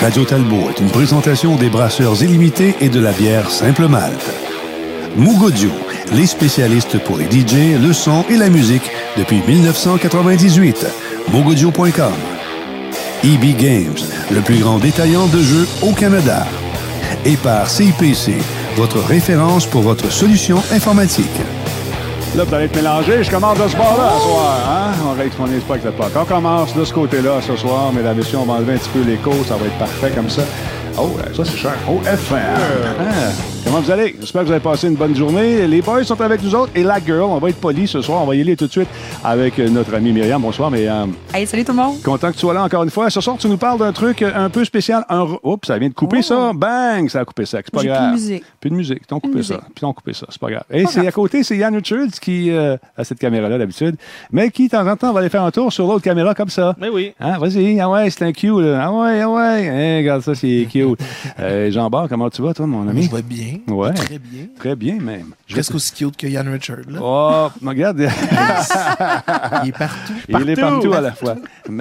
Radio Talbot est une présentation des brasseurs illimités et de la bière Simple Malte. Moog Audio, les spécialistes pour les DJ, le son et la musique depuis 1998. moogaudio.com. EB Games, le plus grand détaillant de jeux au Canada. Et par CIPC, votre référence pour votre solution informatique. Là, vous allez être mélangés. Je commence de ce bord-là ce soir. Hein? On règle son pas avec le POC. On commence de ce côté-là ce soir, mesdames et messieurs. On va enlever un petit peu l'écho. Ça va être parfait comme ça. Oh, ça, c'est cher. Oh, FM. Comment vous allez? J'espère que vous avez passé une bonne journée. Les boys sont avec nous autres. Et la girl, on va être polis ce soir. On va y aller tout de suite avec notre amie Myriam. Bonsoir, Myriam. Hey, salut tout le monde. Content que tu sois là encore une fois. Ce soir, tu nous parles d'un truc un peu spécial. Oups, ça vient de couper ça. Bang! Ça a coupé ça. C'est pas grave. Plus de musique. Plus de musique. Ils ont coupé ça. Puis ils ont coupé ça. C'est pas grave. Et c'est à côté, c'est Yann Richards qui a cette caméra-là d'habitude, mais qui, de temps en temps, va aller faire un tour sur l'autre caméra comme ça. Mais oui. Hein? Vas-y. Ah ouais, c'est un cute. Là. Ah ouais. Hey, regarde ça, c'est cute. Jean-Bart, comment tu vas, toi, mon ami? Je vais bien. Ouais. Très bien. Très bien, même. Presque aussi cute que Yann Richard, là. Oh, regarde. Il est partout. Il est partout à la fois.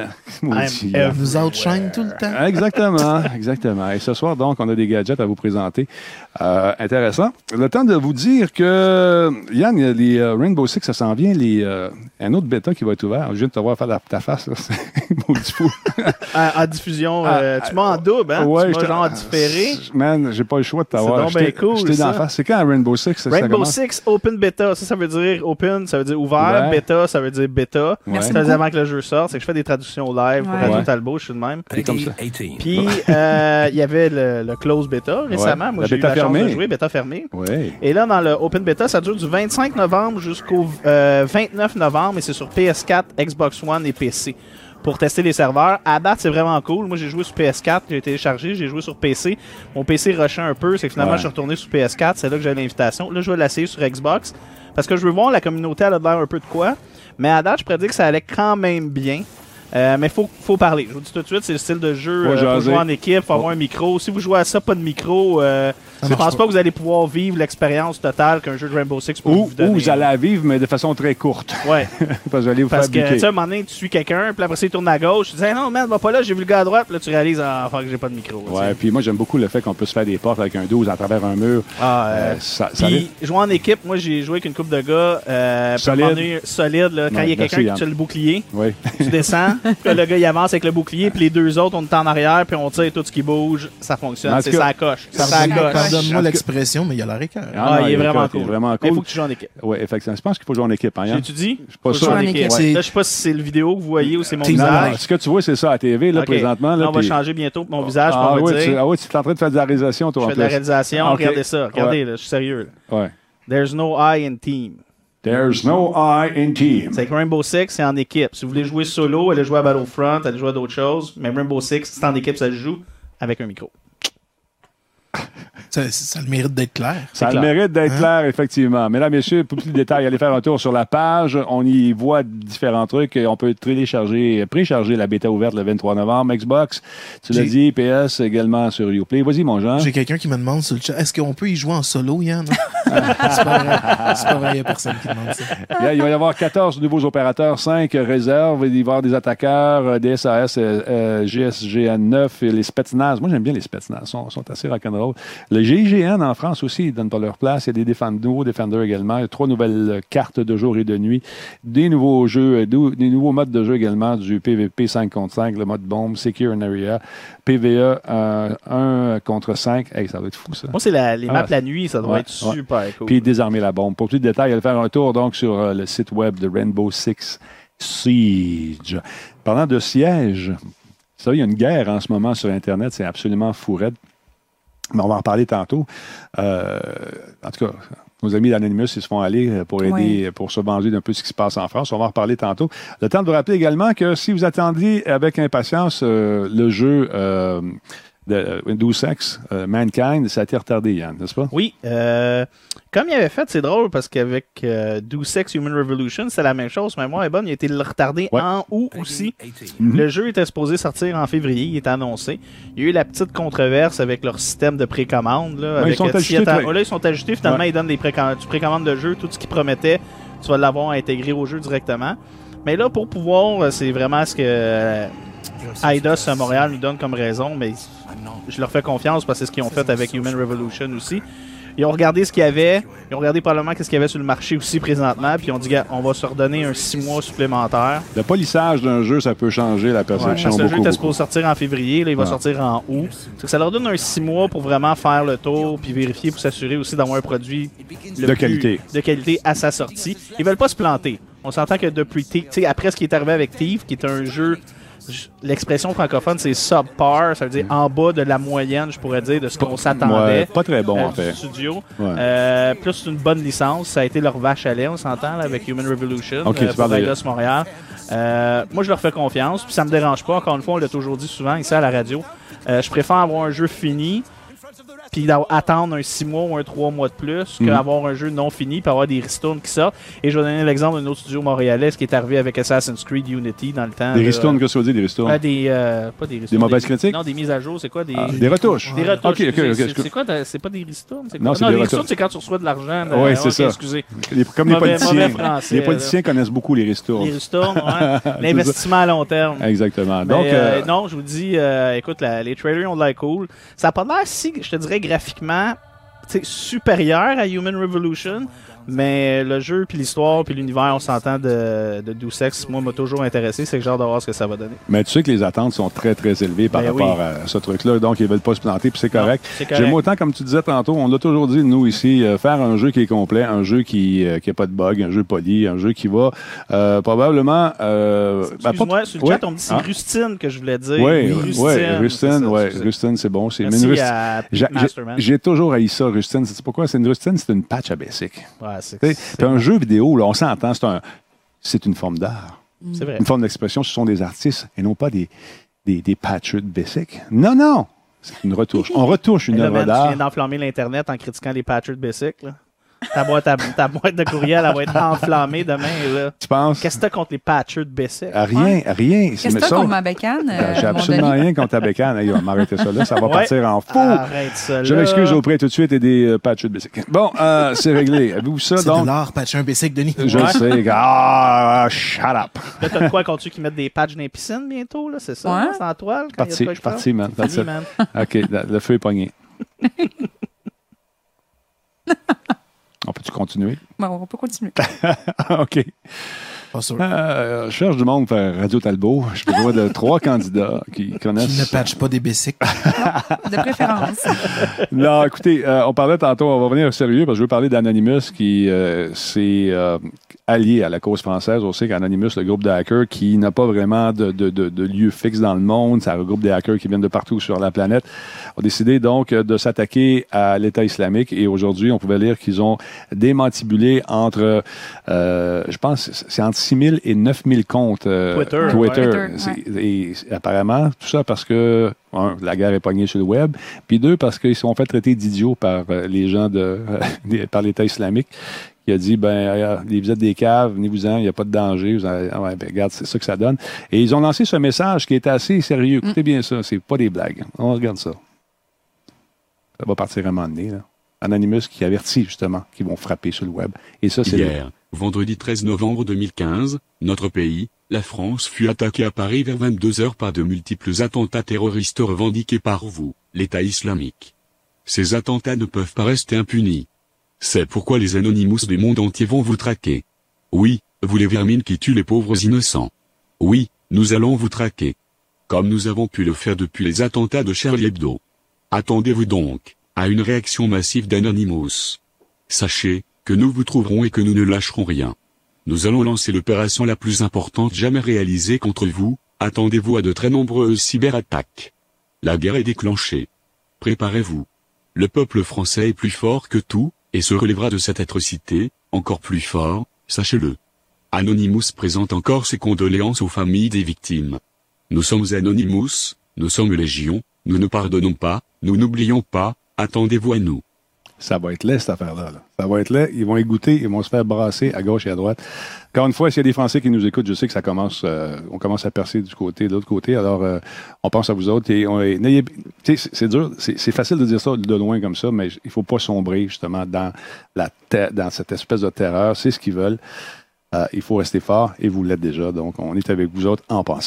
Il nous outshine tout le temps. Exactement. Et ce soir, donc, on a des gadgets à vous présenter. Intéressant. Le temps de vous dire que, Yann, il y a les Rainbow Six, ça s'en vient, un autre bêta qui va être ouvert. Je viens de te voir faire ta face, là. C'est maudit fou. En diffusion, tu m'as en double, hein? Ouais, tu m'as genre différé. Man, j'ai pas le choix de t'avoir. C'est donc bien cool, j'étais d'en face. C'est quand Rainbow Six? Rainbow Six Open Beta. Ça veut dire open, ça veut dire ouvert. Ouais. Beta, ça veut dire bêta. Merci C'est avant que le jeu sorte. C'est que je fais des traductions live pour Radio Talbot, je suis de même. C'est comme ça. Puis, il y avait le close beta récemment. Ouais. Moi, La j'ai eu bêta la chance fermée. de jouer, bêta fermée. Oui. Et là, dans le Open Beta, ça dure du 25 novembre jusqu'au 29 novembre et c'est sur PS4, Xbox One et PC. Pour tester les serveurs. À date, c'est vraiment cool. Moi, j'ai joué sur PS4, j'ai téléchargé, j'ai joué sur PC. Mon PC rushait un peu, c'est que finalement, je suis retourné sur PS4. C'est là que j'ai l'invitation. Là, je vais l'essayer sur Xbox parce que je veux voir la communauté, elle a l'air un peu de quoi. Mais à date, je pourrais dire que ça allait quand même bien. Mais faut parler. Je vous dis tout de suite, c'est le style de jeu. Faut jouer en équipe, faut avoir un micro. Si vous jouez à ça, pas de micro, je pense pas que vous allez pouvoir vivre l'expérience totale qu'un jeu de Rainbow Six peut vous donner. Ou vous allez la vivre, mais de façon très courte. Ouais. Parce que vous allez vous Parce faire que, buter. tu sais, à un moment donné, tu suis quelqu'un, puis après ça, il tourne à gauche. Tu dis, hey, non, man, va pas là, j'ai vu le gars à droite. Puis là, tu réalises, que j'ai pas de micro. Ouais, puis moi, j'aime beaucoup le fait qu'on peut se faire des portes avec un 12 à travers un mur. Puis, jouer en équipe, moi, j'ai joué avec une couple de gars. Solide, là. Quand il y a quelqu'un qui a le bouclier, tu descends, puis le gars, il avance avec le bouclier, puis les deux autres, on est en arrière, puis on tire tout ce qui bouge. Ça fonctionne. C'est ça coche. Pardonne-moi l'expression, mais il y a la récœur. Il est vraiment cool. Vraiment cool. Il faut que tu joues en équipe. Oui, effectivement. Je pense qu'il faut jouer en équipe. Hein, tu dis? Je suis pas sûr. Là, je sais pas si c'est le vidéo que vous voyez ou c'est mon visage. Ce que tu vois, c'est ça à TV, là, présentement. Là, on va changer bientôt mon visage pour vous dire. Ah oui, tu es en train de faire de la réalisation, toi, Je fais de la réalisation. Regardez ça. Regardez, là, je suis sérieux. Ouais. There's no I in team. There's no I in team. C'est que Rainbow Six, c'est en équipe. Si vous voulez jouer solo, allez jouer à Battlefront, allez jouer à d'autres choses. Mais Rainbow Six, c'est en équipe, ça se joue avec un micro. Ça a le mérite d'être clair. Ça a le mérite d'être clair, effectivement. Mesdames, messieurs, pour plus de détails, allez faire un tour sur la page. On y voit différents trucs. On peut précharger la bêta ouverte le 23 novembre. Xbox, tu l'as dit, PS également sur Uplay. Vas-y, mon Jean. J'ai quelqu'un qui me demande sur le chat, est-ce qu'on peut y jouer en solo, Yann? C'est pas vrai, il n'y a personne qui demande ça. Il va y avoir 14 nouveaux opérateurs, 5 réserves. Il va y avoir des attaqueurs, des SAS, GSGN9 et les Spetsnaz. Moi, j'aime bien les Spetsnaz. Ils sont assez rock'n'roll. Le GIGN en France aussi, ils donnent pas leur place. Il y a des nouveaux Defenders également. Il y a 3 nouvelles cartes de jour et de nuit. Des nouveaux jeux, des nouveaux modes de jeu également, du PVP 5 contre 5, le mode bombe, Secure an Area, PVE 1 contre 5. Hey, ça va être fou, ça. Moi, c'est les maps la nuit, ça doit être super cool. Puis désarmer la bombe. Pour plus de détails, allez faire un tour donc sur le site web de Rainbow Six Siege. Parlant de siège, vous savez, il y a une guerre en ce moment sur Internet. C'est absolument fou raide. Mais on va en parler tantôt. En tout cas, nos amis d'Anonymous, ils se font aller pour aider, pour se venger d'un peu ce qui se passe en France. On va en reparler tantôt. Le temps de vous rappeler également que si vous attendiez avec impatience le jeu de Windows X, Mankind, ça a été retardé, Yann, n'est-ce pas? Oui. Comme il avait fait, c'est drôle parce qu'avec Deus Ex Human Revolution, c'est la même chose. Mais moi, il a été retardé en août aussi. Le jeu était supposé sortir en février, il est annoncé. Il y a eu la petite controverse avec leur système de précommande. Là, ils sont ajustés. Là, ils sont ajustés. Finalement, ils donnent tu précommandes de jeu, tout ce qu'ils promettaient, tu vas l'avoir intégré au jeu directement. Mais là, pour pouvoir, c'est vraiment ce que Eidos à Montréal nous donne comme raison, mais je leur fais confiance parce que c'est ce qu'ils ont fait avec Human Revolution aussi. Ils ont regardé ce qu'il y avait, ils ont regardé probablement ce qu'il y avait sur le marché aussi présentement, puis ils ont dit on va se redonner un 6 mois supplémentaire. Le polissage d'un jeu, ça peut changer la perception parce que le jeu était beaucoup. supposé sortir en février, là, il va sortir en août. C'est que ça leur donne un 6 mois pour vraiment faire le tour, puis vérifier pour s'assurer aussi d'avoir un produit de qualité à sa sortie. Ils veulent pas se planter. On s'entend que depuis après ce qui est arrivé avec Thief, qui est un jeu, l'expression francophone, c'est subpar, ça veut dire en bas de la moyenne, je pourrais dire, de ce qu'on s'attendait. Pas très bon, en fait. Studio. Plus c'est une bonne licence. Ça a été leur vache à lait, on s'entend, là, avec Human Revolution, pour Eidos Montréal. Moi, je leur fais confiance, puis ça me dérange pas. Encore une fois, on l'a toujours dit souvent ici à la radio. Je préfère avoir un jeu fini puis attendre un 6 mois ou un 3 mois de plus qu'avoir un jeu non fini puis avoir des ristournes qui sortent. Et je vais donner l'exemple d'un autre studio montréalais, ce qui est arrivé avec Assassin's Creed Unity dans le temps. Des ristournes, qu'est-ce que ça veut dire, des ristournes? Pas des ristournes. Des mauvaises critiques? Non, des mises à jour, c'est quoi? Des retouches. Des retouches. OK. C'est quoi? C'est pas des ristournes? Non, des ristournes, c'est quand tu reçois de l'argent. Oui, c'est ça. Excusez. Comme les politiciens. Français, les politiciens connaissent beaucoup les ristournes. Les ristournes, ouais. L'investissement à long terme. Exactement. Donc, donc, non, je vous dis, écoute, les trailers ont de l'air cool. Ça n'a pas l'air si, je te dirais, graphiquement supérieur à Human Revolution, mais le jeu, puis l'histoire, puis l'univers, on s'entend de Deus Ex, moi, m'a toujours intéressé. C'est que j'ai hâte de voir ce que ça va donner. Mais tu sais que les attentes sont très, très élevées par rapport à ce truc-là, donc ils ne veulent pas se planter, puis c'est correct. J'aime autant, comme tu disais tantôt, on l'a toujours dit, nous, ici, faire un jeu qui est complet, un jeu qui n'a pas de bug, un jeu poli, un jeu qui va probablement... Excuse-moi, sur le chat, on me dit c'est Rustine que je voulais dire. Oui, Rustine, c'est bon. Merci à Masterman. J'ai toujours haï ça, Rustine. C'est pourquoi? C'est une patch à basic. Ouais, c'est un jeu vidéo, là, on s'entend, c'est une forme d'art. C'est vrai. Une forme d'expression, ce sont des artistes et non pas des patchers de basic. Non, c'est une retouche. On retouche une œuvre d'art. Tu viens d'enflammer l'Internet en critiquant les patchers de basic, là. Ta boîte de courriel, elle va être enflammée demain. Là. Tu penses? Qu'est-ce que t'as contre les patchers de basic? Rien. Qu'est-ce que t'as contre ma bécane? J'ai absolument rien contre ta bécane. Hey, on va m'arrêter ça là, ça va partir en fou. Arrête ça là. Je m'excuse auprès tout de suite et des patchers de basic. Bon, c'est réglé. Avez-vous ça, c'est donc? C'est de l'art, patcher un basic, Denis. Je le sais. Shut up. Là, t'as de quoi contre ceux qui mettent des patchs dans les piscines bientôt, là? C'est ça? Ouais. C'est en toile? Parti, man. OK, le feu est pogné. On peut-tu continuer? Bon, on peut continuer. OK. Pas sûr. Je cherche du monde pour Radio Talbot. Je peux voir de 3 candidats qui connaissent... Qui ne patchent pas des basics. De préférence. Non, écoutez, on parlait tantôt, on va venir au sérieux parce que je veux parler d'Anonymous qui s'est allié à la cause française. On sait qu'Anonymous, le groupe de hackers qui n'a pas vraiment de lieu fixe dans le monde, ça regroupe des hackers qui viennent de partout sur la planète, ont décidé donc de s'attaquer à l'État islamique et aujourd'hui, on pouvait lire qu'ils ont démantibulé entre, je pense, c'est entre 6 000 et 9 000 comptes Twitter. Et apparemment, tout ça parce que, un, la guerre est pognée sur le web, puis 2, parce qu'ils se sont fait traiter d'idiots par les gens par l'État islamique, qui a dit, vous êtes des caves, venez-vous-en, il n'y a pas de danger. Regarde, c'est ça que ça donne. Et ils ont lancé ce message qui était assez sérieux. Écoutez bien ça, c'est pas des blagues. On regarde ça. Ça va partir à un moment donné, là. Anonymous qui avertit, justement, qu'ils vont frapper sur le web. Et ça, c'est... Hier, vendredi 13 novembre 2015, notre pays, la France, fut attaqué à Paris vers 22h par de multiples attentats terroristes revendiqués par vous, l'État islamique. Ces attentats ne peuvent pas rester impunis. C'est pourquoi les Anonymous du monde entier vont vous traquer. Oui, vous les vermines qui tuent les pauvres innocents. Oui, nous allons vous traquer. Comme nous avons pu le faire depuis les attentats de Charlie Hebdo. Attendez-vous donc à une réaction massive d'Anonymous. Sachez que nous vous trouverons et que nous ne lâcherons rien. Nous allons lancer l'opération la plus importante jamais réalisée contre vous, attendez-vous à de très nombreuses cyberattaques. La guerre est déclenchée. Préparez-vous. Le peuple français est plus fort que tout, et se relèvera de cette atrocité, encore plus fort, sachez-le. Anonymous présente encore ses condoléances aux familles des victimes. Nous sommes Anonymous, nous sommes Légion, nous ne pardonnons pas, nous n'oublions pas, attendez-vous à nous. Ça va être laid, cette affaire-là. Là. Ça va être laid. Ils vont égoutter, ils vont se faire brasser à gauche et à droite. Encore une fois, s'il y a des Français qui nous écoutent, je sais que ça commence, on commence à percer du côté, de l'autre côté. Alors, on pense à vous autres. Et c'est dur, c'est facile de dire ça de loin comme ça, mais il ne faut pas sombrer, justement, dans cette espèce de terreur. C'est ce qu'ils veulent. Il faut rester fort et vous l'êtes déjà. Donc, on est avec vous autres en pensée.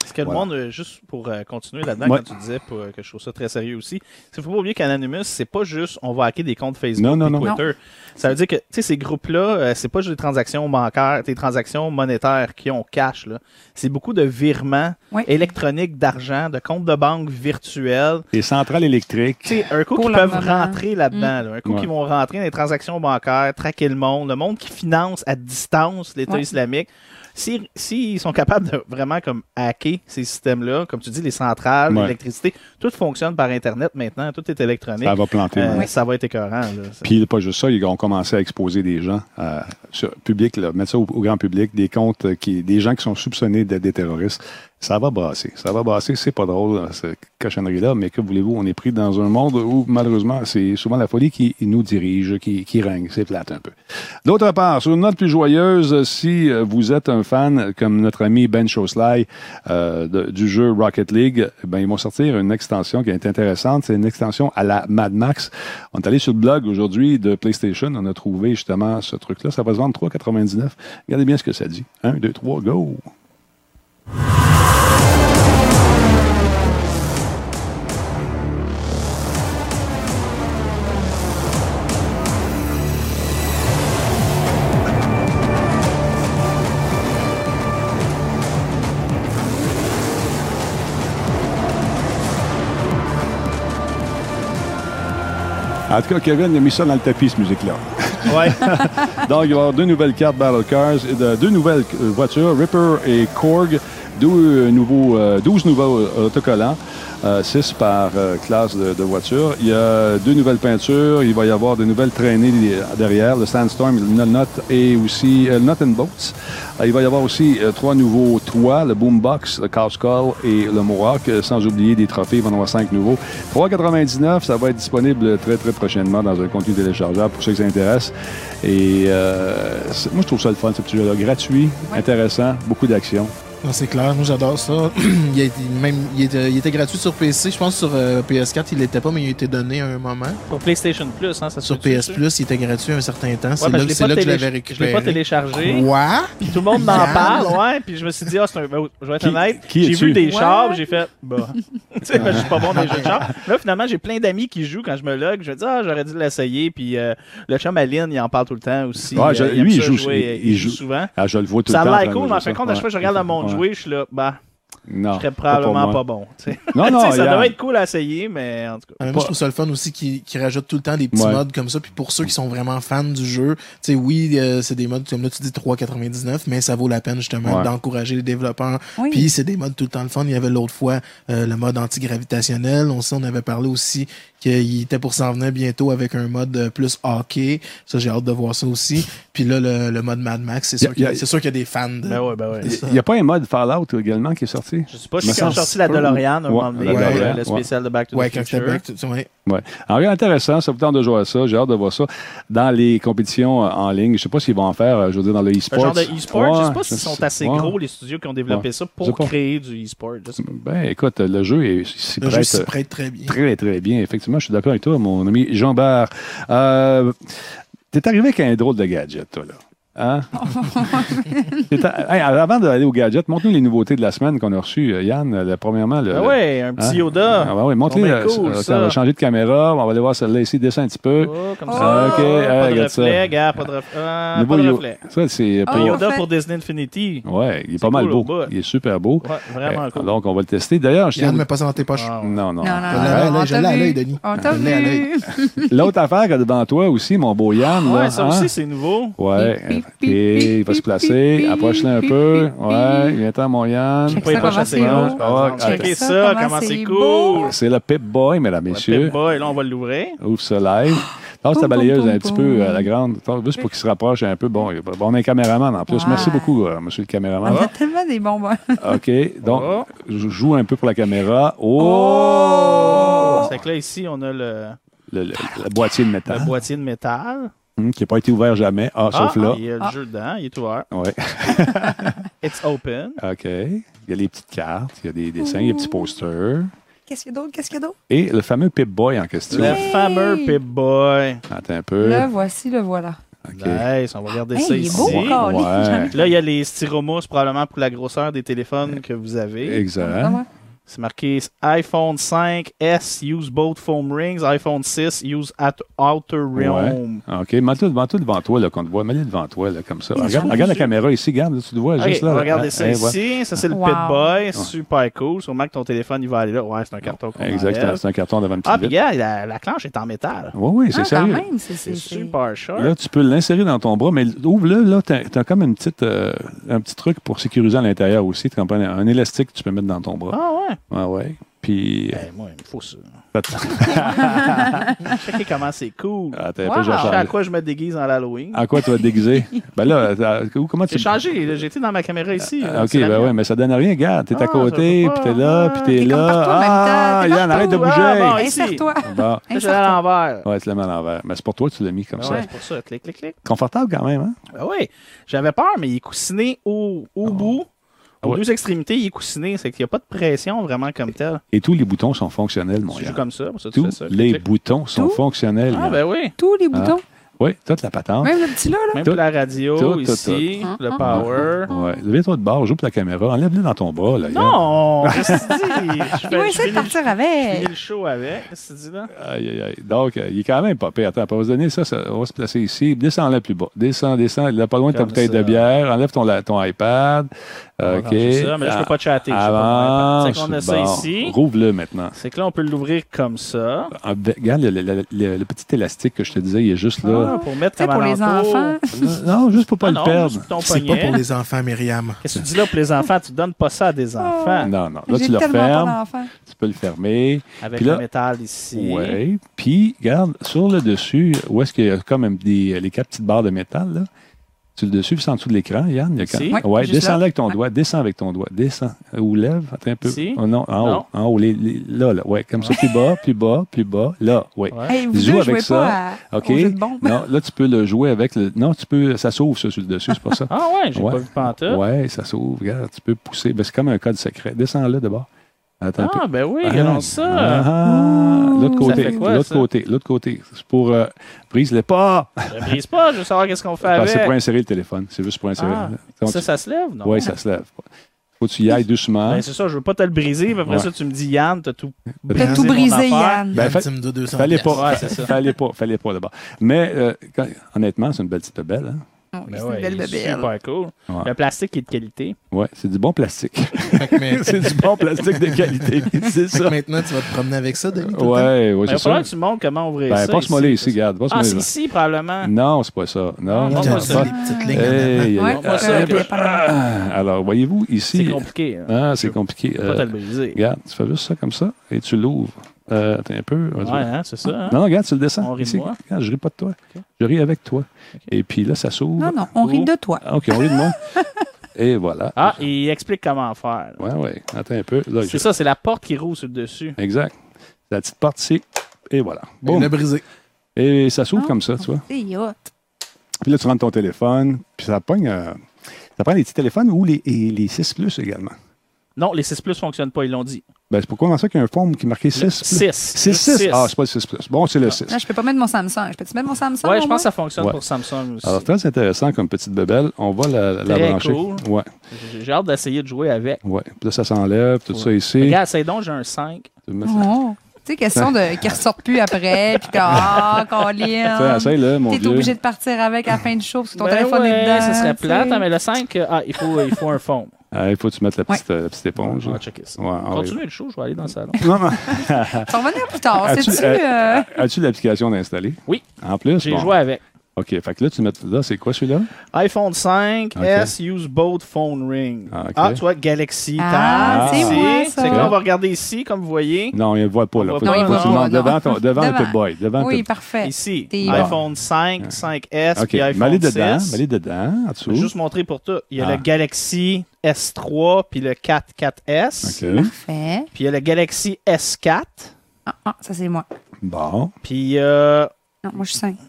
Parce que le Voilà. monde, juste pour continuer là-dedans, Ouais. quand tu disais que je trouve ça très sérieux aussi, il ne faut pas oublier qu'Anonymous, c'est pas juste on va hacker des comptes Facebook Non, non, et non. Twitter. Ça veut dire que ces groupes-là, c'est pas juste des transactions bancaires, des transactions monétaires qui ont cash. Là. C'est beaucoup de virements Oui. électroniques d'argent, de comptes de banque virtuels. Les centrales électriques. Tu sais, un coup Pour qu'ils le peuvent moment. rentrer là-dedans, là. Un coup Ouais. qu'ils vont rentrer dans les transactions bancaires, traquer le monde qui finance à distance l'État Ouais. islamique. S'ils sont capables de vraiment comme hacker ces systèmes-là, comme tu dis, les centrales, Ouais. l'électricité, tout fonctionne par Internet maintenant, tout est électronique. Ça va planter. ouais. Ça va être écœurant. Là. Puis pas juste ça, ils ont commencé à exposer des gens public, là, mettre ça au grand public, des comptes, des gens qui sont soupçonnés d'être des terroristes. Ça va brasser. Ça va brasser. C'est pas drôle, cette cochonnerie-là, mais que voulez-vous, on est pris dans un monde où, malheureusement, c'est souvent la folie qui nous dirige, qui règne. C'est plate un peu. D'autre part, sur une note plus joyeuse, si vous êtes un fan, comme notre ami Ben Shosley, du jeu Rocket League, ben, ils vont sortir une extension qui est intéressante. C'est une extension à la Mad Max. On est allé sur le blog aujourd'hui de PlayStation. On a trouvé justement ce truc-là. Ça va se vendre $3,99. Regardez bien ce que ça dit. 1, 2, 3, go! En tout cas, Kevin a mis ça dans le tapis, cette musique-là. Ouais. Donc, il va y avoir 2 nouvelles cartes Battle Cars, 2 nouvelles voitures, Ripper et Korg, 12 nouveaux autocollants, 6 par classe de voiture. Il y a 2 nouvelles peintures, il va y avoir de nouvelles traînées derrière, le Sandstorm, le Nut et aussi le Nut and Bolts. Il va y avoir aussi 3 nouveaux toits, le Boombox, le Cow Skull et le Mohawk, sans oublier des trophées, il va y en avoir 5 nouveaux. $3,99, ça va être disponible très, très prochainement dans un contenu téléchargeable pour ceux qui s'intéressent. Et moi, je trouve ça le fun, ce petit jeu-là. Gratuit, intéressant, beaucoup d'action. Non, c'est clair, moi j'adore ça. il était gratuit sur PC, je pense sur PS4 il l'était pas, mais il a été donné à un moment. Pour PlayStation Plus, hein, ça se Sur fait-tu, PS ça? Plus, il était gratuit un certain temps. Ouais, parce C'est là que je l'avais Je l'ai récupéré. pas téléchargé. Quoi? Puis tout le monde m'en parle, ouais. Puis je me suis dit, je vais être honnête. qui J'ai es-tu? vu des Ouais. chars, j'ai fait, bah. Tu sais, je suis pas bon dans les jeux de chars. Là, finalement, j'ai plein d'amis qui jouent quand je me log. Je me dis, j'aurais dû l'essayer. Puis le chum Aline, il en parle tout le temps aussi. Ouais, aime lui, il ça joue- jouer, il joue joue- souvent. Ah, je le vois tout Ça le temps. a l'air en train cool, de mais en jouer fin de compte, ça. à chaque fois que je regarde le monde Ouais. jouer, je suis là, Non, je serais pas pour probablement moi. pas bon. Tu sais. Non, Tu non, sais, ça Yann. doit être cool à essayer, mais en tout cas. Ah, mais moi, je trouve ça le fun aussi qu'ils rajoutent tout le temps des petits Ouais. mods comme ça. Puis pour ceux qui sont vraiment fans du jeu, tu sais, oui, c'est des mods, comme là, tu dis $3,99, mais ça vaut la peine justement Ouais. d'encourager les développeurs. Oui. Puis c'est des mods tout le temps le fun. Il y avait l'autre fois le mode antigravitationnel. On avait parlé aussi qu'il était pour s'en venir bientôt avec un mode plus hockey. Ça, j'ai hâte de voir ça aussi. Puis là, le mode Mad Max, c'est sûr Il y a- qu'il y a des fans de... Ben ouais. de ça. Il n'y a pas un mode Fallout également qui est sorti? Je sais pas, Me je sais qu'ils ont semble sorti la pas. DeLorean à un moment donné, la DeLorean, le spécial de Back to Ouais, the quand Future. c'était back, ouais. Ouais. Alors, regarde, intéressant, ça vous tente de jouer à ça. J'ai hâte de voir ça dans les compétitions en ligne. Je sais pas s'ils vont en faire, je veux dire, dans le Un e-sport. genre de e-sport, je sais pas s'ils sont sais- assez ouais. gros, les studios qui ont développé ça, Je pour sais pas. créer du e-sport. Je sais pas. Ben, écoute, le jeu s'y Le jeu prête s'y prête très bien. très, très bien. Effectivement, je suis d'accord avec toi, mon ami Jean-Bert. T'es arrivé avec un drôle de gadget, toi, là. Hein? Hey, avant d'aller au gadget, montre-nous les nouveautés de la semaine qu'on a reçues, Yann. Premièrement, Ah ouais, un petit Hein? Yoda. Ah, ben oui, montre-les. Bon, ben cool, on ça. va changer de caméra. On va aller voir celle-là ici. Descends un petit peu. Oh, comme Oh, ça. OK, Pas de regarde ça. reflet, gars, pas de reflet. Nouveau Pas de Yo- reflet. Ça, c'est Oh, pour... Yoda reflet. pour Disney Infinity. Ouais, il est C'est pas mal cool au beau. bout. Il est super beau. Ouais, vraiment cool. Donc, on va le tester. D'ailleurs, je tiens Yann à met pas ça dans tes poches. Ah, Non, non. Non, non, Ah, non. je l'ai à l'œil, Denis. On t'a Je l'ai à l'œil. vu. L'autre affaire que devant toi aussi, mon beau Yann. Ouais, là, ça hein? aussi, c'est nouveau. Ouais. Pip, OK, pip, il va se pip, placer. pip, Approche-le un pip, peu. pip, Ouais, pip. viens-t'en, mon Yann. Check Pas les ça, prochaines comment c'est secondes. beau. Ah, Checkez ça, ça, comment comment c'est c'est cool. beau. C'est le Pip-Boy, mesdames, Ouais, messieurs. Pip-Boy, là, on va l'ouvrir. Ouvre ça live. Passe ta Poum, balayeuse poum, un poum, petit poum. peu à la grande, juste pour qu'il se rapproche un peu. Bon, on a un caméraman en plus. Ouais. Merci beaucoup, monsieur le caméraman. On a tellement des bonbons. OK, donc, Oh. je joue un peu pour la caméra. Oh! C'est que là, ici, on a le Le boîtier de métal, boîtier de métal. qui n'a pas été ouvert jamais. Ah, sauf là. Il y a le jeu dedans, il est ouvert. Ouais. It's open. OK. Il y a les petites cartes, il y a des dessins, il y a des petits posters. Qu'est-ce qu'il y a d'autre? Qu'est-ce qu'il y a d'autre? Et le fameux Pip-Boy en question. Le Hey! fameux Pip-Boy. Attends un peu. Le voici, le voilà. OK. Nice, on va regarder ça il est ici. beau, Carly. Ouais. Là, il y a les styromousses, probablement pour la grosseur des téléphones que vous avez. Exact. C'est marqué iPhone 5S use both foam rings, iPhone 6 use outer rim. Ouais. OK. Mets-le devant toi, là, qu'on te voit. Mets-le devant toi, là, comme ça. Regarde la caméra ici, regarde, là, tu le vois Ok, juste là. on va regarder ça Voilà. ici. Ça, c'est le Wow. Pit Boy. Super cool. Sûrement que ton téléphone, il va aller là. Ouais, c'est un carton qu'on Exact, enlève. c'est un carton devant une Ah, petite puis vitre. regarde, la planche est en métal. Oui, c'est Quand sérieux. même, C'est super sharp. Là, tu peux l'insérer dans ton bras, mais ouvre-le, là, t'as comme un petit truc pour sécuriser à l'intérieur aussi. Tu comprends? Un élastique que tu peux mettre dans ton bras. Ah ouais. Ouais. Puis. Moi, il me faut ça. Attends Checker comment c'est cool. un peu, Wow. je vais Je sais à changer. quoi je me déguise dans l'Halloween. À quoi tu vas te déguiser? Ben là, comment tu. J'ai changé. là, J'étais dans ma caméra ici. OK, ben ouais, mais ça donne rien. Regarde, t'es à Ah, côté, ça puis va t'es pas. là, puis t'es T'es comme là. partout en même temps. T'es Yann, arrête de partout. bouger. Ah, bon, ici. Insère-toi. Bon. Là, je l'ai à l'envers. Ouais, tu l'as mis à l'envers. Mais c'est pour toi que tu l'as mis comme Ouais, ça. c'est pour ça. Clic, clic, clic. Confortable quand même, hein? Ah oui, j'avais peur, mais il est coussiné au bout. Aux Ouais. deux extrémités, il est coussiné. C'est qu'il n'y a pas de pression vraiment comme tel. Et tous les boutons sont fonctionnels, mon Tu joues Yann. comme ça, pour ça tu Tous fais ça. les Clic, clic. boutons sont Tout? fonctionnels. Ah, Yann. ben oui. Tous les boutons. Oui, toute la patente. Même le petit là. Même Tout. pour la radio, Tout, ici, tout. le power. Ouais. Lève-toi de bord, joue pour la caméra. Enlève-le dans ton bras, là. Yann. Non! Qu'est-ce que tu dis? Il va essayer de partir Je avec. finis le show avec. Qu'est-ce que tu dis là? Aïe, aïe, aïe. Donc, il est quand même pas pire. Attends, on va se donner ça, on va se placer ici. Descends-le plus bas. Descends. Là, pas loin de ta Comme bouteille ça. de bière. Enlève ton iPad. On va OK. ranger ça, mais là, je peux pas chatter. Je sais pas Avance. mon iPad. C'est qu'on a ça Bon. ici. Rouvre-le maintenant. C'est que là, on peut l'ouvrir comme ça. Regarde le petit élastique que je te disais, il est juste là. Ah, pour mettre Tu sais, comme pour les alentour. enfants. Non, juste pour pas Ah le non, perdre. juste ton C'est pas poignet. pour les enfants, Myriam. Qu'est-ce que tu dis là pour les enfants? Tu donnes pas ça à des enfants. Non. Là, J'ai tu le tellement pas fermes. d'enfants. Tu peux le fermer. Avec Puis là- le métal ici. Oui. Puis, regarde, sur le dessus, où est-ce qu'il y a comme les quatre petites barres de métal, là? Sur le dessus, c'est en dessous de l'écran, Yann. Il y a Ici? quand... Oui, Ouais, juste descends-le là. avec ton doigt. Descends avec ton doigt. Descends. Ou lève. Attends un peu. Ici? Oh, non, en Non. haut. En haut. Là. Ouais, comme ça, plus bas, plus bas, plus bas. Là, oui. Ouais. Hey, vous Joue deux, avec jouez ça. pas OK. au jeu de bombe. Non, là, tu peux le jouer avec le. Non, tu peux. Ça s'ouvre, ça, sur le dessus, c'est pas ça. Ah ouais, j'ai Ouais. pas vu pantoute. Ouais, ça s'ouvre. Regarde, tu peux pousser. Ben, c'est comme un code secret. Descends-le d'abord. Attends un peu. Ah, ben oui, regardons ça. L'autre Ouh. côté. Ça fait quoi, L'autre ça? côté. L'autre côté. C'est pour. Brise-les pas. Je brise pas, je veux savoir qu'est-ce qu'on fait Ah, c'est avec. pour insérer le téléphone. C'est juste pour insérer. Ah, Donc, ça se lève, non? Oui, ça se lève. Faut que tu y ailles doucement. Ben, c'est ça, je veux pas te le briser, mais après Ouais. ça, tu me dis, Yann, t'as tout T'as tout mon brisé, affaire. Yann. Ben, Tu me dois 200 Fallait piastres. pas. Ouais, c'est ça. Fallait pas d'abord. Mais honnêtement, c'est une belle petite belle. Hein? Oh, oui, Ben c'est ouais, une belle il est bébelle. super cool. Ouais. Le plastique est de qualité. Ouais, c'est du bon plastique. Fait que mais- c'est du bon plastique de qualité. C'est fait que ça. maintenant, tu vas te promener avec ça, Denis, tout le temps? Ouais, Mais il c'est va falloir ça. que tu me montres comment ouvrir Ben, ça. passe-moi là ici, regarde. Ah, Passe-moi c'est là. ici, probablement. Non, c'est pas ça. Non, Ah, non, moi, Regarde ça. ça, les petites lignes en avant. Hey, Ouais, Moi, ça, un un peu. peu. alors, voyez-vous, C'est ici. compliqué. Hein. Ah, c'est compliqué. Je peux pas te le briser. Regarde, tu fais juste ça comme ça et tu l'ouvres. Attends un peu. Ouais, hein, c'est ça. Hein? Non, regarde, tu le descends. On rit de Ici. moi. Regarde, je ris pas de toi. Ok. Je ris avec toi. Et puis là, ça s'ouvre. Non, on rit de toi. Ah, OK, on rit de moi. Et voilà. Ah, il explique comment faire. Ouais. Attends un peu. Là, C'est ça, c'est la porte qui roule sur le dessus. Exact. La petite porte ici. Et voilà. Il Boum. l'a brisé. Et ça s'ouvre Ah. comme ça, tu vois. C'est hot. Puis là, tu rentres ton téléphone. Puis ça pogne. Ça prend les petits téléphones ou les 6 Plus également. Non, les 6 Plus ne fonctionnent pas, ils l'ont dit. Ben, c'est pourquoi dans ça qu'il y a un forme qui est marqué 6 6. 6. Ah, c'est pas le 6 Plus. Bon, c'est le 6. Là, je peux pas mettre mon Samsung. Je peux-tu mettre mon Samsung? Ouais, au je pense moins? que ça fonctionne Ouais. pour Samsung aussi. Alors, très intéressant comme petite bebelle. On va la Très brancher. cool. Ouais. J'ai hâte d'essayer de jouer avec. Ouais. Puis là, ça s'enlève, tout ça ici. Regarde, c'est donc, j'ai un 5. Tu veux mettre- Oh. Tu sais, question de qu'ils ressortent plus après, puis que, ah, Colin. Essaye-le, mon T'es vieux. obligé de partir avec à la fin du show parce que ton Ben téléphone est dedans. ça serait tu sais. plate, hein, mais le 5, il faut un fond. Ah, il faut que tu mettes la petite éponge. On là. va checker ça. Ouais, ah oui. Continue le show, je vais aller dans le salon. Non, non. Ça va revenir plus tard. As-tu- C'est-tu. As-tu l'application d'installer? Oui. En plus? J'ai bon. joué avec. OK. Fait que là, tu mets là, c'est quoi celui-là? iPhone 5 Ok. S use both phone ring. Ah, ok. Ah, tu vois, Galaxy Ah, Tab. c'est ici. moi, ça. C'est que là, on va regarder ici, comme vous voyez. Non, il ne le voit pas. On Là. voit Faut pas, faut non, que tu le montres non. devant le Devant. Pip Boy. Devant Oui, Pip- parfait. Ici, T'es iPhone 5, 5S, OK. puis iPhone Mets-les 6. dedans. Mets-les dedans, en Je dessous. vais juste montrer pour tout. Il y a Ah. le Galaxy S3, puis le 4S. OK. Parfait. Puis il y a le Galaxy S4. Ah, ça, c'est moi. Bon. Puis il y a Non, moi, je suis 5.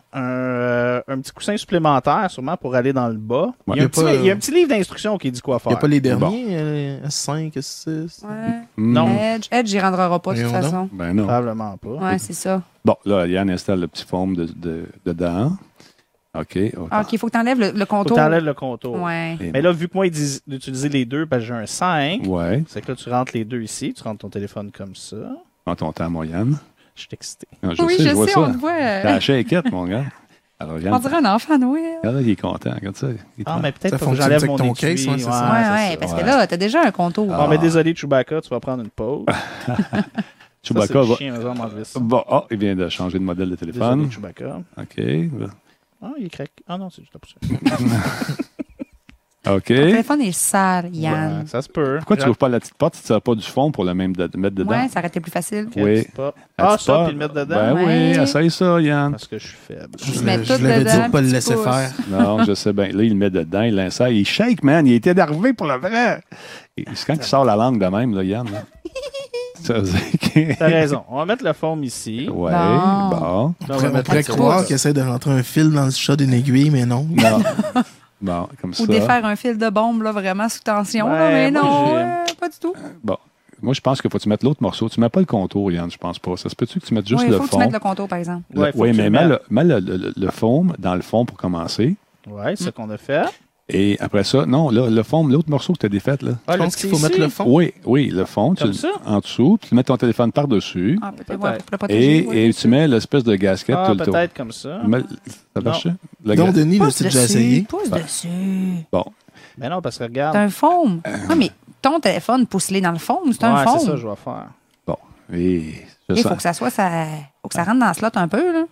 un petit coussin supplémentaire, sûrement, pour aller dans le bas. Ouais. Il, y a un Il y a petit, pas, il y a un petit livre d'instructions qui dit quoi Il faire. n'y a pas les derniers, S5, S6. Ouais. Non. Edge, j'y rendra pas de toute Voyons donc. façon. Ben non. Probablement pas. Ouais, c'est ça. Bon, là, Yann installe le petit forme dedans. OK. Ah, OK, il faut que tu enlèves le Faut que contour. tu enlèves le contour. Ouais. Et- Mais là, vu que moi, ils disent d'utiliser les deux, parce que j'ai un 5, Ouais. c'est que là, tu rentres les deux ici, tu rentres ton téléphone comme ça. Prends ton temps, Moyenne. Je suis excité. Ah, Oui, je vois on ça. te voit. T'as la shakeette, mon gars. Alors, On regarde. dirait un enfant Noël. Regarde, là, il est content. Regarde ça. Il Ah, prend- mais peut-être Ça faut que fonctionne j'enlève avec mon ton étui. case, ouais, c'est ça. Ouais, c'est ouais, ça. parce ouais. que là, t'as déjà un contour. Bon, mais désolé, Chewbacca, tu vas prendre une pause. Chewbacca ça, c'est va. chien, mais on va m'enlever ça. Bon, il vient de changer de modèle de Désolé, téléphone. Chewbacca. OK. Ah, il craque. Ah non, c'est juste la poussière. OK. Ton téléphone est sale, Yann. Ouais, ça se peut. Pourquoi tu n'ouvres pas la petite porte si tu n'as pas du fond pour le même mettre dedans? Ouais, ça aurait été plus facile. Oui. Pas. La Ah, petite ça, porte. puis le mettre dedans. Ben oui, Ouais. essaye ça, Yann. Parce que je suis faible. Tu mets tout Je l'avais dit dedans, de pas le puis tu laisser pousses. faire. Non, je sais bien. Là, il le met dedans, il l'insère. Il shake, man. Il était énervé pour le vrai. Et c'est quand il sort la langue de même, là, Yann. Là. Ça veut dire que... T'as raison. On va mettre le foam ici. Ouais, Bon. bon. Là, on va On mettre pourrait le croire pouce. qu'il essaie de rentrer un fil dans le chat d'une aiguille, mais non. Non. Bon, comme ça. Ou défaire un fil de bombe, là, vraiment sous tension. là, Ouais, mais moi, non, j'ai- pas du tout. Bon. Moi, je pense qu'il faut que tu mettes l'autre morceau. Tu ne mets pas le contour, Yann, je pense pas. Ça se peut-tu que tu mettes juste Oui, il le faut que tu fond? mettes le contour, par exemple. Ouais, faut Oui, que tu mais le mets le foam dans le fond pour commencer. Ouais, c'est ce qu'on a fait. Et après ça, non, là, le foam, l'autre morceau que tu as défait, là. Ah, Je pense qu'il faut mettre le fond. Oui, le fond, Comme tu, ça? en dessous, puis tu mets ton téléphone par-dessus. Ah, peut-être, Peut-être. ouais, pour le protéger. ouais, Et bien tu sûr. mets l'espèce de gasket Ah, tout le tour. peut-être comme ça. Ça marche? Le Donc, ga- Denis, Pousse l'as-tu déjà dessus, essayé? pousse dessus. Bon, Mais non, parce que C'est regarde. un foam. Oui, mais ton téléphone, pousse-les dans le foam. C'est un Ouais, foam. c'est ça que je vais faire. bon. Et je Il faut sens- que ça soit faut que ça rentre dans le slot un peu, là.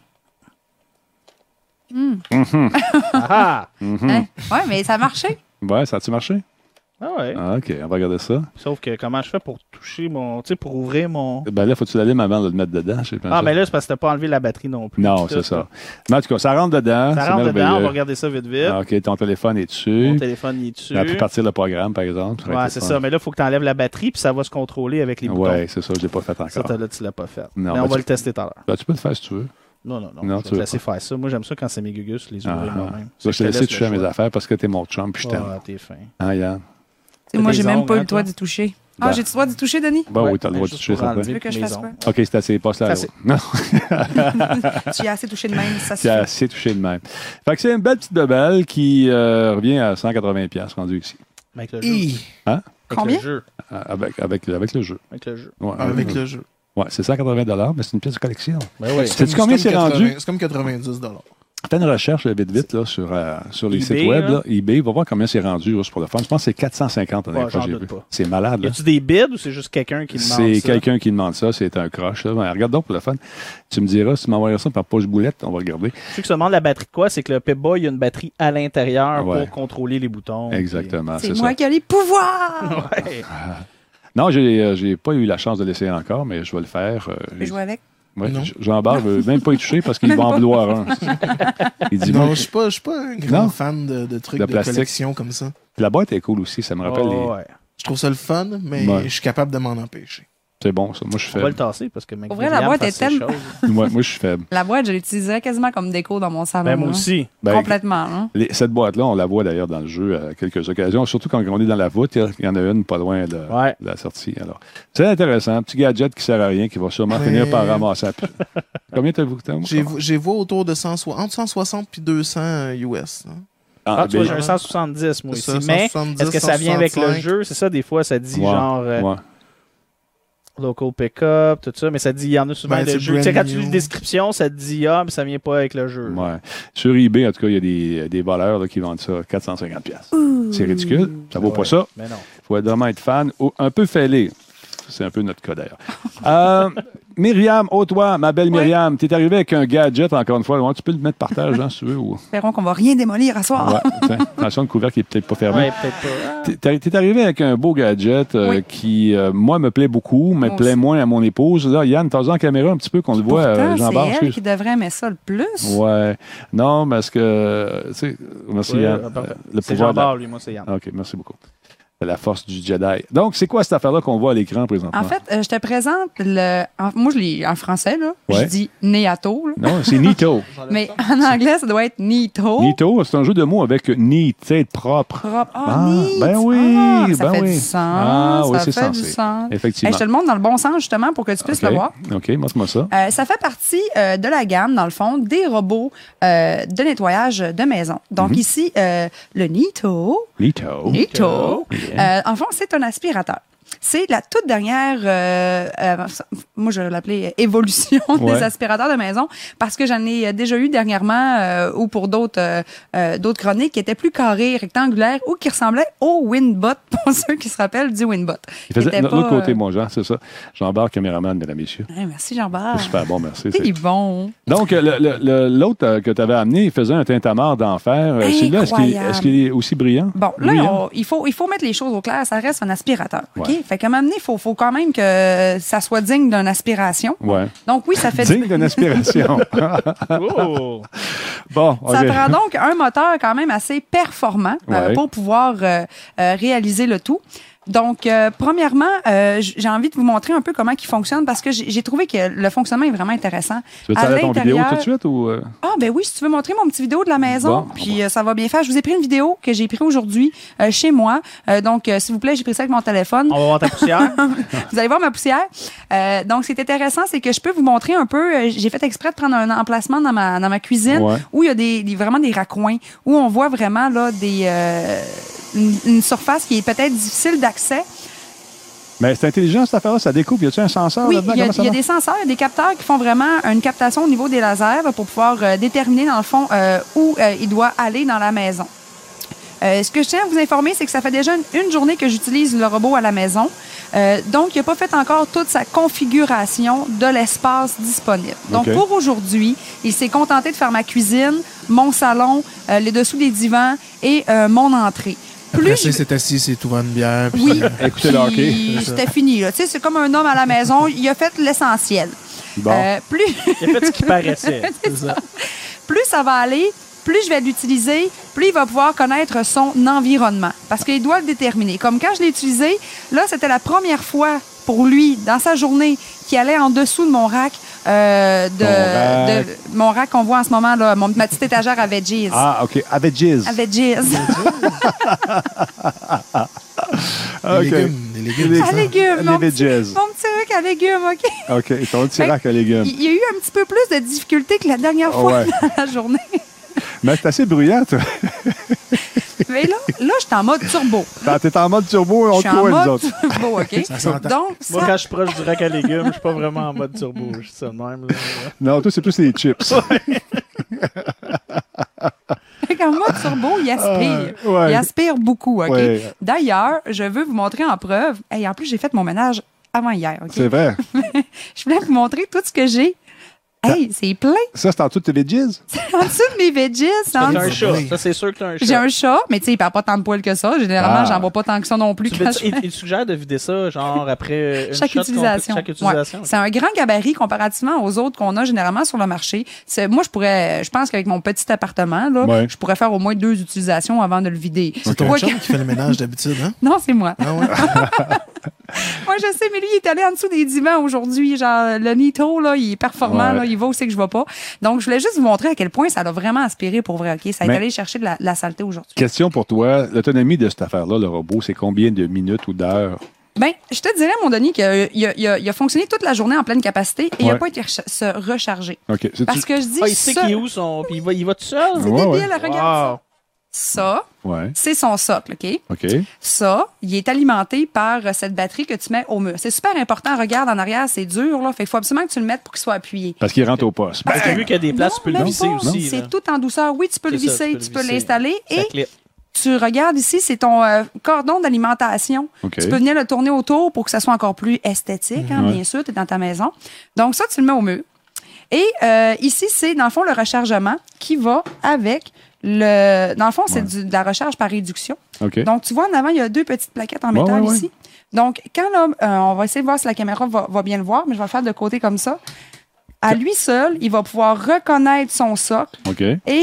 Ah Hein? Ouais, mais ça a marché. Ouais, ça a-tu marché? ah! Ouais. Ah, OK, on va regarder ça. Sauf que comment je fais pour toucher mon. Tu sais, pour ouvrir mon. Ben là, faut que tu l'allumes avant de le mettre dedans. Je sais pas Ah, ça. mais là, c'est parce que t'as pas enlevé la batterie non plus. Non, Tout c'est ça. là. Mais en tout cas, ça rentre dedans. Ça c'est rentre dedans, on merveilleux. va regarder ça vite vite. Ah, OK, ton téléphone est dessus. Mon téléphone il est dessus. On peut partir le programme, par exemple. Ouais, c'est ça. Mais là, il faut que tu enlèves la batterie, puis ça va se contrôler avec les boutons. Oui, c'est ça, je ne l'ai pas fait Ça, encore. là, tu l'as pas fait. Non, mais on ben, va tu- le tester tout à l'heure. Ben, tu peux le faire si tu veux. Non, Non, je tu vais veux te laisser pas. faire ça. Moi, j'aime ça quand c'est mes gugus, les Ah, ouvrir ah. moi-même. Je vais te laisser laisse toucher à le mes choix. affaires parce que t'es mon chum puis je t'aime. Ah, t'es fin. Hein, Yann? Tu sais, moi, des j'ai même ongles, pas eu hein, le droit toi? d'y toucher. Ben. Ah, j'ai-tu le droit d'y toucher, Denis? Ben oui, t'as le ben, droit de juste toucher pour ça. enlever Tu veux que je mes fasse ongles. quoi? OK, c'est assez. Passe là. Ça, Non, Tu y as assez touché de même, ça tu as suffit. assez touché de même. Fait que c'est une belle petite bebelle qui revient à 180$ rendu ici. Avec le jeu. Hi! Avec Combien? le jeu. Avec le jeu. Avec le jeu. Ouais, Avec le jeu. Ouais, c'est 180$, mais c'est une pièce de collection. Ben oui. Sais-tu combien c'est rendu? C'est comme 90 $. Fais une recherche vite là, sur les eBay, sites web. là. Là. eBay, va voir combien c'est rendu juste pour le fun. Je pense que c'est 450 la dernière Ouais, fois j'en que j'ai doute vu. pas. C'est malade. Y Là. a-tu des bids ou c'est juste quelqu'un qui demande C'est ça? quelqu'un qui demande ça, c'est un crush. Là. Ben, regarde donc pour le fun. Tu me diras, si tu m'envoies ça par poche boulette, on va regarder. Ceux qui se demandent la batterie de quoi, c'est que le Pip-Boy, il y a une batterie à l'intérieur Ouais. pour contrôler les boutons. Exactement, C'est c'est moi ça. qui ai les pouvoirs! Ouais. Non, j'ai pas eu la chance de l'essayer encore, mais je vais le faire. Je vais jouer avec. Ouais, Non. Jean-Bart ne veut même pas y toucher parce qu'il va en vouloir un. Il dit, Non, moi, je suis pas un grand Non. fan de trucs De de, plastique. collection comme ça. la boîte est cool aussi, ça me rappelle les... Ouais. Je trouve ça le fun, mais Ouais. je suis capable de m'en empêcher. C'est bon, ça. Moi, je suis On va le faible. tasser parce que Pour vrai, la boîte est tellement- Moi, je suis faible. La boîte, je l'utiliserais quasiment comme déco dans mon salon. Ben, moi là. aussi. Ben, Complètement. Hein? Cette boîte-là, on la voit d'ailleurs dans le jeu à quelques occasions, surtout quand on est dans la voûte, il y en a une pas loin de, Ouais. de la sortie. Alors, c'est intéressant, un petit gadget qui sert à rien, qui va sûrement Mais- finir par ramasser. Combien t'as-vous coûté? J'ai vu autour de 160, entre 160 puis 200 US. hein. Ah, tu vois, j'ai ben, un 170, moi C'est aussi. ça, Mais 170, est-ce que ça vient avec le 165? jeu? C'est ça, des fois, ça dit ouais, genre ouais. local pickup, tout ça, mais ça dit, il y en a souvent Ben, le c'est jeu. Tu sais, quand brand tu lis new. la description, ça te dit, ah, mais ça vient pas avec le jeu. Ouais. Sur eBay, en tout cas, il y a des voleurs là, qui vendent ça 450$. C'est ridicule. Ça vaut Ouais, pas ça. Mais non. Il faut vraiment être fan ou un peu fêlé. C'est un peu notre cas d'ailleurs. Myriam, toi, ma belle Oui. Myriam, tu es arrivé avec un gadget, encore une fois. Ouais, tu peux le mettre par terre, Jean, si tu veux. Ou... Espérons qu'on va rien démolir à soir. Ouais, tiens, attention, le couvercle est peut-être pas fermé. Ouais, peut-être pas. T'es arrivé avec un beau gadget Oui. qui, moi, me plaît beaucoup, me Moi plaît aussi. moins à mon épouse. Là, Yann, t'as en caméra un petit peu qu'on le voit, Pourtant, Jean-Bart. c'est elle qui devrait aimer ça le plus. Ouais. Non, parce que, tu sais, merci Ouais, Yann. parfait. Le C'est pouvoir de la- Jean-Bart, lui, moi, c'est Yann. OK, merci beaucoup. C'est la force du Jedi. Donc, c'est quoi cette affaire-là qu'on voit à l'écran présentement? En fait, je te présente moi, je lis en français, là. Ouais. Je dis Neato, là. Non, c'est Nito. Mais en anglais, ça doit être Nito. Nito, c'est un jeu de mots avec neat, tu sais, être propre. Propre. Ah, Ah, neat. ben oui, Ah, ça ben fait oui. du sens. Ah, oui, ça c'est fait du censé. sens. Effectivement. Hey, je te le montre dans le bon sens, justement, pour que tu puisses OK. le voir. OK, montre-moi ça. Ça fait partie de la gamme, dans le fond, des robots de nettoyage de maison. Donc ici, le Nito. Nito. En fond, c'est un aspirateur. C'est la toute dernière, moi je l'appelais évolution Ouais. des aspirateurs de maison parce que j'en ai déjà eu dernièrement ou pour d'autres chroniques qui étaient plus carrés, rectangulaires ou qui ressemblaient au Winbot, pour ceux qui se rappellent du Winbot. Il faisait Qui était de l'autre pas, côté, mon Jean, c'est ça. Jean-Bart, caméraman, mesdames et messieurs. Merci Jean-Bart. C'est super bon, merci. C'est bon. Donc, l'autre que tu avais amené, il faisait un tintamarre d'enfer. Celui-là, est-ce qu'il est aussi brillant? Bon, là, Brillant? il faut mettre les choses au clair. Ça reste un aspirateur. OK? Ouais. Fait qu'à un moment donné, il faut quand même que ça soit digne d'une aspiration. Ouais. Donc, oui, ça fait Digne d'une aspiration. Oh! Bon, OK. Ça prend donc un moteur quand même assez performant Ouais. pour pouvoir réaliser le tout. Donc, premièrement, j'ai envie de vous montrer un peu comment il fonctionne parce que j'ai trouvé que le fonctionnement est vraiment intéressant. Tu veux À faire ton vidéo l'intérieur- tout de suite ou... Ah, ben oui, si tu veux montrer mon petit vidéo de la maison, Bon. puis ça va bien faire. Je vous ai pris une vidéo que j'ai prise aujourd'hui chez moi. Donc, s'il vous plaît, j'ai pris ça avec mon téléphone. On va voir ta poussière. Vous allez voir ma poussière. Donc, c'est intéressant, c'est que je peux vous montrer un peu. J'ai fait exprès de prendre un emplacement dans ma cuisine Ouais. où il y a vraiment des raccoins, où on voit vraiment là une surface qui est peut-être difficile d'accès. Mais c'est intelligent, cette affaire-là. Ça découpe. Y a-tu un senseur Oui, là-dedans? il y a Comment ça des senseurs, il y a des capteurs qui font vraiment une captation au niveau des lasers pour pouvoir déterminer, dans le fond, où il doit aller dans la maison. Ce que je tiens à vous informer, c'est que ça fait déjà une journée que j'utilise le robot à la maison. Donc, il n'a pas fait encore toute sa configuration de l'espace disponible. Donc, OK. pour aujourd'hui, il s'est contenté de faire ma cuisine, mon salon, les dessous des divans et mon entrée. Après Plus ça, c'est assis, c'est ouvert une bière. puis oui, ça- Écoutez le hockey. puis c'était fini. Là. Tu sais, c'est comme un homme à la maison. Il a fait l'essentiel. Bon. Plus, Il a fait ce qui paraissait. c'est ça. plus ça va aller, plus je vais l'utiliser, plus il va pouvoir connaître son environnement. Parce qu'il doit le déterminer. Comme quand je l'ai utilisé, là, c'était la première fois pour lui, dans sa journée, qui allait en dessous de mon rack, mon rack qu'on voit en ce moment, là, ma petite étagère à veggies. Ah, OK. Avec Jizz. À veggies. Ah, OK. Des légumes. À légumes. Les Mon veggies. petit rack à légumes, OK? OK. Ton petit rack à légumes. Il y a eu un petit peu plus de difficultés que la dernière fois Ouais. dans la journée. Mais c'est assez bruyant, toi. Mais là, je suis en mode turbo. T'es en mode turbo, Je on suis te en voit, nous mode autres. turbo, OK? Ça s'entend. Donc, Moi, ça, quand je suis proche du rack à légumes, je suis pas vraiment en mode turbo. Je suis ça de même. Là. Non, toi, c'est plus les chips. en mode turbo, il aspire. ouais. Il aspire beaucoup, OK? Ouais. D'ailleurs, je veux vous montrer en preuve. Hey, en plus, j'ai fait mon ménage avant hier, OK? C'est vrai. Je voulais vous montrer tout ce que j'ai. Hey, c'est plein. Ça, c'est en dessous de tes veggies? En dessous de mes veggies, T'as en un dessous- chat. Ça, c'est sûr que t'as un chat. j'ai un chat, mais tu sais, il perd pas tant de poils que ça. Généralement, Ah. j'en vois pas tant que ça non plus. Tu quand veux- je il, fais- il suggère de vider ça, genre après une chaque shot utilisation. Chaque utilisation. Ouais. C'est un grand gabarit comparativement aux autres qu'on a généralement sur le marché. Moi, je pense qu'avec mon petit appartement, là, Ouais. je pourrais faire au moins 2 utilisations avant de le vider. C'est ton Quoique- chum qui fait le ménage d'habitude, hein? Non, c'est moi. Ah ouais? Moi, je sais, mais lui, il est allé en dessous des divans aujourd'hui. Genre, le Nito, là, il est performant, Ouais. là, il va où c'est que je vais pas. Donc, je voulais juste vous montrer à quel point ça l'a vraiment aspiré pour vrai, OK? Ça est Mais- allé chercher de la saleté aujourd'hui. Question pour toi. L'autonomie de cette affaire-là, le robot, c'est combien de minutes ou d'heures? Ben, je te dirais, mon Denis, qu'il a fonctionné toute la journée en pleine capacité et il n'a Ouais. pas été se recharger. OK. Parce que je dis Ah, il sait ça, qu'il est où son. Puis il va tout seul. c'est Ouais, débile, ouais. regarde Wow. ça. Ouais. C'est son socle, OK? OK. Ça, il est alimenté par cette batterie que tu mets au mur. C'est super important. Regarde, en arrière, c'est dur, là. Fait qu'il faut absolument que tu le mettes pour qu'il soit appuyé. Parce qu'il rentre au poste. Parce que vu qu'il y a des places, tu peux le même visser pas. aussi. là. C'est tout en douceur. Oui, tu peux le C'est ça, visser, tu tu peux peux le visser. l'installer Ça et clip. tu regardes ici, c'est ton cordon d'alimentation. OK. Tu peux venir le tourner autour pour que ça soit encore plus esthétique, hein, Ouais. bien sûr, tu es dans ta maison. Donc ça, tu le mets au mur. Et ici, c'est dans le fond le rechargement qui va avec le... Dans le fond, c'est de la recharge par réduction. OK. Donc, tu vois, en avant, il y a 2 petites plaquettes en Ouais, métal ouais, ouais. ici. Donc, quand là, on va essayer de voir si la caméra va bien le voir, mais je vais le faire de côté comme ça. À lui seul, il va pouvoir reconnaître son socle OK. et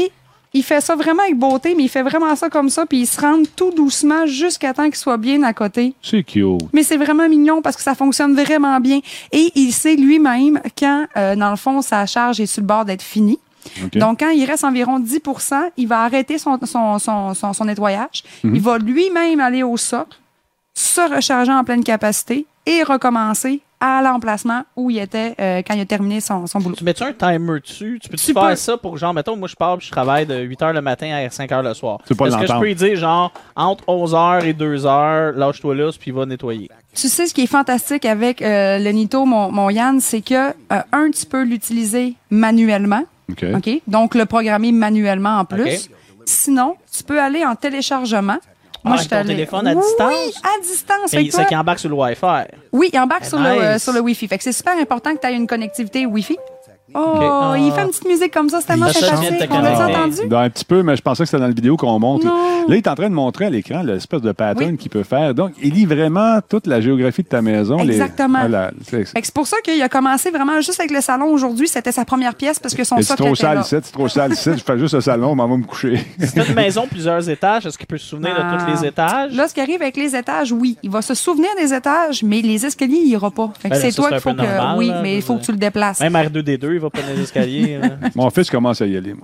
il fait ça vraiment avec beauté, mais il fait vraiment ça comme ça, puis il se rend tout doucement jusqu'à temps qu'il soit bien à côté. C'est cute. Mais c'est vraiment mignon parce que ça fonctionne vraiment bien. Et il sait lui-même quand, dans le fond, sa charge est sur le bord d'être finie. OK. Donc, quand il reste environ 10 il va arrêter son nettoyage. Il va lui-même aller au socle, se recharger en pleine capacité et recommencer à l'emplacement où il était quand il a terminé son boulot. Tu mets-tu un timer dessus? Tu peux-tu Tu faire peux. ça pour, genre, mettons, moi je pars puis je travaille de 8h le matin à 5h le soir. Tu peux pas Est-ce que je l'entendre. peux lui dire, genre, entre 11h et 2h, lâche-toi là, puis il va nettoyer? Tu sais, ce qui est fantastique avec le Nito, mon Yann, c'est que, tu peux l'utiliser manuellement. OK. OK? Donc, le programmer manuellement en plus. OK. Sinon, tu peux aller en téléchargement. Avec je ton suis allée- téléphone à Oui, distance? à distance. Fait Mais que c'est toi- qui embarque sur le Wi-Fi. Oui, il embarque sur, Nice. sur le Wi-Fi. Fait que c'est super important que tu aies une connectivité Wi-Fi. Oh, Ok. il fait une petite musique comme ça. C'est tellement Il chante. sympathique. On l'a Ah. entendu? Ben, un petit peu, mais je pensais que c'était dans la vidéo qu'on montre. Non. Là, il est en train de montrer à l'écran l'espèce de pattern Oui. qu'il peut faire. Donc, il lit vraiment toute la géographie de ta maison. Exactement. C'est Fait que c'est pour ça qu'il a commencé vraiment juste avec le salon aujourd'hui. C'était sa première pièce parce que son c'est socle trop était sale là. ici, c'est trop sale ici. Je fais juste le salon, maman va me coucher. C'est une maison, plusieurs étages. Est-ce qu'il peut se souvenir de tous les étages? Là, ce qui arrive avec les étages, oui. Il va se souvenir des étages, mais les escaliers, il ira pas. Fait que Ben, c'est ça, toi c'est qu'il faut un peu que. normal, Oui, là, mais il faut que tu le déplaces. Même R2D2, il va prendre les escaliers. là. Mon fils commence à y aller, moi.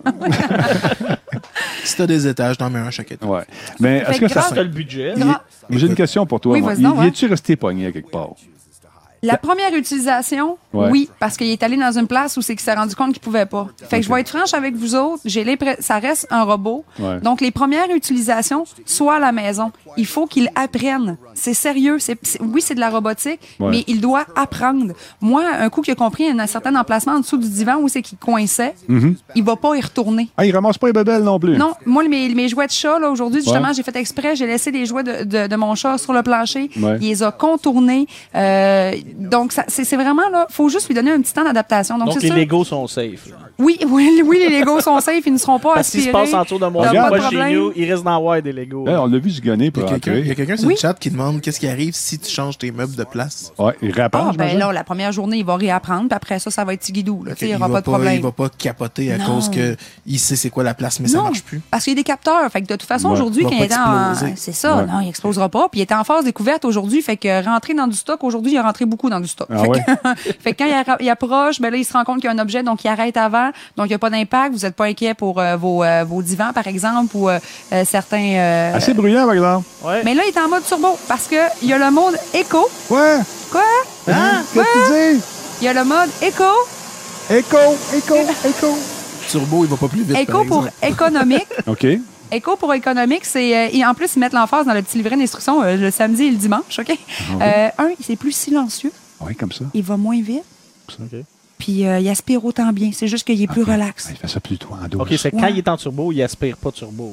Si t'as des étages, t'en mets un chaque étage. Ouais. Mais est-ce que ça. grâce- T'as le budget. Mais j'ai une question pour toi. Oui, moi. vas-y donc, Y es-tu resté pogné à quelque part? La première utilisation, Ouais. oui, parce qu'il est allé dans une place où c'est qu'il s'est rendu compte qu'il pouvait pas. Fait que je vais être franche avec vous autres, ça reste un robot. Ouais. Donc les premières utilisations, soit à la maison, il faut qu'il apprenne. C'est sérieux, oui, c'est de la robotique, Ouais. mais il doit apprendre. Moi, un coup qu'il a compris un certain emplacement en dessous du divan où c'est qu'il coinçait, il va pas y retourner. Ah, il ramasse pas les bébelles non plus. Non, moi, mes jouets de chat, là, aujourd'hui, justement, Ouais. j'ai fait exprès, j'ai laissé les jouets de mon chat sur le plancher. Ouais. Il les a contournés. Donc, c'est vraiment, là, faut juste lui donner un petit temps d'adaptation. Donc, Donc, c'est les sûr. Legos sont safe. là. Oui, les Legos sont safe, ils ne seront pas Parce qu'il se aspirés. passe autour de moi, T'as Regarde. pas de pas chez problème. nous, il risque d'en avoir des Legos. Là, on l'a vu se gonner Il pour y a rentrer. quelqu'un sur Oui. le chat qui demande qu'est-ce qui arrive si tu changes tes meubles de place. Ouais, il réapprend, Ah, ben j'imagine? là, la première journée, il va réapprendre, puis après ça va être tigidou. Là, tu sais, il n'y aura va pas de problème. Il va pas capoter à Non. cause que il sait c'est quoi la place, mais ça Non, marche plus. parce qu'il y a des capteurs. Fait que de toute façon, Ouais. aujourd'hui, Il va quand il pas était en... exploser. C'est ça, Ouais. non, il explosera pas. Puis il était en phase découverte aujourd'hui. Fait que rentrer dans du stock, aujourd'hui, il est rentré beaucoup dans du stock. Ah fait, ouais? que, fait que quand il approche, ben là, il se rend compte qu'il y a un objet, donc il arrête avant. Donc, il n'y a pas d'impact. Vous n'êtes pas inquiet pour vos divans, par exemple, ou certains... Assez bruyant, par exemple. Ouais. Mais là, il est en mode turbo parce que il y a le mode éco. Ouais. Quoi? Hein? Qu'est-ce que tu dis? Il y a le mode éco. Écho. Turbo, il va pas plus vite. Éco par pour exemple. économique. OK. Éco pour économique, c'est et en plus ils mettent l'emphase dans le petit livret d'instruction le samedi et le dimanche, OK? C'est plus silencieux, Oui, comme ça. il va moins vite, OK. puis il aspire autant bien, c'est juste qu'il est plus relax. Ah, il fait ça plutôt en douce. OK, c'est quand Ouais. il est en turbo, il aspire pas turbo.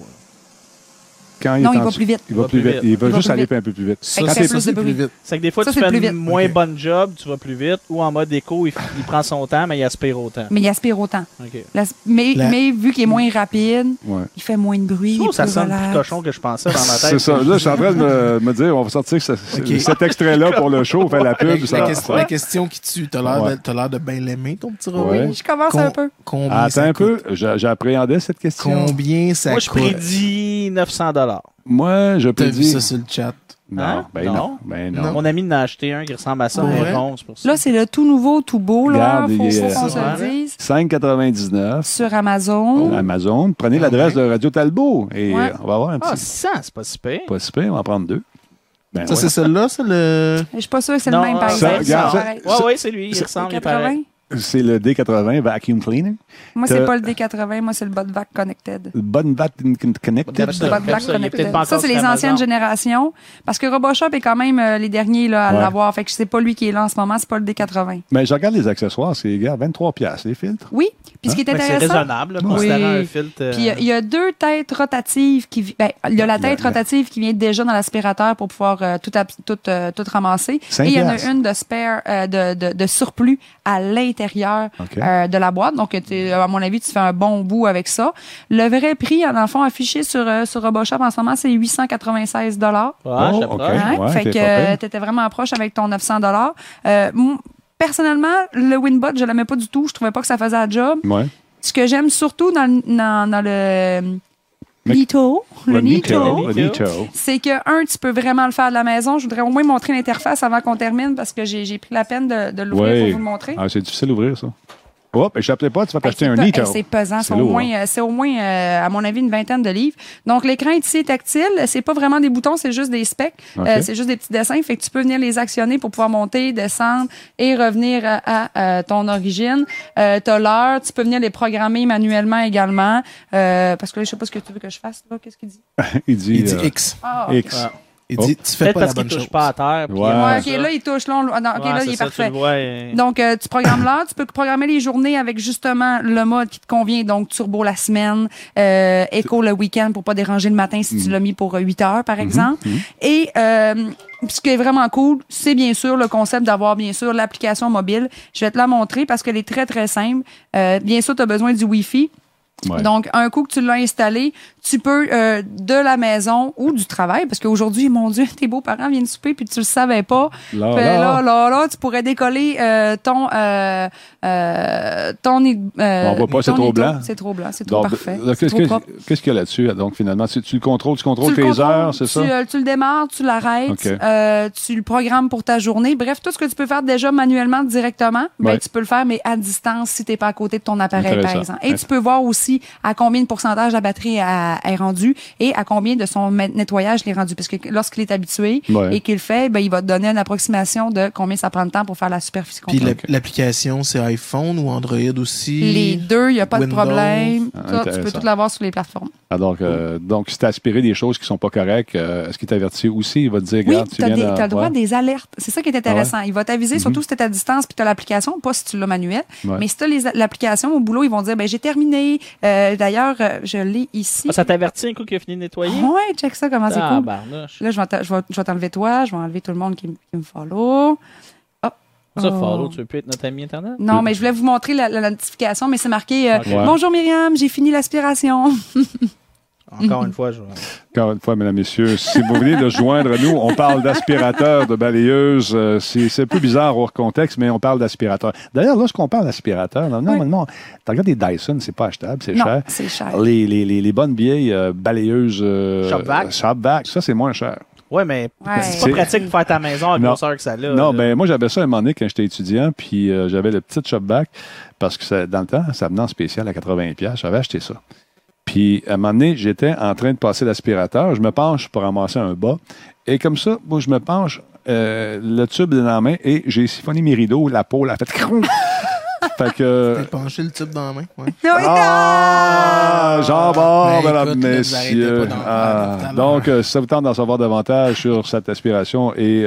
Quand Non, est il en va dessous- plus vite. Il va plus vite. Il va Il va juste plus aller vite. un peu plus vite. Fait Quand que c'est ça, c'est plus vite. C'est que des fois, Ça, tu c'est fais plus une vite. moins OK. bonne job, tu vas plus vite, ou en mode éco, il prend son temps, mais il aspire autant. Mais il aspire autant. OK. Mais vu qu'il est moins rapide, Ouais. il fait moins de bruit, Je il trouve est que ça plus sonne plus relax. cochon que je pensais dans ma tête. C'est ça. Là, je suis en train de me dire, on va sortir cet extrait-là pour le show, on fait la pub. La question qui tue, t'as l'air de bien l'aimer, ton petit robot. Ouais. Je commence un peu. Combien Attends ça un peu, coûte? j'appréhendais cette question. Combien ça Moi, je coûte? prédis 900 $. Moi, je T'as vu prédis... ça sur le chat? Non, Hein? ben Non. non. Ben non. Non. Mon ami en a acheté un qui ressemble à ça, Pour mais vrai? rond, c'est pour ça. Là, c'est le tout nouveau, tout beau, là. Regarde, Faut il est- qu'on se Ouais. le dise. 5,99 Sur Amazon. Amazon. Prenez l'adresse de Radio Talbot et Ouais. on va avoir un Ah, petit... 600, c'est pas si pire. Pas si pire, on va en prendre deux. Ben Ça, ouais. c'est celle-là, c'est le... Je suis pas sûre que c'est Non, le même, par ça, exemple. regarde, C'est ça- pareil. Ouais, ouais, c'est lui, il ressemble, il est pareil. 80. C'est le D80 Vacuum Cleaner. Moi, c'est T'as- pas le D80, moi, c'est le Botvac Connected. Bonne Vacuum Connected. Bonne Le Botvac ça, il est peut-être Connected. pas Ça, encore c'est les sur anciennes Amazon. générations. Parce que RoboShop est quand même les derniers là, à Ouais. l'avoir. Fait que c'est pas lui qui est là en ce moment, c'est pas le D80. Mais je regarde les accessoires, c'est gars, 23$, les filtres. Oui. Puis ce qui est Fait que c'est intéressant. raisonnable, là, considérant un filtre. Puis il y a deux têtes rotatives qui. Ben, il y a la tête rotative qui vient déjà dans l'aspirateur pour pouvoir tout ramasser. 5 Et il y en a piastres. une de spare, de surplus à l'intérieur OK. de la boîte. Donc, à mon avis, tu fais un bon bout avec ça. Le vrai prix, en enfant affiché sur RoboShop en ce moment, c'est 896 $. Ouais, Oh, je OK. Hein? Ouais, Fait t'es que pas pire. tu étais vraiment proche avec ton 900 $. Personnellement, le Winbot, je l'aimais pas du tout. Je trouvais pas que ça faisait la job. Ouais. Ce que j'aime surtout dans le Nito, Le Nito. c'est que, tu peux vraiment le faire de la maison. Je voudrais au moins montrer l'interface avant qu'on termine parce que j'ai pris la peine de l'ouvrir pour vous le montrer. Ah, c'est difficile d'ouvrir, ça. Hop, échappez pas, tu vas t'acheter un C'est Nito. c'est pesant, C'est lourd, hein. c'est au moins, à mon avis, une vingtaine de livres. Donc, l'écran ici est tactile. C'est pas vraiment des boutons, c'est juste des specs. OK. C'est juste des petits dessins. Fait que tu peux venir les actionner pour pouvoir monter, descendre et revenir à ton origine. T'as l'heure. Tu peux venir les programmer manuellement également. Parce que là, je sais pas ce que tu veux que je fasse. Là. Qu'est-ce qu'il dit? Il dit X. Ah, X. Ah. Il dit, tu fais Peut-être pas la parce qu'il bonne touche chose. pas à terre. puis Ouais. Ouais, ça. OK, là, il touche. Là, là, il est ça, parfait. Tu le vois, et- Donc, tu programmes l'heure. Tu peux programmer les journées avec justement le mode qui te convient. Donc, turbo la semaine, écho le week-end pour pas déranger le matin si tu l'as mis pour 8 heures, par exemple. Et ce qui est vraiment cool, c'est bien sûr le concept d'avoir, bien sûr, l'application mobile. Je vais te la montrer parce qu'elle est très, très simple. Bien sûr, tu as besoin du Wi-Fi. Ouais. Donc, un coup que tu l'as installé, tu peux, de la maison ou du travail, parce qu'aujourd'hui, mon Dieu, tes beaux-parents viennent souper puis tu le savais pas. Là, Puis là. là, tu pourrais décoller ton On voit pas, c'est ton trop Nito. blanc. C'est trop blanc, c'est trop Donc, parfait. là, C'est trop propre. qu'est-ce qu'il y a là-dessus? Donc, finalement, tu le contrôles, tu contrôles Tu tes le contrôles, heures, c'est ça? Tu le démarres, tu l'arrêtes, OK. tu le programmes pour ta journée. Bref, tout ce que tu peux faire déjà manuellement directement, ben, Ouais. tu peux le faire, mais à distance si tu n'es pas à côté de ton appareil, par Intéressant. exemple. Et tu peux voir aussi à combien de pourcentage la batterie est rendue et à combien de son nettoyage il est rendu. Parce que lorsqu'il est habitué Ouais. et qu'il le fait, ben, il va te donner une approximation de combien ça prend de temps pour faire la superficie Puis complète. l'application, c'est iPhone ou Android aussi? Les deux, il n'y a pas Windows. de problème. Ah, Ça, tu peux intéressant. tout l'avoir sur les plateformes. Alors, donc, si tu as aspiré des choses qui sont pas correctes, est-ce qu'il t'avertit aussi? Il va te dire, Oui, regarde, tu as le droit ouais. des alertes. C'est ça qui est intéressant. Il va t'aviser, surtout si tu es à distance puis tu as l'application, pas si tu l'as manuel. Ouais. Mais si tu as l'application au boulot, ils vont dire, ben j'ai terminé. D'ailleurs, je l'ai ici. Ah, ça t'avertit un coup qu'il a fini de nettoyer? Ouais, check ça, comment c'est Ah, cool. barnouche. Là, je vais t'enlever toi, je vais enlever tout le monde qui me follow. Oh. Ça, Oh. follow, tu veux plus être notre ami Internet? Non, mais je voulais vous montrer la notification, mais c'est marqué Ouais. Bonjour Myriam, j'ai fini l'aspiration. Encore une fois, je Encore une fois, mesdames, messieurs, si vous venez de joindre à nous, on parle d'aspirateur, de balayeuse. C'est un peu bizarre hors contexte, mais on parle d'aspirateur. D'ailleurs, lorsqu'on parle d'aspirateur, normalement, tu regardes des Dyson, c'est pas achetable, c'est Non, cher. c'est cher. Les bonnes vieilles balayeuses Shopvac. Shopvac, ça, c'est moins cher. Ouais, mais Ouais. c'est pas pratique pour faire ta maison à la Non. grosseur que ça a. Non, là. ben moi, j'avais ça à un moment donné quand j'étais étudiant, puis j'avais le petit Shopvac, parce que dans le temps, ça venait en spécial à 80$. J'avais acheté ça. Puis, à un moment donné, j'étais en train de passer l'aspirateur. Je me penche pour ramasser un bas. Et comme ça, moi, je me penche, le tube est dans la main et j'ai siphonné mes rideaux. La peau, elle a fait... Fait que... T'as penché le tube dans la main. Ouais. Ah! Jean-Bart, Ben, mesdames, écoute, là, vous messieurs. arrêtez pas d'en parler tout à l'heure. Donc, si ça vous tente d'en savoir davantage sur cette aspiration et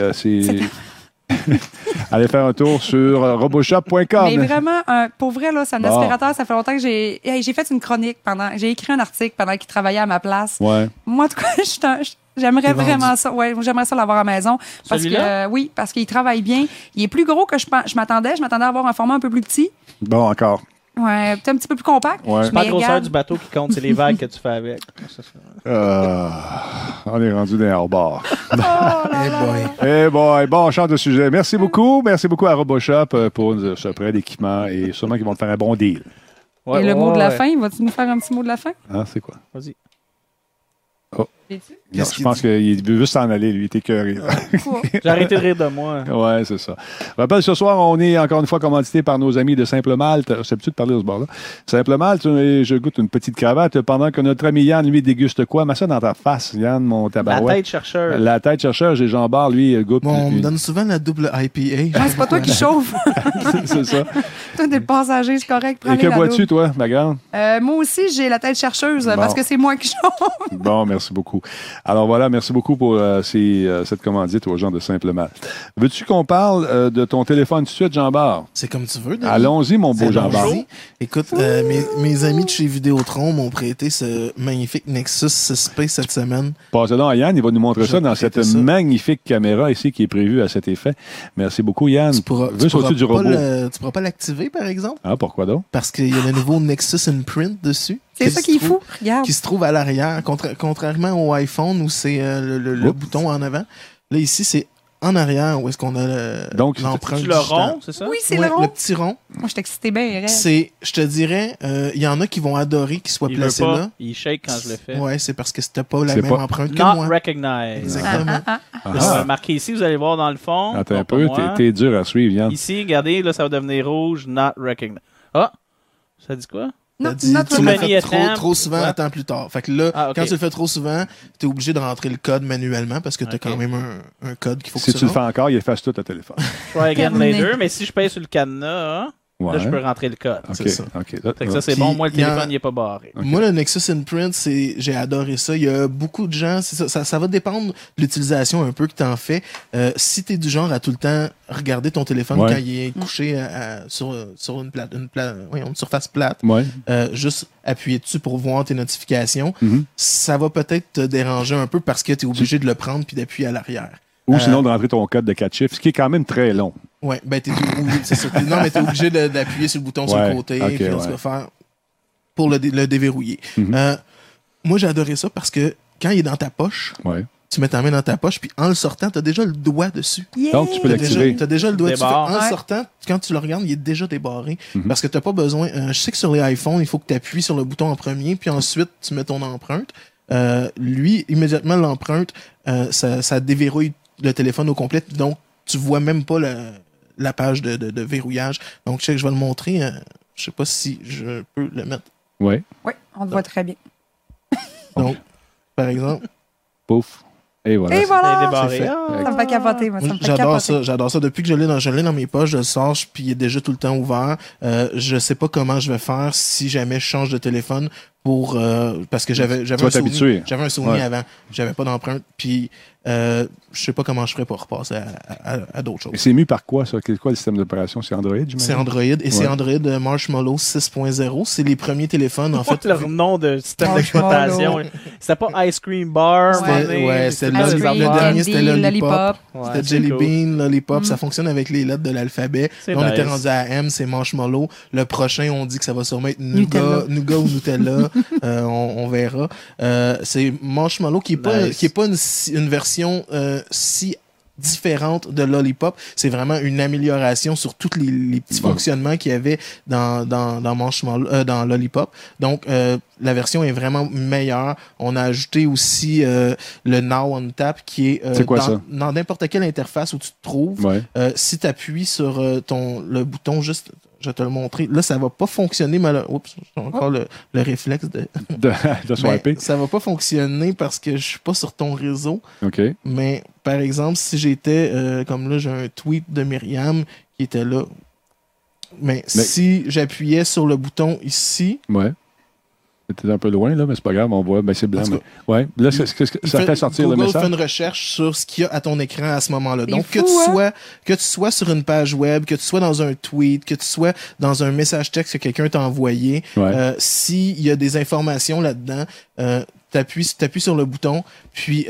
allez faire un tour sur roboshop.com. Mais vraiment, pour vrai, là, c'est un Bon. aspirateur. Ça fait longtemps que j'ai fait une chronique j'ai écrit un article pendant qu'il travaillait à ma place. Ouais. Moi, en tout cas, j'aimerais T'es vendu. vraiment ça. Ouais, j'aimerais ça l'avoir à la maison. Parce Celui-là? que, oui, parce qu'il travaille bien. Il est plus gros que je m'attendais. Je m'attendais à avoir un format un peu plus petit. Bon, encore. Ouais, peut-être un petit peu plus compact. Ouais. C'est pas la Mais grosseur regarde, du bateau qui compte, c'est les vagues que tu fais avec. On est rendu dans les hors-bord. Eh boy. Eh boy, bon, on change de sujet. Merci beaucoup. Merci beaucoup à RoboShop pour ce prêt d'équipement et sûrement qu'ils vont te faire un bon deal. Ouais, Et le mot de la ouais. fin, vas-tu nous faire un petit mot de la fin? Hein, c'est quoi? Vas-y. Non, Qu'est-ce je qu'il pense qu'il veut juste s'en aller, lui. Il est écœuré. J'ai arrêté de rire de moi. Ouais, c'est ça. Je rappelle, ce soir, on est encore une fois commandité par nos amis de Simple Malte. C'est l'habitude de parler de ce bord-là. Simple Malte, et je goûte une petite cravate pendant que notre ami Yann, lui, déguste quoi? Mets ça dans ta face, Yann, mon La tabarouette. tête chercheur. La tête chercheur, j'ai Jean-Bart, lui, goûte. Bon, on me une- donne souvent la double IPA. Ouais, c'est pas toi qui chauffe. c'est ça. Toi, t'es le passager, c'est correct. Et que bois-tu, toi, ma grande? Moi aussi, j'ai la tête chercheuse Bon. parce que c'est moi qui chauffe. Bon, merci beaucoup. Alors voilà, merci beaucoup pour cette commandite aux gens de Simple Malte. Veux-tu qu'on parle de ton téléphone tout de suite, Jean-Bart? C'est comme tu veux. David. Allons-y, mon beau Allons-y. Jean-Bart. Écoute, mes amis de chez Vidéotron m'ont prêté ce magnifique Nexus 6P cette semaine. Passez donc à Yann, il va nous montrer Je ça dans vais cette prêter ça. magnifique caméra ici qui est prévue à cet effet. Merci beaucoup, Yann. Tu pourras Veux sauter du pas robot. tu pourras pas l'activer, par exemple, Ah, pourquoi donc? parce qu'il y a le nouveau Nexus Imprint dessus. C'est ça qui est fou. Regarde. Qui se trouve à l'arrière, contrairement au iPhone où c'est le Oups. bouton en avant. Là, ici, c'est en arrière, où est-ce qu'on a Donc, l'empreinte Tu le digitale. rond, c'est ça? Oui, c'est Ouais, le rond. le petit rond. Moi, je suis excitée bien, raide. Je te dirais, il y en a qui vont adorer qu'il soit Il veut placé pas. là. Il shake quand je le fais. Ouais, c'est parce que c'était pas la C'est même pas- empreinte que Not moi. recognized. Exactement. Ah. Marqué ici, vous allez voir dans le fond. Attends un Non, pas peu, moi. t'es dur à suivre, Yann. Ici, regardez, là, ça va devenir rouge. Not recognized. Ah! Ça dit quoi? T'as Non, dit, notre tu l'as many fait attempts. trop souvent, Ouais. attends plus tard. Fait que là, Ah, ok. quand tu le fais trop souvent, t'es obligé de rentrer le code manuellement parce que t'as Ok. quand même un code qu'il faut Si que tu le rentres. fais encore, il efface tout le téléphone. Try again Terminé. later. Mais si je paye sur le cadenas, hein, Ouais. là, je peux rentrer le code. OK, C'est ça. OK. Là, Fait que ça, c'est Puis, bon. Moi, le il y a- téléphone, il est pas barré. Ok. Moi, le Nexus Imprint, j'ai adoré ça. Il y a beaucoup de gens, c'est ça va dépendre de l'utilisation un peu que tu en fais. Si tu es du genre à tout le temps regarder ton téléphone Ouais. quand il est couché sur une surface plate, Ouais. juste appuyer dessus pour voir tes notifications, Mhm. ça va peut-être te déranger un peu parce que tu es obligé de le prendre puis d'appuyer à l'arrière. Ou sinon de rentrer ton code de 4 chiffres, ce qui est quand même très long. Ouais, ben c'est ça. Non, mais t'es obligé d'appuyer sur le bouton sur Ouais, le côté, ok, puis là, tu ouais. vas faire pour le déverrouiller. Mhm. Moi, j'ai adoré ça parce que quand il est dans ta poche, Ouais. tu mets ta main dans ta poche, puis en le sortant, t'as déjà le doigt dessus. Yeah! Donc, tu peux T'as l'activer. déjà, t'as déjà le doigt dessus. Débarre. Fait en le Ouais. sortant, quand tu le regardes, il est déjà débarré. Mhm. Parce que t'as pas besoin. Je sais que sur les iPhones, il faut que tu appuies sur le bouton en premier, puis ensuite, tu mets ton empreinte. Lui, immédiatement, l'empreinte, ça déverrouille le téléphone au complet. Donc, tu vois même pas la page de verrouillage. Donc, je sais que je vais le montrer. Je sais pas si je peux le mettre. Ouais. Oui, on te voit très bien. Donc, par exemple, Pouf. Et voilà. Et C'est voilà! débarré. c'est fait. Ah. Ça me fait capoter, moi. Ça me fait j'adore capoter. ça. J'adore ça. Depuis que je l'ai dans mes poches, je le sors, puis il est déjà tout le temps ouvert. Je sais pas comment je vais faire si jamais je change de téléphone pour parce que j'avais vas un souvenir. t'habituer. J'avais un souvenir Ouais. avant. J'avais pas d'empreinte. Puis je sais pas comment je ferais pour repasser à d'autres choses. Et c'est mis par quoi, ça? C'est quoi le système d'opération? C'est Android, j'imagine? C'est Android et c'est Ouais. Android Marshmallow 6.0. C'est les premiers téléphones en fait. Leur nom de système Marshmallow. d'exploitation. C'était pas Ice Cream Bar. Ouais. C'était Ice le cream, dernier, c'était candy, Lollipop. Ouais, C'était c'est Jelly cool. Bean, Lollipop, Mm. ça fonctionne avec les lettres de l'alphabet. C'est Là, on était nice. rendu à M, c'est Marshmallow. Le prochain, on dit que ça va sûrement être Nutella. Nougat ou Nutella. On verra. C'est Marshmallow qui est pas, Nice. qui est pas une version si différente de Lollipop. C'est vraiment une amélioration sur tous les petits Bon. fonctionnements qu'il y avait dans Marshmallow, dans Lollipop. Donc, la version est vraiment meilleure. On a ajouté aussi le Now on Tap qui est C'est quoi ça? dans n'importe quelle interface où tu te trouves. Ouais. Si tu appuies sur le bouton juste, je vais te le montrer. Là, ça va pas fonctionner Oups, j'ai encore le réflexe de. De Mais swiper. ça va pas fonctionner parce que je suis pas sur ton réseau. OK. Mais par exemple, si j'étais comme là, j'ai un tweet de Myriam qui était là. Mais si j'appuyais sur le bouton ici, Ouais. C'était un peu loin, là, mais c'est pas grave, on voit. Ben, c'est blanc. En tout cas, mais- Ouais. Là, ça il fait sortir Google le fait message. une recherche sur ce qu'il y a à ton écran à ce moment-là. C'est Donc, fou, hein? que tu sois sur une page web, que tu sois dans un tweet, que tu sois dans un message texte que quelqu'un t'a envoyé, Ouais. s'il y a des informations là-dedans, t'appuies sur le bouton, puis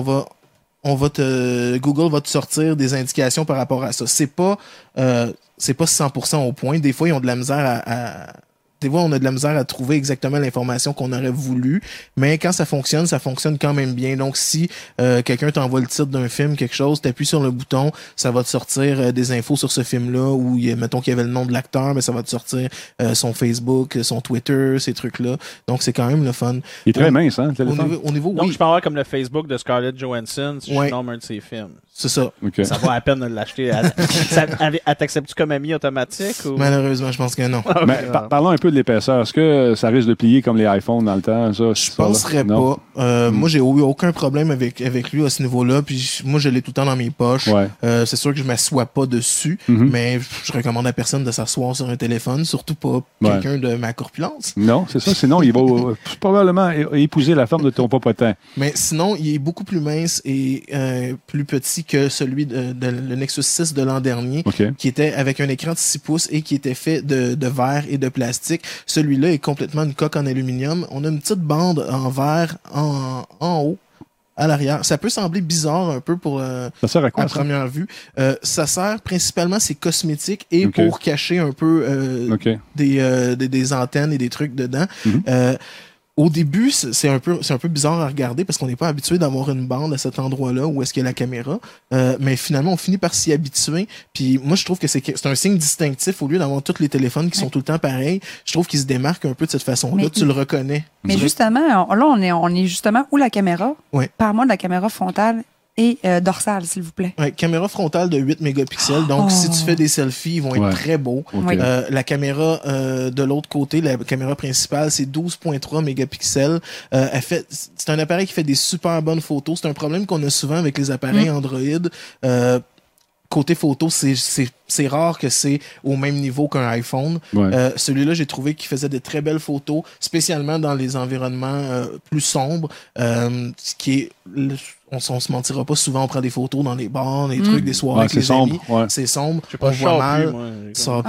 Google va te sortir des indications par rapport à ça. C'est pas 100% au point. Des fois, ils ont de la misère des fois, on a de la misère à trouver exactement l'information qu'on aurait voulu, mais quand ça fonctionne quand même bien. Donc, si quelqu'un t'envoie le titre d'un film, quelque chose, t'appuies sur le bouton, ça va te sortir des infos sur ce film-là, ou mettons qu'il y avait le nom de l'acteur, mais ça va te sortir son Facebook, son Twitter, ces trucs-là. Donc, c'est quand même le fun. Il est très mince, hein, le Au téléphone. niveau, Donc, oui, je peux avoir comme le Facebook de Scarlett Johansson si Ouais. je nomme un de ses films. c'est ça. OK. Ça vaut à peine de l'acheter. Elle t'accepte-tu comme ami automatique? Ou... Malheureusement, je pense que non. Mais parlons un peu de l'épaisseur. Est-ce que ça risque de plier comme les iPhones dans le temps? Ça, Je penserais pas. Moi, j'ai eu aucun problème avec lui à ce niveau-là. Puis moi, je l'ai tout le temps dans mes poches. Ouais. C'est sûr que je m'assois pas dessus, Mhm. mais je recommande à personne de s'asseoir sur un téléphone, surtout pas quelqu'un de ma corpulence. Non, c'est ça. Sinon, il va probablement épouser la forme de ton popotin. Mais sinon, il est beaucoup plus mince et plus petit que celui de le Nexus 6 de l'an dernier, OK. qui était avec un écran de 6 pouces et qui était fait de verre et de plastique. Celui-là est complètement une coque en aluminium. On a une petite bande en verre en haut, à l'arrière. Ça peut sembler bizarre un peu pour Ça sert à quoi, à ça? première vue. Ça sert principalement, c'est cosmétique et Ok. pour cacher un peu OK. des antennes et des trucs dedans. Mhm. Au début, c'est un peu bizarre à regarder parce qu'on n'est pas habitué d'avoir une bande à cet endroit-là où est-ce qu'il y a la caméra. Mais finalement, on finit par s'y habituer. Puis moi, je trouve que c'est un signe distinctif au lieu d'avoir tous les téléphones qui sont tout le temps pareils. Je trouve qu'ils se démarquent un peu de cette façon-là. Mais- Tu le reconnais. Mais justement, on est justement où la caméra? Ouais. Par-moi de la caméra frontale et dorsale, s'il vous plaît. Ouais, caméra frontale de 8 mégapixels. Donc, si tu fais des selfies, ils vont être très beaux. OK. Oui. La caméra de l'autre côté, la caméra principale, c'est 12.3 mégapixels. C'est un appareil qui fait des super bonnes photos. C'est un problème qu'on a souvent avec les appareils Android. Côté photo, c'est rare que c'est au même niveau qu'un iPhone. Ouais. Celui-là, j'ai trouvé qu'il faisait de très belles photos, spécialement dans les environnements plus sombres. Ce qui est, on se mentira pas, souvent on prend des photos dans les bars, des trucs, des soirées Ouais, avec c'est les sombre. amis. Ouais. C'est sombre. Je sais pas, On je voit sors mal. plus, moi. Ça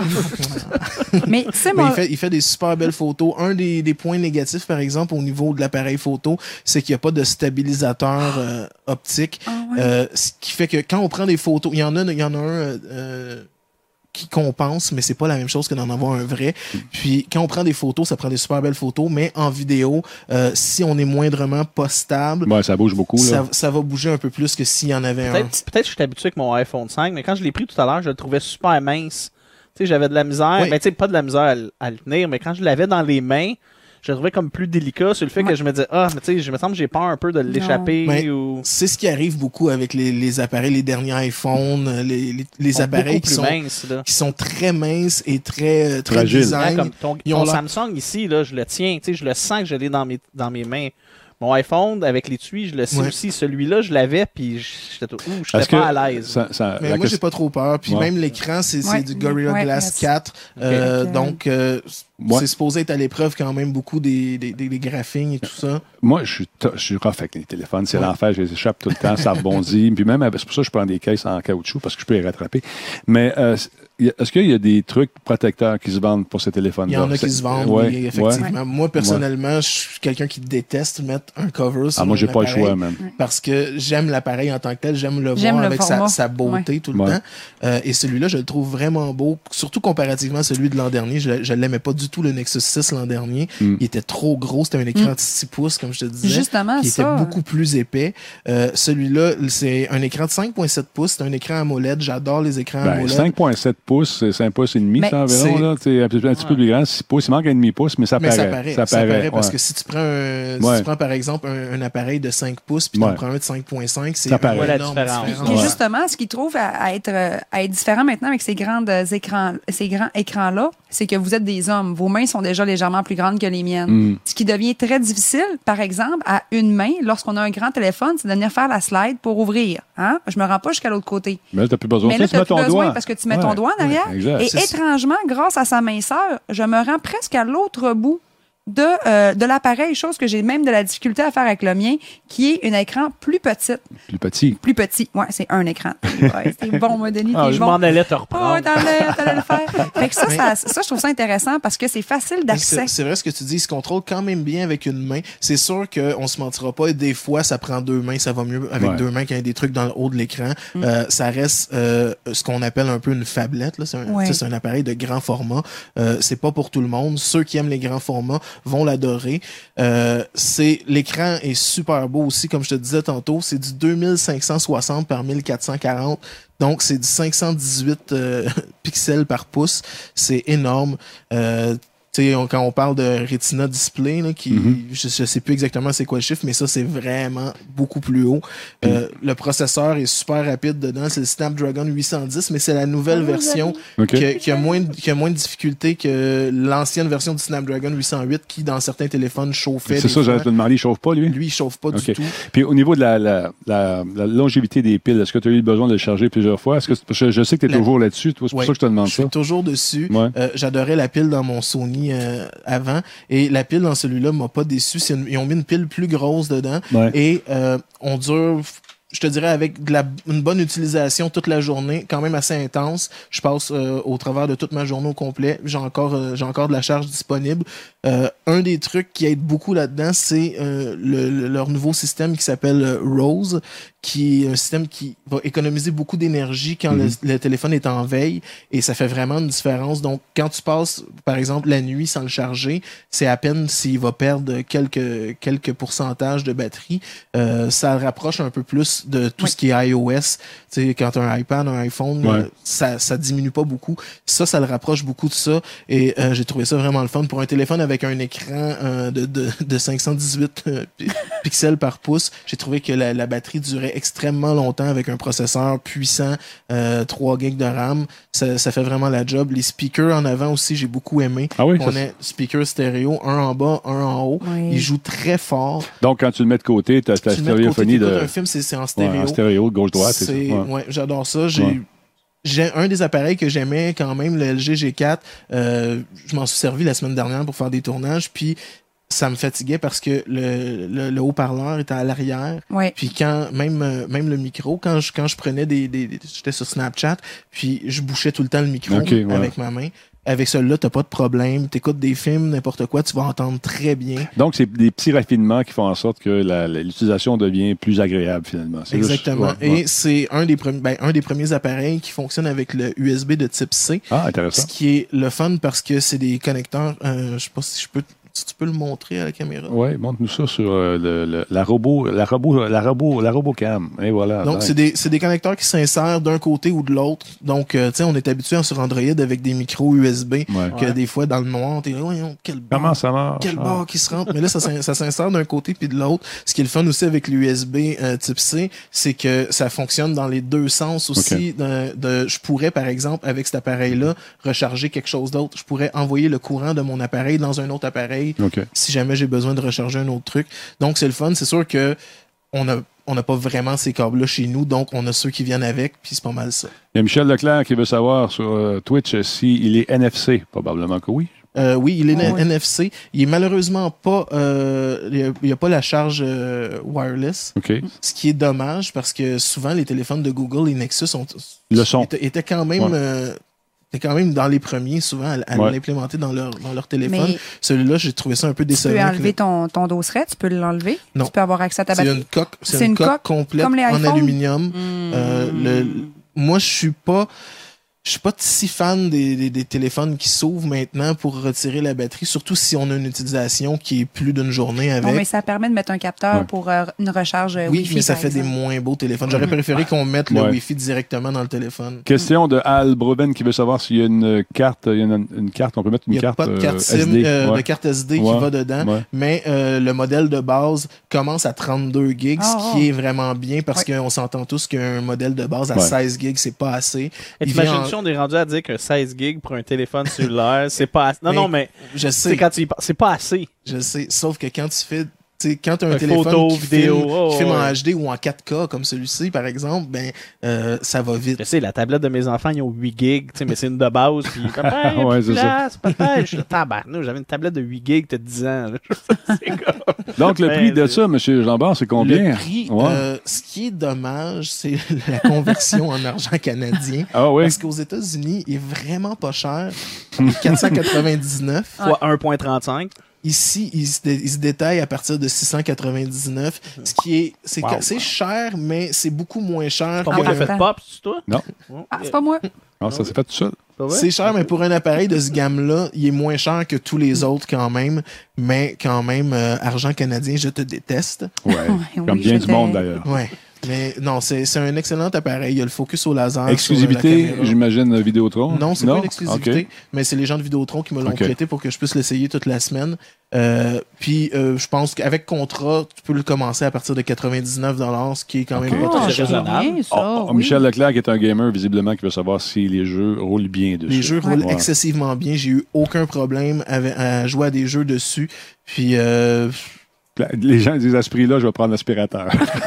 Mais c'est Mais moi. il fait des super belles photos. Un des points négatifs, par exemple, au niveau de l'appareil photo, c'est qu'il n'y a pas de stabilisateur optique. Ah ouais. Ce qui fait que quand on prend des photos, il y en a un qui compense, mais c'est pas la même chose que d'en avoir un vrai. Puis quand on prend des photos, ça prend des super belles photos, mais en vidéo, si on est moindrement pas stable, Ouais, ça bouge beaucoup. Là. ça va bouger un peu plus que s'il y en avait un. Peut-être que je suis habitué avec mon iPhone 5, mais quand je l'ai pris tout à l'heure, je le trouvais super mince. Tu sais, j'avais de la misère, Oui. mais tu sais, pas de la misère à le tenir, mais quand je l'avais dans les mains, je le trouvais comme plus délicat sur le fait que je me disais, mais tu sais, je me semble que j'ai peur un peu de l'échapper Mais ou. c'est ce qui arrive beaucoup avec les appareils, les derniers iPhones, les appareils plus minces, là. qui sont très minces et très Fragiles. design. Comme ton Ils ont l'air- Samsung ici, là, je le tiens, tu sais, je le sens que je l'ai dans mes mains. Mon iPhone, avec l'étui, je le sais Ouais. aussi. Celui-là, je l'avais, puis j'étais Est-ce pas que à l'aise. Mais moi, j'ai pas trop peur. Puis Ouais. même l'écran, c'est Ouais. du Gorilla Ouais, Glass merci. 4. Ok. Donc, Ouais. c'est supposé être à l'épreuve quand même beaucoup des graphiques et tout ça. Moi, je suis rough avec les téléphones. C'est l'enfer, je les échappe tout le temps, ça rebondit. Puis même, c'est pour ça que je prends des caisses en caoutchouc parce que je peux les rattraper. Mais est-ce qu'il y a des trucs protecteurs qui se vendent pour ces téléphones-là? Il y en a qui se vendent, Ouais, oui, effectivement. ouais. Moi, personnellement, je suis quelqu'un qui déteste mettre un cover sur Ah, moi, j'ai un pas le appareil choix, même. parce que j'aime l'appareil en tant que tel, j'aime le J'aime voir le avec format. sa beauté tout le Ouais. temps. Et celui-là, je le trouve vraiment beau, surtout comparativement à celui de l'an dernier. Je l'aimais pas du tout, le Nexus 6 l'an dernier. Il était trop gros, c'était un écran de 6 pouces, comme je te disais. Justement, qui était ça. beaucoup plus épais. Celui-là, c'est un écran de 5.7 pouces, c'est un écran AMOLED. J'adore les écrans Ben, AMOLED. 5,7 pouces, c'est 5 pouces et demi, Mais ça environ. c'est- Là, c'est un petit peu plus grand, 6 pouces. Il manque un demi-pouce, mais ça Mais paraît. ça paraît parce ouais. que si tu prends, Ouais. tu prends par exemple un appareil de 5 pouces puis tu Ouais. en prends un de 5.5, c'est Ça paraît. vraiment Ouais, la énorme différence. Et Ouais. justement, ce qu'ils trouvent à être différent maintenant avec ces grands écrans-là, c'est que vous êtes des hommes. Vos mains sont déjà légèrement plus grandes que les miennes. Ce qui devient très difficile, par exemple, à une main, lorsqu'on a un grand téléphone, c'est de venir faire la slide pour ouvrir. Hein? Je me rends pas jusqu'à l'autre côté. Mais là, tu n'as plus besoin. Mais là, tu tu mets plus ton besoin doigt. parce que tu mets Ouais. ton doigt en arrière. Ouais, exact. Et C'est ça. étrangement, grâce à sa minceur, je me rends presque à l'autre bout de l'appareil, chose que j'ai même de la difficulté à faire avec le mien, qui est un écran plus petit. Plus petit. Plus petit. Ouais, c'est un écran. Ouais, c'est bon, moi, Denis, t'es Je bon. m'en allais te Oh, reprendre. t'allais le faire. Fait que ça, je trouve ça intéressant parce que c'est facile Mais d'accès. C'est vrai ce que tu dis, il se contrôle quand même bien avec une main. C'est sûr qu'on se mentira pas, des fois ça prend deux mains, ça va mieux avec Ouais. deux mains qu'il y a des trucs dans le haut de l'écran. Ça reste ce qu'on appelle un peu une phablette. Là. C'est un, Ouais. tu sais, c'est un appareil de grand format. C'est pas pour tout le monde. Ceux qui aiment les grands formats vont l'adorer. L'écran est super beau aussi, comme je te disais tantôt. C'est du 2560 par 1440. Donc, c'est du 518 pixels par pouce. C'est énorme. Tu sais, quand on parle de Retina Display, là, je sais plus exactement c'est quoi le chiffre, mais ça, c'est vraiment beaucoup plus haut. Le processeur est super rapide dedans. C'est le Snapdragon 810, mais c'est la nouvelle version OK. qui a moins de difficultés que l'ancienne version du Snapdragon 808 qui, dans certains téléphones, chauffait. C'est des ça, j'allais fois. te demander, il chauffe pas, lui? Lui, il chauffe pas OK. du tout. Puis au niveau de la longévité des piles, est-ce que tu as eu besoin de le charger plusieurs fois? Parce que je sais que tu es toujours là-dessus, toi, c'est pour Ouais, ça que je te demande je ça. suis toujours dessus. Ouais. J'adorais la pile dans mon Sony avant. Et la pile dans celui-là m'a pas déçu. Ils ont mis une pile plus grosse dedans. Ouais. Et on dure, je te dirais, avec une bonne utilisation toute la journée, quand même assez intense. Je passe au travers de toute ma journée au complet. J'ai encore de la charge disponible. Un des trucs qui aide beaucoup là-dedans, c'est leur nouveau système qui s'appelle Rose, qui est un système qui va économiser beaucoup d'énergie quand le téléphone est en veille et ça fait vraiment une différence. Donc, quand tu passes, par exemple, la nuit sans le charger, c'est à peine s'il va perdre quelques pourcentages de batterie. Ça le rapproche un peu plus de tout ce qui est iOS. Tu sais, quand tu as un iPad, un iPhone, ça diminue pas beaucoup. Ça le rapproche beaucoup de ça et j'ai trouvé ça vraiment le fun. Pour un téléphone avec un écran de 518 pixels par pouce, j'ai trouvé que la batterie durait extrêmement longtemps avec un processeur puissant, 3 gigs de RAM. Ça fait vraiment la job. Les speakers en avant aussi, j'ai beaucoup aimé. Ah oui, on a speakers stéréo, un en bas, un en haut. Oui. Ils jouent très fort. Donc, quand tu le mets de côté, tu as ta stéréophonie de... un film, c'est en stéréo. En stéréo, gauche-droite. Ouais, j'adore ça. J'ai un des appareils que j'aimais quand même, le LG G4. Je m'en suis servi la semaine dernière pour faire des tournages, puis ça me fatiguait parce que le haut-parleur était à l'arrière. Ouais. Puis même le micro, quand je prenais j'étais sur Snapchat, puis je bouchais tout le temps le micro avec ma main. Avec celui-là, t'as pas de problème. T'écoutes des films, n'importe quoi, tu vas entendre très bien. Donc, c'est des petits raffinements qui font en sorte que l'utilisation devient plus agréable, finalement. Exactement. Et c'est un des premiers appareils qui fonctionne avec le USB de type C. Ah, intéressant. Ce qui est le fun parce que c'est des connecteurs, je sais pas si tu peux le montrer à la caméra. Oui, montre-nous ça sur la RoboCam. Et voilà. Donc, c'est des connecteurs qui s'insèrent d'un côté ou de l'autre. Donc, tu sais, on est habitué sur Android avec des micros USB que des fois, dans le noir, t'es là, comment ça marche? Quel barre qui se rentre? Mais là, ça s'insère d'un côté puis de l'autre. Ce qui est le fun aussi avec l'USB type C, c'est que ça fonctionne dans les deux sens aussi. Je pourrais, par exemple, avec cet appareil-là, recharger quelque chose d'autre. Je pourrais envoyer le courant de mon appareil dans un autre appareil si jamais j'ai besoin de recharger un autre truc. Donc, c'est le fun. C'est sûr que on n'a pas vraiment ces câbles-là chez nous, donc on a ceux qui viennent avec, puis c'est pas mal ça. Il y a Michel Leclerc qui veut savoir sur Twitch s'il est NFC. Probablement que oui. Oui, il est NFC. Il est malheureusement pas... il n'y a pas la charge wireless. Ce qui est dommage, parce que souvent, les téléphones de Google, les Nexus, étaient quand même... C'était quand même dans les premiers, souvent, à l'implémenter dans leur téléphone. Mais celui-là, j'ai trouvé ça un peu décevant. Tu peux enlever ton dosseret, tu peux l'enlever. Non. Tu peux avoir accès à ta batterie. C'est une coque complète en aluminium. Moi, je suis pas si fan des téléphones qui s'ouvrent maintenant pour retirer la batterie, surtout si on a une utilisation qui est plus d'une journée avec. Non, mais ça permet de mettre un capteur pour une recharge Wi-Fi. Oui, mais ça fait des moins beaux téléphones. J'aurais préféré qu'on mette le Wi-Fi directement dans le téléphone. Question de Al Broven qui veut savoir s'il y a une carte. Il y a une carte, on peut mettre une carte. Il n'y a pas de carte SIM, SD. de carte SD qui va dedans, mais le modèle de base commence à 32 gigs, ce qui est vraiment bien parce qu'on s'entend tous qu'un modèle de base à 16 gigs, c'est pas assez. On est rendu à dire que 16 gigs pour un téléphone cellulaire, c'est pas assez. Non, mais je sais. C'est pas assez. Je sais. Sauf que quand tu fais quand tu as un téléphone qui filme en HD ou en 4K comme celui-ci, par exemple, ça va vite. Je sais, la tablette de mes enfants, ils ont 8 gigs, mais c'est une de base. Puis, j'avais une tablette de 8 gigs, t'as 10 ans. Donc, le prix de ça, M. Jambard, c'est combien? Le prix, ce qui est dommage, c'est la conversion en argent canadien. Ah oui? Parce qu'aux États-Unis, il est vraiment pas cher. 499 fois 1,35. Ici, il se détaille à partir de 699, ce qui est c'est cher, mais c'est beaucoup moins cher. Pas moi qui ai fait pop, c'est toi? Non. Ah, c'est pas moi. Non, ça s'est fait tout seul. C'est cher, mais pour un appareil de ce gamme-là, il est moins cher que tous les autres quand même. Mais quand même, argent canadien, je te déteste. Ouais. Comme bien du monde d'ailleurs. Ouais. Mais non, c'est un excellent appareil. Il y a le focus au laser. Exclusivité, j'imagine, Vidéotron? Non, c'est pas une exclusivité, mais c'est les gens de Vidéotron qui me l'ont prêté pour que je puisse l'essayer toute la semaine. Puis, je pense qu'avec contrat, tu peux le commencer à partir de 99$, ce qui est quand même pas très raisonnable. Michel Leclerc est un gamer, visiblement, qui veut savoir si les jeux roulent bien dessus. Les jeux roulent excessivement bien. J'ai eu aucun problème à jouer à des jeux dessus. Puis... les gens disent à ce prix-là, je vais prendre l'aspirateur.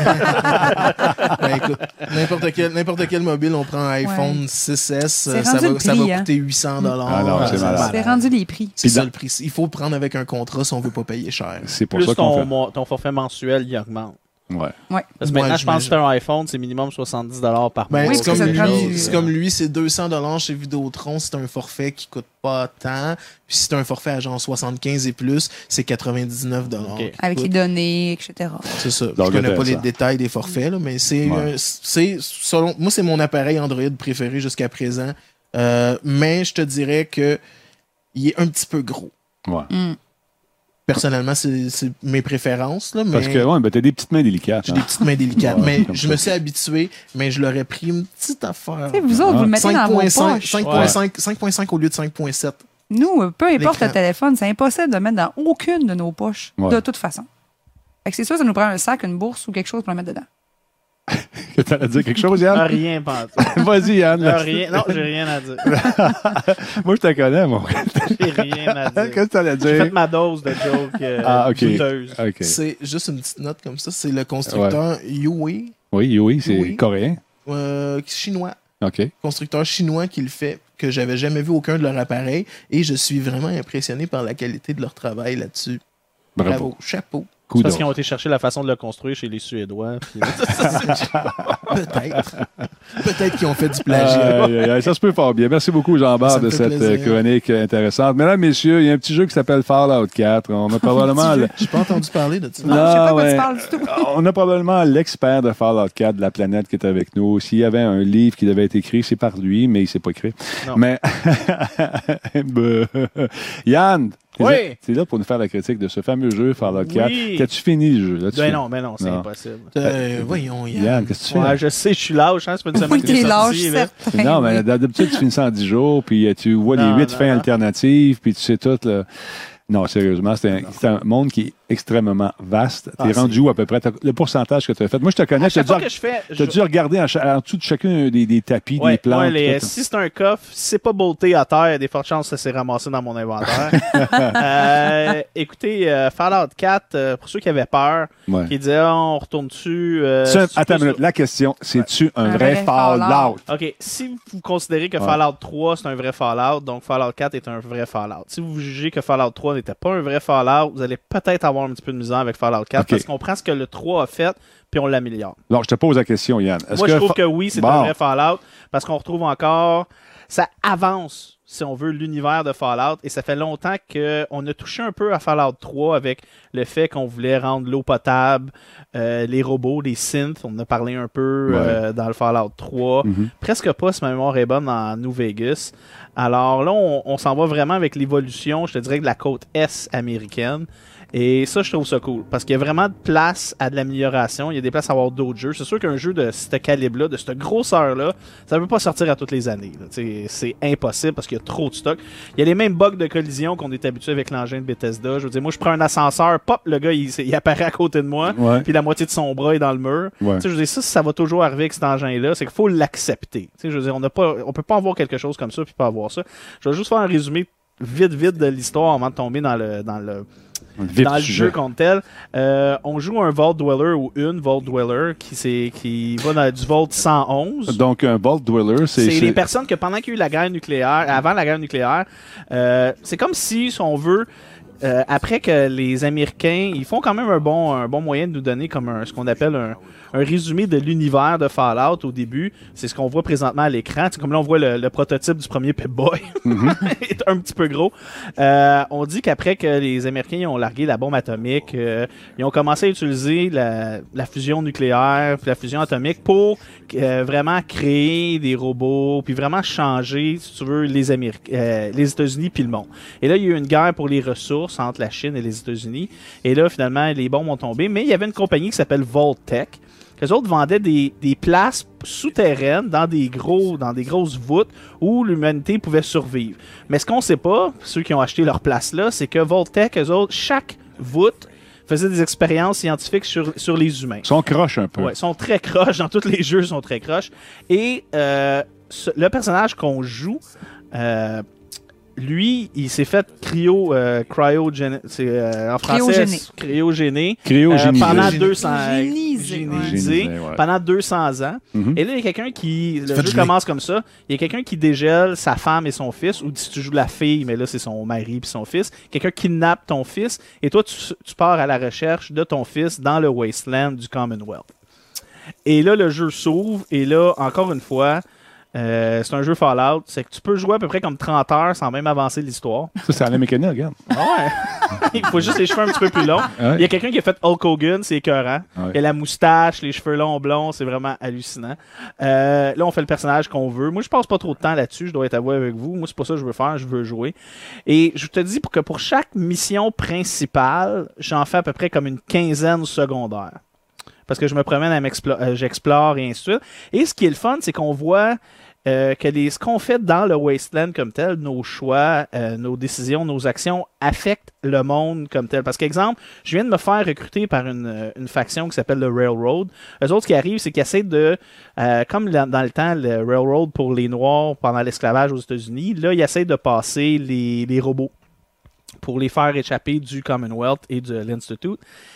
Écoute, n'importe quel mobile, on prend un iPhone 6S, ça va coûter $800. Ah non, c'est malade. C'est rendu les prix. C'est ça le prix. Il faut prendre avec un contrat si on veut pas payer cher. C'est pour plus ça qu'on fait. Ton forfait mensuel, il augmente. Ouais. Parce que maintenant, je pense que un iPhone, c'est minimum 70$ par mois. Ben, Oui, c'est puis ça prend du- comme lui, c'est 200$ chez Vidéotron, c'est un forfait qui coûte pas tant. Puis si c'est un forfait à genre 75 et plus, c'est 99$. Ok. Avec les données, etc. C'est ça. Donc, Je connais pas les intéressant. détails des forfaits, là, mais c'est selon moi, c'est mon appareil Android préféré jusqu'à présent. Mais je te dirais que il est un petit peu gros. Ouais. Personnellement, c'est mes préférences. Là, mais Parce que ben, t'as des petites mains délicates. j'ai hein. des petites mains délicates. Ouais, mais comme je ça. me suis habitué, mais je l'aurais pris une petite affaire. Tu sais, vous autres, vous le mettez dans vos 5.5 poches. 5.5 au lieu de 5.7. Nous, peu importe L'écran. le téléphone, c'est impossible de le mettre dans aucune de nos poches, Ouais. de toute façon. Fait que c'est sûr, ça nous prend un sac, une bourse ou quelque chose pour le mettre dedans. Que t'allais dire quelque chose, Yann? Rien, pas Vas-y, Yann. rien. Non, j'ai rien à dire. Moi, je te connais, mon. J'ai rien à dire. Qu'est-ce que t'allais J'ai fait dire? ma dose de joke Ah, ok. douteuse. OK. C'est juste une petite note comme ça. C'est le constructeur Yui, Oui, c'est Oui. coréen. chinois. OK. Constructeur chinois qui le fait, que j'avais jamais vu aucun de leurs appareils. Et je suis vraiment impressionné par la qualité de leur travail là-dessus. Bravo. Chapeau. Coup Parce d'or. qu'ils ont été chercher la façon de le construire chez les Suédois. puis- Peut-être. Peut-être qu'ils ont fait du plagiat. Aïe, aïe, aïe, ça se peut fort bien. Merci beaucoup, Jean-Bart, Ça me de fait cette plaisir. chronique intéressante. Mesdames, messieurs, il y a un petit jeu qui s'appelle Fallout 4. On a probablement... J'ai pas entendu parler de ça. Non, je sais pas quoi ouais. tu parles du tout. On a probablement l'expert de Fallout 4 de la planète qui est avec nous. S'il y avait un livre qui devait être écrit, c'est par lui, mais il ne s'est pas écrit. Non. Mais Yann, Oui. tu es là pour nous faire la critique de ce fameux jeu Fallout 4. Oui. Qu'as-tu fini le jeu? Là, Ben non, c'est Non. impossible. Voyons, Yann, qu'est-ce que tu fais? Ouais, je sais, je suis lâche, hein, c'est pas une semaine Oui, qui est t'es lâche, sortie, là. certain. Non, mais oui. d'habitude, tu finis ça en 10 jours, puis tu vois les Non, 8 non, fins non. alternatives, puis tu sais tout. Là. Non, sérieusement, c'est un monde qui est extrêmement vaste. Tu es Ah, rendu où à peu près? Le pourcentage que tu as fait? Moi, je te connais. À Tu as chaque fois que je fais... dû regarder en dessous de chacun des tapis, des plantes. Ouais, tout. si c'est un coffre, si c'est pas bolté à terre, il y a des fortes chances que ça s'est ramassé dans mon inventaire. Écoutez, Fallout 4, pour ceux qui avaient peur, Ouais. qui disaient on retourne dessus. Attends une minute. La question, c'est-tu un vrai Fallout? OK, si vous considérez que Ouais. Fallout 3 c'est un vrai Fallout, donc Fallout 4 est un vrai Fallout. Si vous jugez que Fallout 3 n'était pas un vrai Fallout, vous allez peut-être avoir un petit peu de misère avec Fallout 4 OK. parce qu'on prend ce que le 3 a fait puis on l'améliore. Alors, je te pose la question, Yann. Moi, je trouve que oui, c'est Bon. un vrai Fallout parce qu'on retrouve encore... Ça avance, si on veut, l'univers de Fallout et ça fait longtemps qu'on a touché un peu à Fallout 3 avec le fait qu'on voulait rendre l'eau potable, les robots, les synths, on en a parlé un peu dans le Fallout 3. Mhm. Presque pas, si ma mémoire est bonne, dans New Vegas. Alors là, on s'en va vraiment avec l'évolution, je te dirais, de la côte Est américaine. Et ça, je trouve ça cool. Parce qu'il y a vraiment de place à de l'amélioration. Il y a des places à avoir d'autres jeux. C'est sûr qu'un jeu de ce calibre-là, de cette grosseur-là, ça ne peut pas sortir à toutes les années. Là. C'est impossible parce qu'il y a trop de stock. Il y a les mêmes bugs de collision qu'on est habitué avec l'engin de Bethesda. Je veux dire, moi, je prends un ascenseur, pop, le gars, il apparaît à côté de moi. Ouais. Puis la moitié de son bras est dans le mur. Ouais. Tu sais, je veux dire, ça va toujours arriver avec cet engin-là. C'est qu'il faut l'accepter. Tu sais, je veux dire, on peut pas avoir quelque chose comme ça puis pas avoir ça. Je vais juste faire un résumé vite de l'histoire avant de tomber dans le Vif dans le du sujet. jeu comme tel. On joue un Vault Dweller ou une Vault Dweller qui va dans du Vault 111. Donc, un Vault Dweller, C'est les personnes que pendant qu'il y a eu la guerre nucléaire, avant la guerre nucléaire, c'est comme si on veut, après que les Américains, ils font quand même un bon moyen de nous donner comme ce qu'on appelle un résumé de l'univers de Fallout au début. C'est ce qu'on voit présentement à l'écran. C'est comme là, on voit le prototype du premier Pip-Boy. Il est un petit peu gros. On dit qu'après que les Américains ont largué la bombe atomique, ils ont commencé à utiliser la fusion nucléaire, la fusion atomique pour vraiment créer des robots, puis vraiment changer, si tu veux, les États-Unis puis le monde. Et là, il y a eu une guerre pour les ressources entre la Chine et les États-Unis. Et là, finalement, les bombes ont tombé. Mais il y avait une compagnie qui s'appelle Vault-Tec. Les autres vendaient des places souterraines dans des grosses voûtes où l'humanité pouvait survivre. Mais ce qu'on ne sait pas, ceux qui ont acheté leur place là, c'est que Vault-Tec, eux autres, chaque voûte faisait des expériences scientifiques sur les humains. Ils sont croches un peu. Ouais, ils sont très croches. Dans tous les jeux, ils sont très croches. Et le personnage qu'on joue, lui, il s'est fait cryogéné, en français, cryogéné pendant 200 Génisé. pendant 200 ans. Mhm. Et là, il y a quelqu'un qui... Le fait jeu geler. commence comme ça. Il y a quelqu'un qui dégèle sa femme et son fils, ou si tu joues la fille, mais là, c'est son mari puis son fils. Quelqu'un kidnappe ton fils, et toi, tu pars à la recherche de ton fils dans le wasteland du Commonwealth. Et là, le jeu s'ouvre, et là, encore une fois... c'est un jeu Fallout, c'est que tu peux jouer à peu près comme 30 heures sans même avancer l'histoire. Ça, c'est à la mécanique, regarde. Ouais. Il faut juste les cheveux un petit peu plus longs. Ouais. Il y a quelqu'un qui a fait Hulk Hogan, c'est écœurant. Ouais. Il y a la moustache, les cheveux longs blonds, c'est vraiment hallucinant. Là, on fait le personnage qu'on veut. Moi, je passe pas trop de temps là-dessus, je dois être avoué avec vous. Moi, c'est pas ça que je veux faire, je veux jouer. Et je te dis que pour chaque mission principale, j'en fais à peu près comme une quinzaine secondaire. Parce que je me promène, j'explore et ainsi de suite. Et ce qui est le fun, c'est qu'on voit que ce qu'on fait dans le Wasteland comme tel, nos choix, nos décisions, nos actions affectent le monde comme tel. Parce qu'exemple, je viens de me faire recruter par une faction qui s'appelle le Railroad. Eux autres, ce qui arrive, c'est qu'ils essaient de, comme dans le temps, le Railroad pour les Noirs pendant l'esclavage aux États-Unis, là, ils essaient de passer les robots pour les faire échapper du Commonwealth et de l'Institute.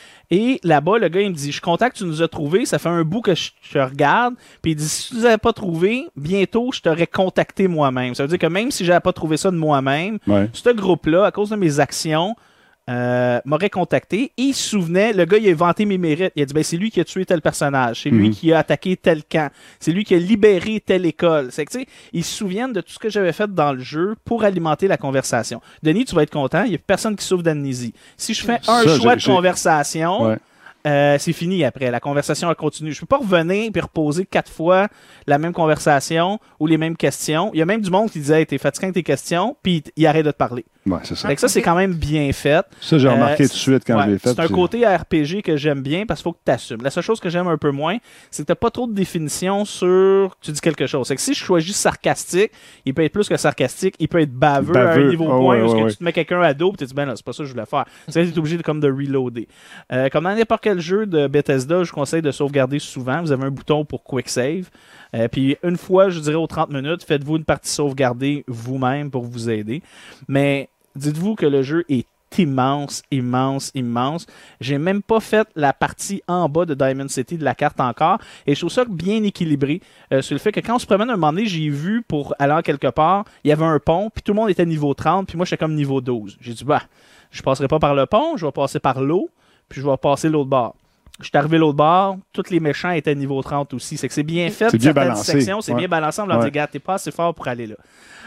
Et là-bas, le gars, il me dit, je suis content que tu nous as trouvés, ça fait un bout que je te regarde. Puis il dit, si tu ne nous avais pas trouvé, bientôt, je t'aurais contacté moi-même. Ça veut dire que même si je n'avais pas trouvé ça de moi-même, Ouais. ce groupe-là, à cause de mes actions, m'aurait contacté. Et il se souvenait, le gars, il a vanté mes mérites. Il a dit, ben, c'est lui qui a tué tel personnage. C'est lui qui a attaqué tel camp. C'est lui qui a libéré telle école. C'est que, tu sais, ils se souviennent de tout ce que j'avais fait dans le jeu pour alimenter la conversation. Denis, tu vas être content. Il n'y a personne qui souffre d'amnésie. Si je fais un Ça, choix de j'ai- conversation, Ouais. c'est fini après. La conversation elle continue. Je peux pas revenir et reposer 4 fois la même conversation ou les mêmes questions. Il y a même du monde qui disait, hey, t'es fatigué avec tes questions, puis il arrête de te parler. Ouais, c'est ça. Fait que ça, c'est quand même bien fait. Ça, j'ai remarqué tout de suite quand Ouais, je l'ai fait. c'est un puis côté RPG que j'aime bien parce qu'il faut que tu assumes. La seule chose que j'aime un peu moins, c'est que tu n'as pas trop de définition sur tu dis quelque chose. C'est que si je choisis sarcastique, il peut être plus que sarcastique, il peut être baveux à un Baveux. niveau Oh, point ouais, où ouais, tu te mets quelqu'un à dos et tu te dis ben là, c'est pas ça que je voulais faire. Tu es obligé de reloader. Comme dans n'importe quel jeu de Bethesda, je vous conseille de sauvegarder souvent. Vous avez un bouton pour Quick Save. Puis une fois, je dirais aux 30 minutes, faites-vous une partie sauvegardée vous-même pour vous aider. Mais dites-vous que le jeu est immense, immense, immense. J'ai même pas fait la partie en bas de Diamond City de la carte encore. Et je trouve ça bien équilibré sur le fait que quand on se promène un moment donné, j'ai vu pour aller en quelque part, il y avait un pont, puis tout le monde était niveau 30, puis moi j'étais comme niveau 12. J'ai dit, bah, je passerai pas par le pont, je vais passer par l'eau, puis je vais passer l'autre bord. Je suis arrivé l'autre bord, tous les méchants étaient niveau 30 aussi. C'est que c'est bien fait. C'est bien certaines balancé. sections, c'est Ouais. bien balancé. On leur Ouais. dit, gars, t'es pas assez fort pour aller là.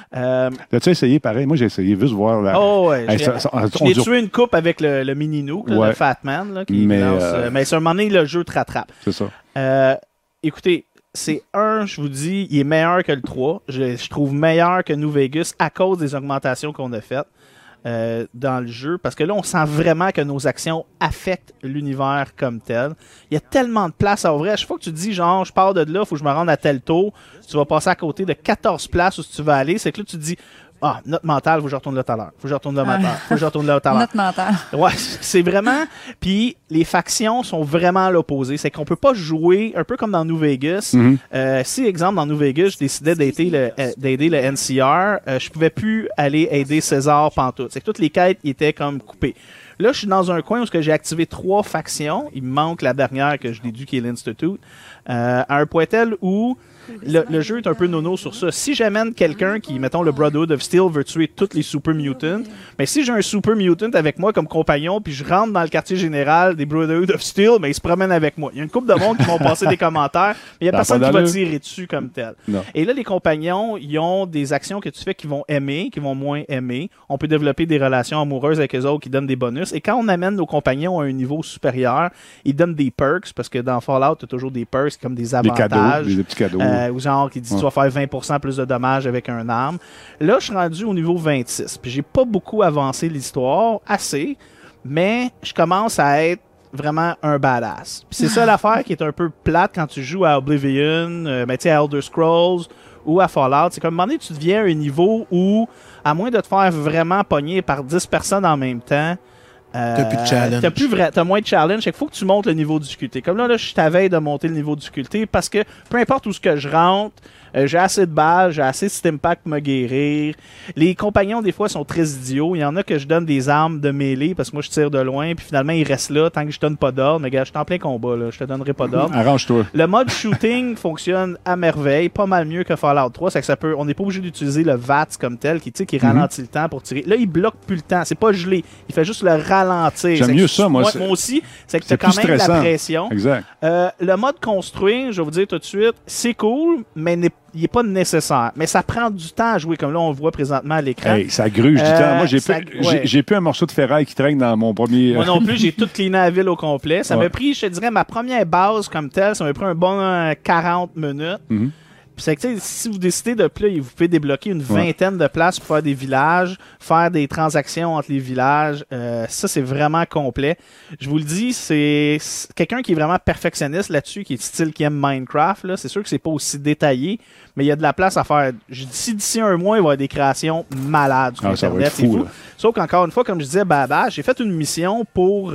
L'as-tu essayé pareil? Moi, j'ai essayé juste voir la. Oh ouais, Hey, j'ai on j'ai dure- tué une coupe avec le mini Nook, là, Ouais. le Fat Man, là, qui Mais, lance, mais sur un moment donné, le jeu te rattrape. C'est ça. Écoutez, c'est je vous dis, il est meilleur que le 3. Je trouve meilleur que New Vegas à cause des augmentations qu'on a faites dans le jeu. Parce que là, on sent vraiment que nos actions affectent l'univers comme tel. Il y a tellement de place à ouvrir. À chaque fois que tu te dis, genre, je pars de là, il faut que je me rende à tel tour, tu vas passer à côté de 14 places où tu vas aller. C'est que là, tu te dis, ah, note mentale, il faut que je retourne là tout à l'heure. Faut que je retourne là tout à l'heure. Faut que je retourne là tout à l'heure. Note mentale. Ouais, c'est vraiment. Puis les factions sont vraiment à l'opposé. C'est qu'on peut pas jouer un peu comme dans New Vegas. Si, exemple, dans New Vegas, je décidais d'aider le NCR, je pouvais plus aller aider César pantoute. C'est que toutes les quêtes étaient comme coupées. Là, je suis dans un coin où j'ai activé 3 factions. Il me manque la dernière que je déduis qui est l'Institute. À un point tel où le jeu est un peu nono sur ça. Si j'amène quelqu'un qui, mettons, le Brotherhood of Steel veut tuer tous les Super Mutants, mais si j'ai un Super Mutant avec moi comme compagnon, puis je rentre dans le quartier général des Brotherhood of Steel, mais il se promène avec moi. Il y a une couple de monde qui vont passer des commentaires, mais il n'y a Ça a personne pas qui va d'allure. tirer dessus comme tel. Non. Et là, les compagnons, ils ont des actions que tu fais qu'ils vont aimer, qu'ils vont moins aimer. On peut développer des relations amoureuses avec eux autres qui donnent des bonus. Et quand on amène nos compagnons à un niveau supérieur, ils donnent des perks, parce que dans Fallout, tu as toujours des perks comme des Des avantages. cadeaux, des petits cadeaux. Ou genre qui dit tu vas faire 20% plus de dommages avec un arme. Là, je suis rendu au niveau 26. Puis j'ai pas beaucoup avancé l'histoire, assez, mais je commence à être vraiment un badass. Puis c'est ça l'affaire qui est un peu plate quand tu joues à Oblivion, mais tu sais, à Elder Scrolls ou à Fallout. C'est comme à un moment donné, tu deviens à un niveau où, à moins de te faire vraiment pogner par 10 personnes en même temps, T'as plus de challenge. T'as moins de challenge. Il faut que tu montes le niveau de difficulté. Comme là, je suis à veille de monter le niveau de difficulté parce que peu importe où ce que je rentre, j'ai assez de balles, j'ai assez de Stimpack pour me guérir. Les compagnons, des fois, sont très idiots. Il y en a que je donne des armes de mêlée parce que moi, je tire de loin. Puis finalement, ils restent là tant que je donne pas d'ordre. Mais gars, je suis en plein combat. Là. Je te donnerai pas d'ordre. Arrange-toi. Le mode shooting fonctionne à merveille, pas mal mieux que Fallout 3. C'est que on n'est pas obligé d'utiliser le VATS comme tel qui ralentit le temps pour tirer. Là, il bloque plus le temps. C'est pas gelé. Il fait juste le ralentir. J'aime mieux ça, moi. Moi aussi. C'est que tu as quand même stressant. la pression. Exact. Le mode construire, je vais vous dire tout de suite, c'est cool, mais il n'est pas nécessaire. Mais ça prend du temps à jouer, comme là, on le voit présentement à l'écran. Hey, ça gruge du temps. Moi, ouais. j'ai plus un morceau de ferraille qui traîne dans mon premier... Moi non plus, j'ai tout cleané la ville au complet. Ça m'a pris, je te dirais, ma première base comme telle, ça m'a pris un bon 40 minutes. Mhm. Puis c'est que, tu sais, si vous décidez de plus, vous pouvez débloquer une vingtaine de places pour faire des villages, faire des transactions entre les villages. Ça, c'est vraiment complet. Je vous le dis, c'est quelqu'un qui est vraiment perfectionniste là-dessus, qui est style qui aime Minecraft. Là. C'est sûr que c'est pas aussi détaillé, mais il y a de la place à faire. D'ici un mois, il va y avoir des créations malades sur ça va Internet. être C'est fou, fou. là. Sauf qu'encore une fois, comme je disais, j'ai fait une mission pour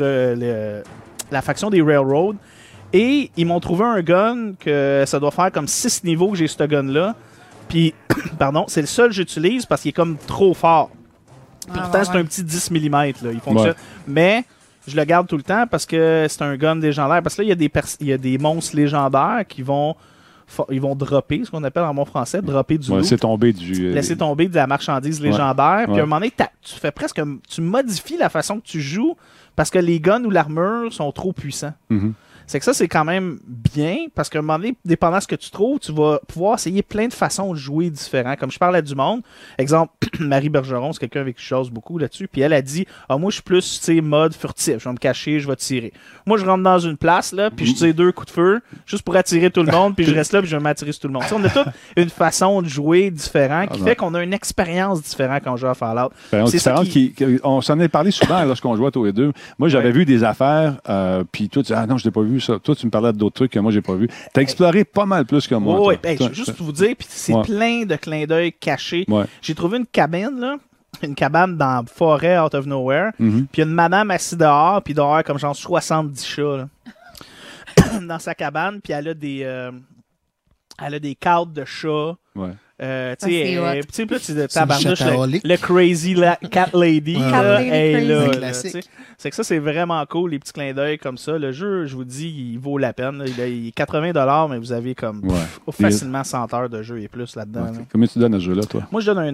la faction des Railroads. Et ils m'ont trouvé un gun que ça doit faire comme 6 niveaux que j'ai ce gun-là. Puis, pardon, c'est le seul que j'utilise parce qu'il est comme trop fort. Pourtant, c'est un petit 10 mm, là. Il fonctionne. Ouais. Mais je le garde tout le temps parce que c'est un gun légendaire. Parce que là, il y a des monstres légendaires qui vont dropper, ce qu'on appelle en bon français, dropper du loot. Laisser tomber du... Laisser tomber de la marchandise légendaire. Puis Ouais. à un moment donné, tu modifies la façon que tu joues parce que les guns ou l'armure sont trop puissants. Mhm. C'est que ça, c'est quand même bien, parce qu'à un moment donné, dépendant de ce que tu trouves, tu vas pouvoir essayer plein de façons de jouer différents. Comme je parlais du monde, exemple, Marie Bergeron, c'est quelqu'un avec qui je chose beaucoup là-dessus, puis elle a dit, moi, je suis plus, tu sais, mode furtif, je vais me cacher, je vais tirer. Moi, je rentre dans une place, là, puis je tire 2 coups de feu, juste pour attirer tout le monde, puis je reste là, puis je vais m'attirer sur tout le monde. T'sais, on a toute une façon de jouer différente qui fait qu'on a une expérience différente quand on joue à Fallout. C'est différent on s'en est parlé souvent lorsqu'on jouait tous les deux. Moi, j'avais vu des affaires, puis toi, tu dis, non, je l'ai pas vu ça. Toi, tu me parlais d'autres trucs que moi, j'ai pas vu. Tu as exploré pas mal plus que moi. Oui, je veux juste vous dire, puis c'est plein de clins d'œil cachés. Ouais. J'ai trouvé une cabane, là. Une cabane dans la forêt out of nowhere. Mhm. Puis il y a une madame assise dehors, puis dehors comme genre 70 chats, là. Dans sa cabane, puis elle a des cadres de chats. Ouais. Tu sais, tabarnouche, chataholique. le crazy cat lady. Ouais, là, ouais. hey, là, Un là, classique. tu sais. C'est que ça, c'est vraiment cool, les petits clins d'œil comme ça. Le jeu, je vous dis, il vaut la peine. Là. Il est 80$, mais vous avez comme facilement 100 heures de jeu et plus là-dedans. Ouais. Là. Combien tu donnes à ce jeu-là, toi? Moi, je donne un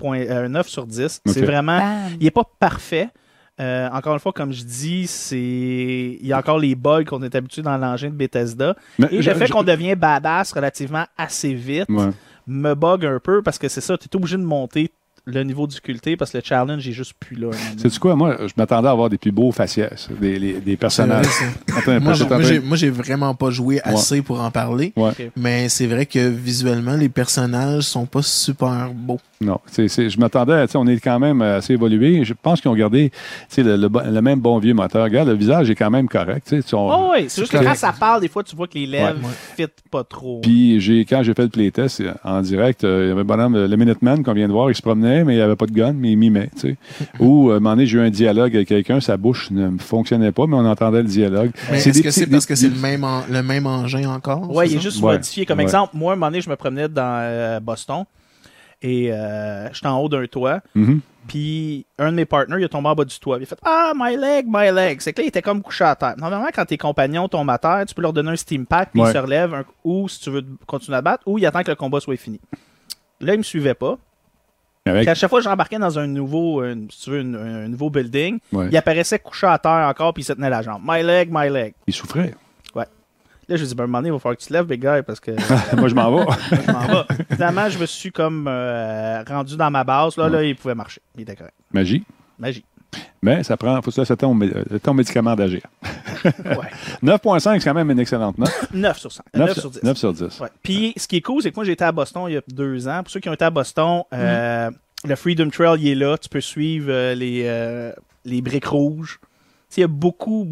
9 sur 10. Ok. C'est vraiment... Bam. Il n'est pas parfait. Encore une fois, comme je dis, il y a encore les bugs qu'on est habitué dans l'engin de Bethesda. Mais Et le fait qu'on devient badass relativement assez vite Ouais. me bug un peu parce que c'est ça, tu es obligé de monter le niveau de difficulté parce que le challenge est juste plus là. Sais-tu quoi? Moi, je m'attendais à avoir des plus beaux faciès, des personnages. Attends, Moi, j'ai vraiment pas joué assez pour en parler. Ouais. Ok. Mais c'est vrai que visuellement, les personnages sont pas super beaux. Non, je m'attendais, on est quand même assez évolué. Je pense qu'ils ont gardé le même bon vieux moteur. Regarde, le visage est quand même correct. Oh oui, c'est juste que correct. quand ça parle, des fois, tu vois que les lèvres Ouais. fit pas trop. Puis quand j'ai fait le playtest en direct, il y avait le bonhomme, le Minuteman qu'on vient de voir, il se promenait, mais il n'y avait pas de gun, mais il mimait. Ou à un moment donné, j'ai eu un dialogue avec quelqu'un, sa bouche ne fonctionnait pas, mais on entendait le dialogue. Mais C'est est-ce des que petits- c'est parce que des- c'est le même engin encore? Oui, c'est il est ça? juste Ouais. modifié. Comme Ouais. exemple, moi, un moment donné, je me promenais dans Boston et j'étais en haut d'un toit. Mhm. Puis un de mes partners, il est tombé en bas du toit. Il a fait Ah, my leg. C'est que là, il était comme couché à terre. Normalement, quand tes compagnons tombent à terre, tu peux leur donner un steam pack, puis Ouais. ils se relèvent, ou si tu veux continuer à battre, ou il attend que le combat soit fini. Là, il me suivait pas. Avec- Puis à chaque fois que j'embarquais dans un nouveau, si tu veux, un nouveau building, Ouais. il apparaissait couché à terre encore, puis il se tenait la jambe. My leg. Il souffrait. Là, je lui ai dit, ben, un moment donné, il va falloir que tu te lèves, big guy, parce que Moi, je m'en vais. je m'en vais. Finalement, je me suis comme rendu dans ma base. Là, il pouvait marcher. Il était correct. Magie. Magie. Mais ça prend, faut se laisser ton médicament d'agir. Ouais. 9.5, c'est quand même une excellente note. 9 sur 100. 9 sur 10. 9 sur 10. Ouais. Puis, ce qui est cool, c'est que moi, j'ai été à Boston il y a 2 ans. Pour ceux qui ont été à Boston, le Freedom Trail, il est là. Tu peux suivre les briques rouges. Il y a beaucoup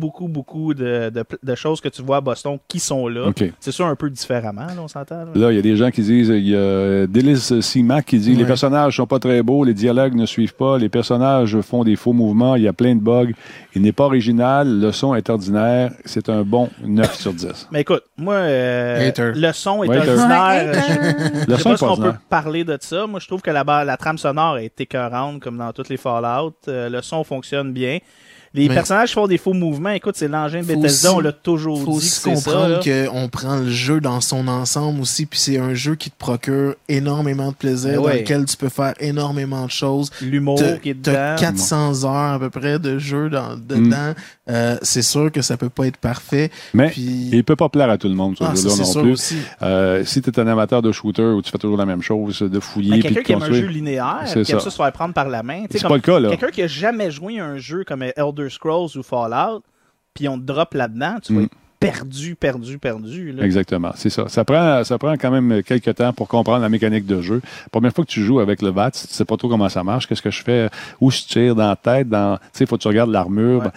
de choses que tu vois à Boston qui sont là. OK. C'est sûr, un peu différemment, là, on s'entend. Là. Là, il y a des gens qui disent, il y a Délice Simac qui dit les personnages sont pas très beaux, les dialogues ne suivent pas, les personnages font des faux mouvements, il y a plein de bugs. Il n'est pas original, le son est ordinaire. C'est un bon 9 sur 10. Mais écoute, moi, le son est Hater. ordinaire. Le Je sais son pas est si on peut ordinaire. parler de ça. Moi, je trouve que la trame sonore est écœurante, comme dans tous les Fallout. Le son fonctionne bien. Les Mais- personnages font des faux mouvements. Écoute, c'est l'engin de Faut Bethesda, aussi- on l'a toujours faut dit que aussi c'est ça. comprendre là. qu'on prend le jeu dans son ensemble aussi, puis c'est un jeu qui te procure énormément de plaisir, Ben dans ouais. lequel tu peux faire énormément de choses. L'humour qui est T'as dedans. 400 heures à peu près de jeu dedans. C'est sûr que ça peut pas être parfait. Mais Puis... il peut pas plaire à tout le monde, ce Ah, ça, jeu-là c'est non sûr plus. aussi. Si tu es un amateur de shooter où tu fais toujours la même chose, de fouiller Mais puis de quelqu'un qui aime un construire, jeu linéaire, C'est qui aime ça. ça se faire prendre par la main. Tu sais, c'est comme pas le cas, là. quelqu'un qui a jamais joué à un jeu comme Elder Scrolls ou Fallout, puis on te drop là-dedans, tu vas être perdu. Là. Exactement, c'est ça. Ça prend quand même quelques temps pour comprendre la mécanique de jeu. Première fois que tu joues avec le VAT, tu sais pas trop comment ça marche, qu'est-ce que je fais, où je tire dans la tête, tu sais, faut que tu regardes l'armure. Ouais.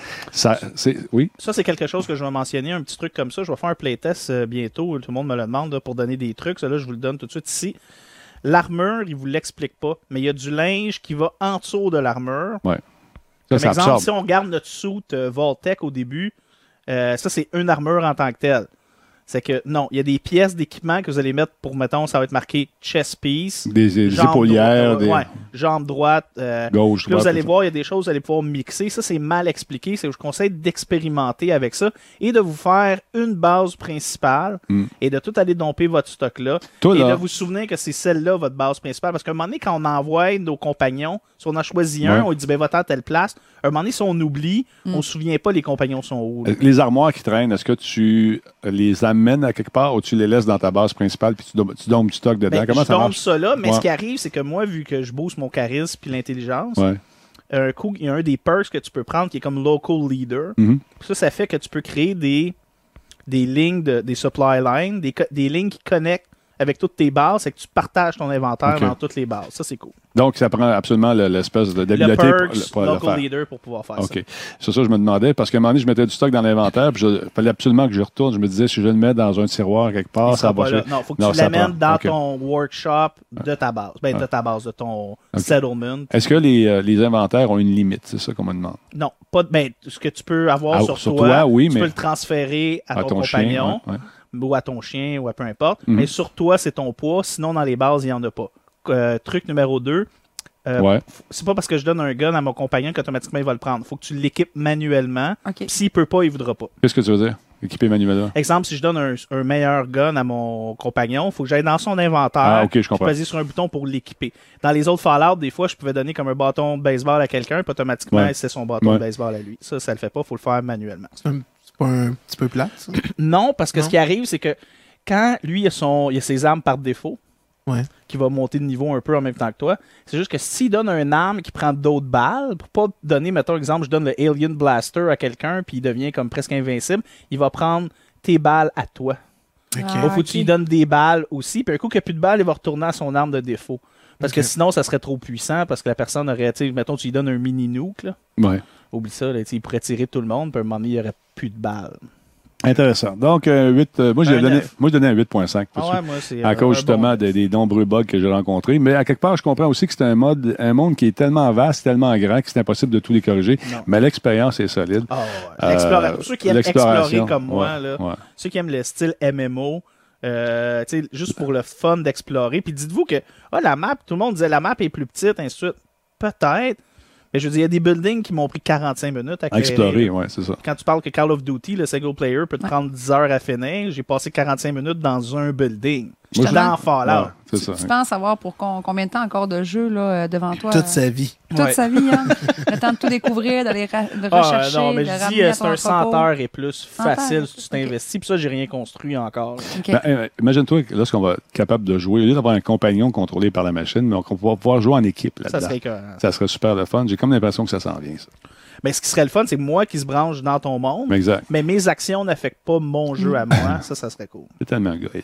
Oui, Ça, c'est quelque chose que je vais mentionner, un petit truc comme ça. Je vais faire un playtest bientôt. Tout le monde me le demande là, pour donner des trucs. Ça, là, je vous le donne tout de suite ici. L'armure, il vous l'explique pas, mais il y a du linge qui va en dessous de l'armure. ça, Comme ça exemple, absorbe. si on regarde notre suit Vault-Tec au début, ça, c'est une armure en tant que telle. C'est que, non, il y a des pièces d'équipement que vous allez mettre pour, mettons, ça va être marqué chest piece, Des jambe épaulières, droite, ouais, jambe droite. gauche, Puis là, droite. vous allez tout ça. voir, il y a des choses que vous allez pouvoir mixer. Ça, c'est mal expliqué. Je vous conseille d'expérimenter avec ça et de vous faire une base principale et de tout aller domper votre stock là. Toi, Et là, de vous souvenir que c'est celle-là, votre base principale. Parce qu'à un moment donné, quand on envoie nos compagnons, si on en choisit un, Ouais. on dit, ben, va-t'en à telle place. À un moment donné, si on oublie, on ne se souvient pas les compagnons sont où. là. les armoires qui traînent, est-ce que tu les amènes à quelque part ou tu les laisses dans ta base principale puis tu dompes du stock dedans? Ben, Comment je ça tombe marche? ça là, mais Ouais. ce qui arrive, c'est que moi, vu que je booste mon charisme puis l'intelligence, Ouais. un coup, il y a un des perks que tu peux prendre qui est comme Local Leader. Mhm. Ça fait que tu peux créer des lignes, des supply lines, des lignes qui connectent avec toutes tes bases, c'est que tu partages ton inventaire Ok. dans toutes les bases. Ça, c'est cool. Donc, ça prend absolument l'espèce Le d'habileté perks, pour le Local faire. Leader pour pouvoir faire ça. OK. C'est ça, je me demandais, parce qu'à un moment donné, je mettais du stock dans l'inventaire, puis il fallait absolument que je retourne. Je me disais, si je le mets dans un tiroir quelque part, Il ça sera va pas là. se... Non, faut que Non, tu ça l'amènes prend. dans OK. ton workshop de ta base. Ben, de ta base, de ton settlement. Est-ce que les inventaires ont une limite? C'est ça qu'on me demande. Non, pas de, ben, ce que tu peux avoir Ah, sur sur toi, toi, oui, tu mais- peux le transférer à ton chien, compagnon ouais. ou à ton chien ou à peu importe. Mhm. Mais sur toi, c'est ton poids. Sinon, dans les bases, il n'y en a pas. Truc numéro 2. Ouais. C'est pas parce que je donne un gun à mon compagnon qu'automatiquement il va le prendre. Faut que tu l'équipes manuellement. OK. Puis s'il peut pas, il voudra pas. Qu'est-ce que tu veux dire? Équiper manuellement. Exemple, si je donne un meilleur gun à mon compagnon, faut que j'aille dans son inventaire. Ah, OK, je puis comprends. peser sur un bouton pour l'équiper. Dans les autres Fallout, des fois, je pouvais donner comme un bâton de baseball à quelqu'un, puis automatiquement, Ouais. c'est son bâton Ouais. de baseball à lui. Ça le fait pas, faut le faire manuellement. C'est pas un petit peu plate, ça? Non, parce que Non? ce qui arrive, c'est que quand lui, il a ses armes par défaut, Ouais. qui va monter de niveau un peu en même temps que toi, c'est juste que s'il donne une arme qui prend d'autres balles, pour pas donner, mettons, exemple, je donne le Alien Blaster à quelqu'un, puis il devient comme presque invincible, il va prendre tes balles à toi. OK. Ah. Faut que tu lui donnes des balles aussi, puis un coup qu'il n'y a plus de balles, il va retourner à son arme de défaut. Parce que Ok. sinon, ça serait trop puissant, parce que la personne aurait, tu sais, mettons, tu lui donnes un mini nuke, là. Ouais. Oublie ça, là, tu sais, il pourrait tirer tout le monde, puis à un moment donné, il n'y aurait plus de balles. Intéressant. Donc, 8, moi, j'ai Un donné, 9. moi, je donnais un 8.5. tout de Ah suite. ouais, moi, c'est À cause justement des nombreux bugs que j'ai rencontrés. Mais à quelque part, je comprends aussi que c'est un monde qui est tellement vaste, tellement grand que c'est impossible de tous les corriger. Non. Mais l'expérience est solide. Ah ouais. Pour ceux qui aiment l'exploration, explorer comme moi, ouais, là, ouais. ceux qui aiment le style MMO, tu sais, juste pour le fun d'explorer. Puis dites-vous que la map, tout le monde disait la map est plus petite, ainsi de suite. Peut-être. Mais je veux dire, il y a des buildings qui m'ont pris 45 minutes à À explorer, créer. oui, c'est ça. Quand tu parles que Call of Duty, le single player, peut te prendre 10 heures à finir, j'ai passé 45 minutes dans un building. Moi, Dans Fallout. Ouais, c'est ça. Tu penses avoir pour combien de temps encore de jeu là, devant toi? Toute sa vie. Toute Ouais. sa vie, hein? Le temps de tout découvrir, d'aller de Ah, rechercher, non, mais de je dis, ramener à c'est ton un 100 entrepôt. heures et plus 100 facile heures, si tu ok. t'investis. Puis ça, j'ai rien construit encore. OK. Ben, imagine-toi que lorsqu'on va être capable de jouer, au lieu d'avoir un compagnon contrôlé par la machine, mais on va pouvoir jouer en équipe Ça là-dedans. serait que. Ça serait super le fun. J'ai comme l'impression que ça s'en vient, ça. Mais ce qui serait le fun, c'est moi qui se branche dans ton monde, Exact. mais mes actions n'affectent pas mon jeu à moi. Ça serait cool. C'est tellement égoïste.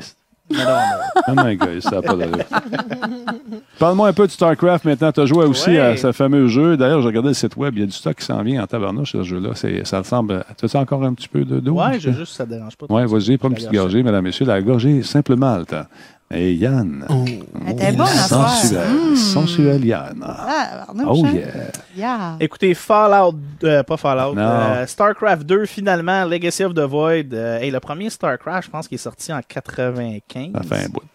Oh my God, ça n'a pas d'allure. Parle-moi un peu de StarCraft maintenant. Tu as joué aussi à ce fameux jeu. D'ailleurs, j'ai regardé le site web. Il y a du stock qui s'en vient en tabarnouche, ce jeu-là. Ça ressemble. Tu as encore un petit peu d'eau? Ouais, juste, ça ne dérange pas. Ouais, vas-y, prends une petite gorgée, mesdames et messieurs. La gorgée simple malte. Et Yann. Elle était bonne à soir. Sensuel Yann. Ah, Oh yeah. Écoutez, StarCraft 2, finalement, Legacy of the Void. Le premier StarCraft, je pense qu'il est sorti en 95. Ça fait un bout.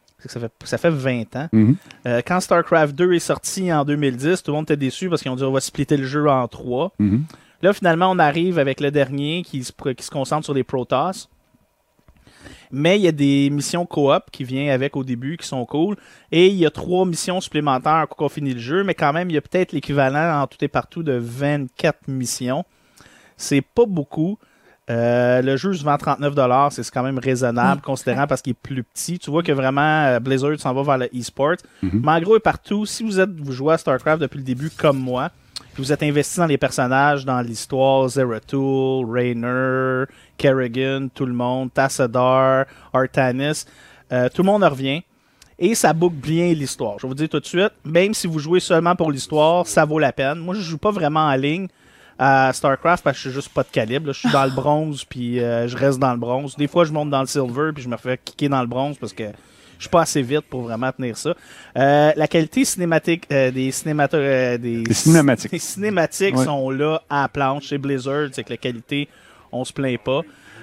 Ça fait 20 ans. Mm-hmm. Quand StarCraft 2 est sorti en 2010, tout le monde était déçu parce qu'ils ont dit on va splitter le jeu en 3. Mm-hmm. Là, finalement, on arrive avec le dernier qui se concentre sur les Protoss. Mais il y a des missions coop qui viennent avec au début qui sont cool. Et il y a 3 missions supplémentaires quand on finit le jeu. Mais quand même, il y a peut-être l'équivalent en tout et partout de 24 missions. C'est pas beaucoup. Le jeu se vend 39$. C'est quand même raisonnable considérant parce qu'il est plus petit. Tu vois que vraiment Blizzard s'en va vers le e-sport. Mm-hmm. Mais en gros, partout, si vous jouez à StarCraft depuis le début comme moi, vous êtes investi dans les personnages, dans l'histoire, Zeratul, Raynor, Kerrigan, tout le monde, Tassadar, Artanis, tout le monde revient. Et ça boucle bien l'histoire. Je vais vous dire tout de suite, même si vous jouez seulement pour l'histoire, ça vaut la peine. Moi, je joue pas vraiment en ligne à StarCraft parce que je suis juste pas de calibre. Là. Je suis dans le bronze, puis je reste dans le bronze. Des fois, je monte dans le silver, puis je me fais kicker dans le bronze parce que je suis pas assez vite pour vraiment tenir ça. La qualité cinématique des cinématiques sont là à la planche chez Blizzard. C'est que la qualité, on se plaint pas.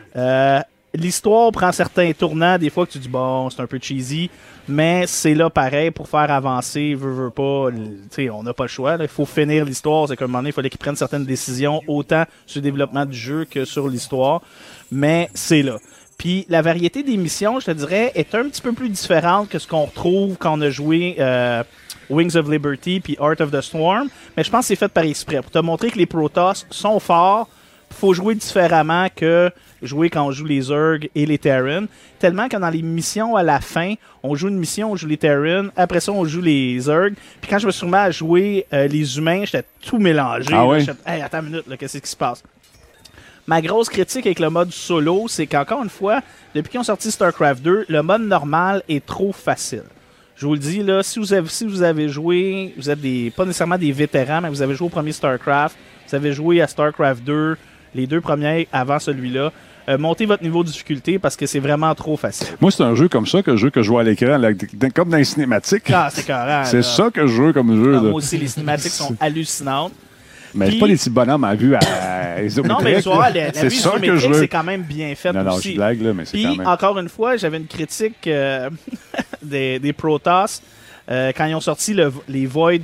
L'histoire prend certains tournants. Des fois que tu dis, bon, c'est un peu cheesy. Mais c'est là pareil pour faire avancer, veut pas. On n'a pas le choix. Il faut finir l'histoire. C'est qu'à un moment donné, il fallait qu'ils prennent certaines décisions, autant sur le développement du jeu que sur l'histoire. Mais c'est là. Puis la variété des missions, je te dirais, est un petit peu plus différente que ce qu'on retrouve quand on a joué Wings of Liberty puis Heart of the Storm. Mais je pense que c'est fait par exprès. Pour te montrer que les Protoss sont forts, il faut jouer différemment que jouer quand on joue les Zerg et les Terran. Tellement que dans les missions à la fin, on joue une mission, on joue les Terran, après ça on joue les Zerg. Puis quand je me suis remis à jouer les humains, j'étais tout mélangé. Ah ouais? J'étais, hey, attends une minute, là, qu'est-ce qui se passe? Ma grosse critique avec le mode solo, c'est qu'encore une fois, depuis qu'ils ont sorti StarCraft 2, le mode normal est trop facile. Je vous le dis, là, si vous avez joué, vous êtes pas nécessairement des vétérans, mais vous avez joué au premier StarCraft, vous avez joué à StarCraft 2, les 2 premiers avant celui-là, montez votre niveau de difficulté parce que c'est vraiment trop facile. Moi, c'est un jeu comme ça que je vois à l'écran, là, comme dans les cinématiques. Ah, c'est carré. C'est ça que je joue comme jeu. Moi aussi, les cinématiques sont hallucinantes. Mais c'est pas des petits bonhommes à vue à non, mais tu vois, la vue ça que je veux. c'est quand même bien fait aussi. Non, je blague, là, mais c'est puis, quand même... encore une fois, j'avais une critique des Protoss quand ils ont sorti les Void,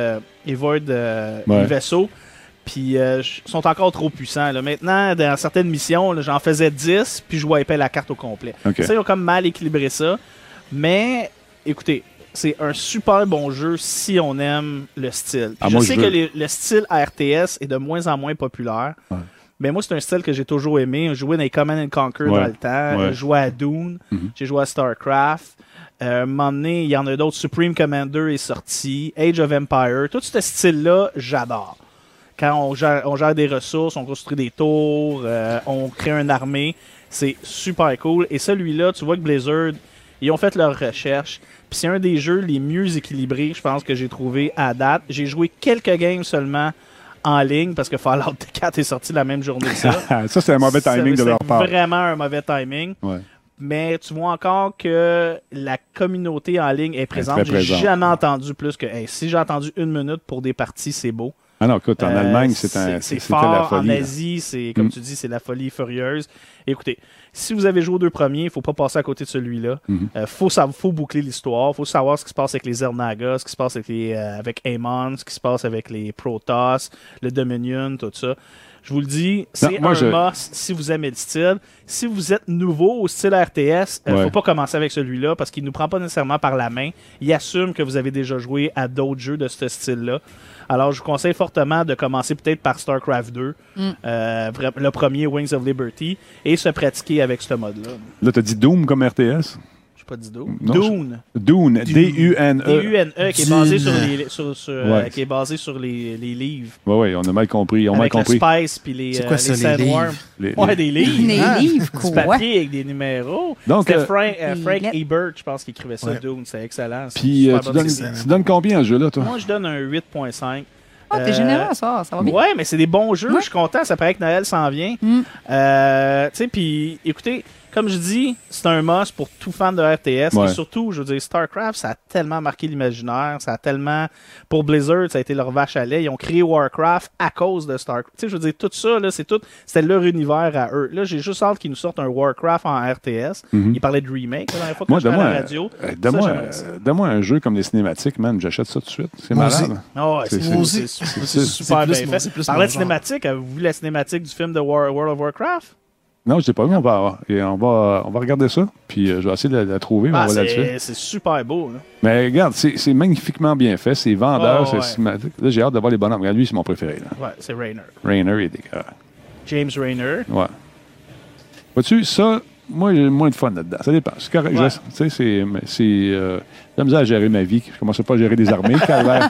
les vaisseaux. Puis, ils sont encore trop puissants. Là. Maintenant, dans certaines missions, là, j'en faisais 10, puis je wipais la carte au complet. Okay. Ça, ils ont comme mal équilibré ça. Mais, écoutez, c'est un super bon jeu si on aime le style. Je sais que le style RTS est de moins en moins populaire. Ouais. Mais moi, c'est un style que j'ai toujours aimé. J'ai joué dans les Command & Conquer dans le temps. J'ai joué à Dune. J'ai joué à StarCraft. À un moment donné, il y en a d'autres. Supreme Commander est sorti. Age of Empire. Tout ce style-là, j'adore. Quand on gère des ressources, on construit des tours, on crée une armée. C'est super cool. Et celui-là, tu vois que Blizzard, ils ont fait leurs recherches. Puis c'est un des jeux les mieux équilibrés, je pense, que j'ai trouvé à date. J'ai joué quelques games seulement en ligne parce que Fallout 4 est sorti la même journée que ça. Ça, c'est un mauvais timing de leur part. C'est vraiment un mauvais timing. Ouais. Mais tu vois encore que la communauté en ligne est présente. J'ai jamais entendu plus que... Hey, si j'ai entendu 1 minute pour des parties, c'est beau. Ah non, écoute, en Allemagne, c'est fort, la folie. En Asie, c'est comme tu dis, c'est la folie furieuse. Écoutez, si vous avez joué aux 2 premiers, il ne faut pas passer à côté de celui-là. Faut boucler l'histoire. Il faut savoir ce qui se passe avec les Zernaga, ce qui se passe avec Amon, ce qui se passe avec les Protoss, le Dominion, tout ça. Je vous le dis, c'est must si vous aimez le style. Si vous êtes nouveau au style RTS, il ne faut pas commencer avec celui-là parce qu'il ne nous prend pas nécessairement par la main. Il assume que vous avez déjà joué à d'autres jeux de ce style-là. Alors, je vous conseille fortement de commencer peut-être par StarCraft 2, le premier Wings of Liberty, et se pratiquer avec ce mode-là. Là, tu as dit Doom comme RTS? pas dit Dune. Non, Dune. Dune, D-U-N-E. D-U-N-E, qui est basé sur Dune. les, qui est basé sur les livres. Oui, on a mal compris. Ils ont mal Avec compris. le Spice puis les C'est quoi ça, les Sandworms. livres? Ouais, des livres. Les Ah. livres, Du quoi? papier avec des numéros. Donc, C'était Frank lettres. Ebert, je pense, qui écrivait ça, Ouais. Dune. C'est excellent. C'est Puis, super tu bonne donnes, série. tu donnes combien à ce jeu-là, toi? Moi, je donne un 8.5. Ah, t'es généreux, ça va bien. Ouais, mais c'est des bons jeux. Ouais. Je suis content. Ça paraît que Noël s'en vient. Mm. Tu sais, puis écoutez, comme je dis, c'est un must pour tout fan de RTS. Ouais. Et surtout, je veux dire, StarCraft, ça a tellement marqué l'imaginaire. Ça a tellement. Pour Blizzard, ça a été leur vache à lait. Ils ont créé Warcraft à cause de StarCraft. Tu sais, je veux dire, tout ça, là, c'était leur univers à eux. Là, j'ai juste hâte qu'ils nous sortent un Warcraft en RTS. Ils parlaient de remake la dernière fois que Moi, j'étais à la donne-moi radio. donne-moi- Ça, donne-moi un jeu comme les cinématiques, man. J'achète ça tout de suite. C'est Moi malade. aussi. Ah ouais, C'est- c'est moi aussi. c'est super plus bien mon- fait. c'est plus Parler mon de genre. cinématique, avez-vous vu la cinématique du film de World of Warcraft? Non, je l'ai pas vu, on va regarder ça. Puis je vais essayer de la trouver, mais on va là-dessus. C'est super beau. Là. Mais regarde, c'est magnifiquement bien fait. C'est vendeur, Oh, c'est ouais. cinématique. Là, j'ai hâte de voir les bonhommes. Regarde, lui, c'est mon préféré. Là. Ouais, c'est Raynor. Rainer, il est dégueulasse. James Raynor. Ouais. Vois-tu, ça, moi, j'ai moins de fun là-dedans. Ça dépend. C'est correct. Ouais. Tu sais, j'ai la misère à gérer ma vie. Je commence pas à gérer des armées. Calvaire.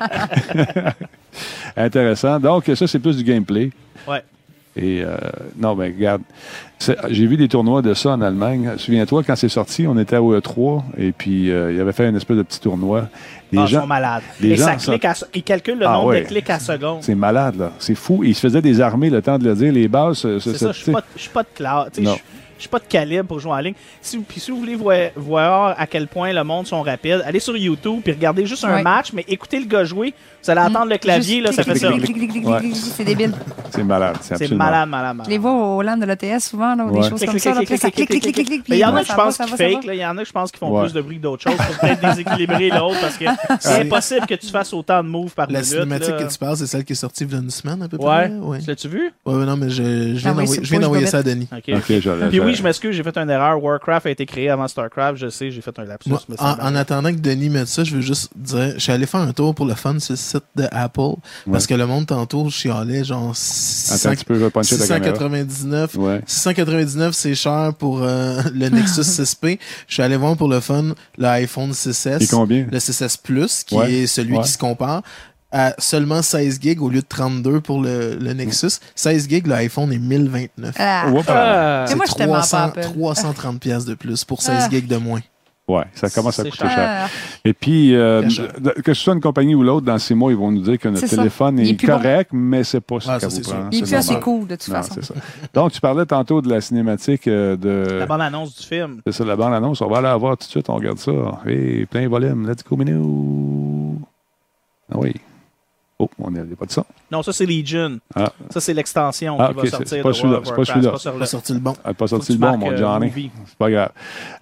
Intéressant. Donc, ça, c'est plus du gameplay. Ouais. Et non, mais regarde, j'ai vu des tournois de ça en Allemagne. Souviens-toi, quand c'est sorti, on était au E3 et puis il avait fait une espèce de petit tournoi. Les Ils gens, sont malades. les Et gens ça clique ils calculent le Ah, nombre ouais. de clics à seconde. c'est malade, là. C'est fou. Ils se faisaient des armées, le temps de le dire. Les bases, C'est ça, je suis pas de classe. Non. Je suis pas de calibre pour jouer en ligne. Puis si vous voulez voir à quel point le monde sont rapides, allez sur YouTube puis regardez juste un Ouais. match, mais écoutez le gars jouer. Vous allez entendre le clavier, Juste là, ça fait clic, ça. clic, clic, clic, clic, Ouais. clic, clic, c'est débile. c'est malade. C'est C'est absolument malade, malade, malade. Je les vois au LAN de l'ETS souvent, là, ou Ouais. des choses comme ça. Là, puis ça clic, clic, clic, clic, clic. Mais il y en a puis que je ça va, pense ça qui va, ça va. fake, là. Il y en a que je pense qui font Ouais. plus de bruit que d'autres choses pour peut-être déséquilibrer l'autre parce que c'est impossible que tu fasses autant de moves par La minute. cinématique là. que tu parles, c'est celle qui est sortie il y a une semaine à peu Ouais. près. Ouais. Tu l'as-tu vu? Ouais, non, mais je viens Ah oui, d'envoyer c'est je viens pas d'envoyer je ça à Denis. OK. OK, Puis oui, je m'excuse, j'ai fait une erreur. Warcraft a été créé avant StarCraft. Je sais, j'ai fait un lapsus. Moi, mais ça en attendant que Denis mette ça, je veux juste dire, je suis allé faire un tour pour le fun sur le site de Apple parce que le monde tantôt chialait genre Attends un petit peu, je vais puncher ta caméra. 699. Ouais. 699, c'est cher pour le Nexus 6P. Je suis allé voir pour le fun l'iPhone 6S. Et combien? Le 6S Plus, qui Ouais. est celui Ouais. qui se compare, à seulement 16 gigs au lieu de 32 pour le Nexus. 16 gigs, l'iPhone est 1029. Ah. Oups, C'est moi, je te mens pas, Apple. 330 pièces de plus pour 16 gigs de moins. Ouais, ça commence à C'est coûter cher. Ah. Et puis, Très cher. que ce soit une compagnie ou l'autre, dans 6 mois, ils vont nous dire que notre C'est ça. téléphone Il est est plus bon. correct, mais c'est pas ça Ah, qu'elle ça, vous c'est sûr. prend. Il est c'est plus assez normal. cool, de toute Non, façon. c'est ça. Donc, tu parlais tantôt de la cinématique de... La bande-annonce du film. C'est ça, la bande-annonce. On va aller la voir tout de suite, on regarde ça. Hey, plein volume, let's go, minou. Ah oui. Oh, on n'a pas de son. Non, ça, c'est Legion. Ah. Ça, c'est l'extension Ah, qui va ok, sortir c'est pas de celui-là, World of c'est pas Warcraft. celui-là. C'est On a pas sorti le bon. Elle n'est pas Faut sorti que le tu bon, marques, mon Johnny. movie. C'est pas grave.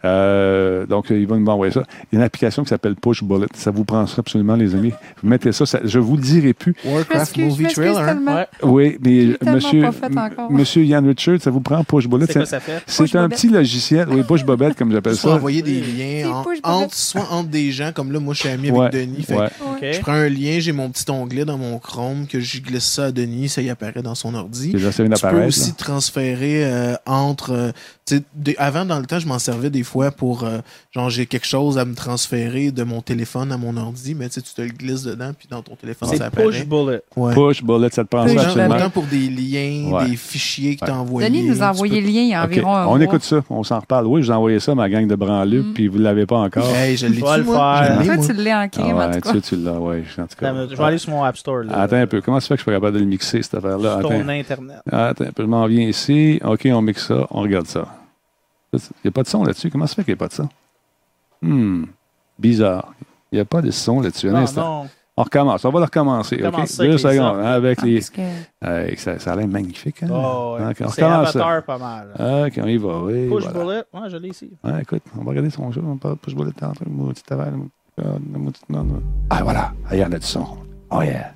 Donc, ils vont nous envoyer ça. Il y a une application qui s'appelle Push Bullet. Ça vous prend ça absolument, les amis. Vous mettez ça, je vous le dirai plus. Warcraft Je Movie m'excuse Trailer. tellement. Ouais. Oui, mais tellement monsieur, pas fait encore. monsieur Ian Richard, ça vous prend Push Bullet? C'est quoi ça fait? C'est Push un Bobette. petit logiciel. Oui, Push Bobette, comme j'appelle Juste pour ça. envoyer des C'est liens push bobette. soit entre des gens, comme là, moi, je suis ami avec Ouais, Denis. Fait ouais. que OK. je prends un lien, j'ai mon petit onglet dans mon Chrome, que je glisse ça à Denis, ça y apparaît dans son ordi. J'ai essayé Tu peux d'apparaître. aussi transférer entre... tu sais, avant, dans le temps, je m'en servais des fois pour... genre, j'ai quelque chose à me transférer de mon téléphone à mon ordi, mais tu sais, tu te le glisses dedans, puis dans ton téléphone, ça C'est apparaît. Push Bullet. Ouais. Push Bullet, ça te prend Push ça Bullet. absolument. Autant pour des liens, Ouais. des fichiers que Ouais. t'as envoyés. Denis nous a envoyé le lien il y a OK. environ un On mois. écoute ça, on s'en reparle. Oui, je vous ai envoyé ça, ma gang de branlus, puis vous ne l'avez pas encore. Hey, je l'ai Tu vas dit, le moi. faire. Je l'ai, Toi, moi. tu l'as en crime, en ouais, tout cas. tu l'as, oui. En tout cas. Je vais aller sur mon App Store. Là, Attends un peu. Comment ça fait que je suis pas capable de le mixer, cette affaire-là? Sur Attends. ton Internet. Attends un peu. Je m'en viens ici. OK, on mixe ça. On regarde ça. Il n'y a pas de son là-dessus. Comment ça fait qu'il n'y a pas de son? Bizarre. Il n'y a pas de son là-dessus. Un Non, instant. non. On recommence. On va le recommencer. OK? Commence 2 avec les secondes. sons. Avec Ah, les... parce que- ça a l'air magnifique. Hein? Oh, ouais. OK, on C'est recommence ça. Avatar pas mal. là. OK, on y va. Oui, Push voilà. Bullet. Ouais, je l'ai ici. Ouais, écoute, on va regarder son jeu. On parle de Push Bullet tantôt. Maudite affaire. Non. Ah, voilà. Ah, il y en a du son. Oh, yeah.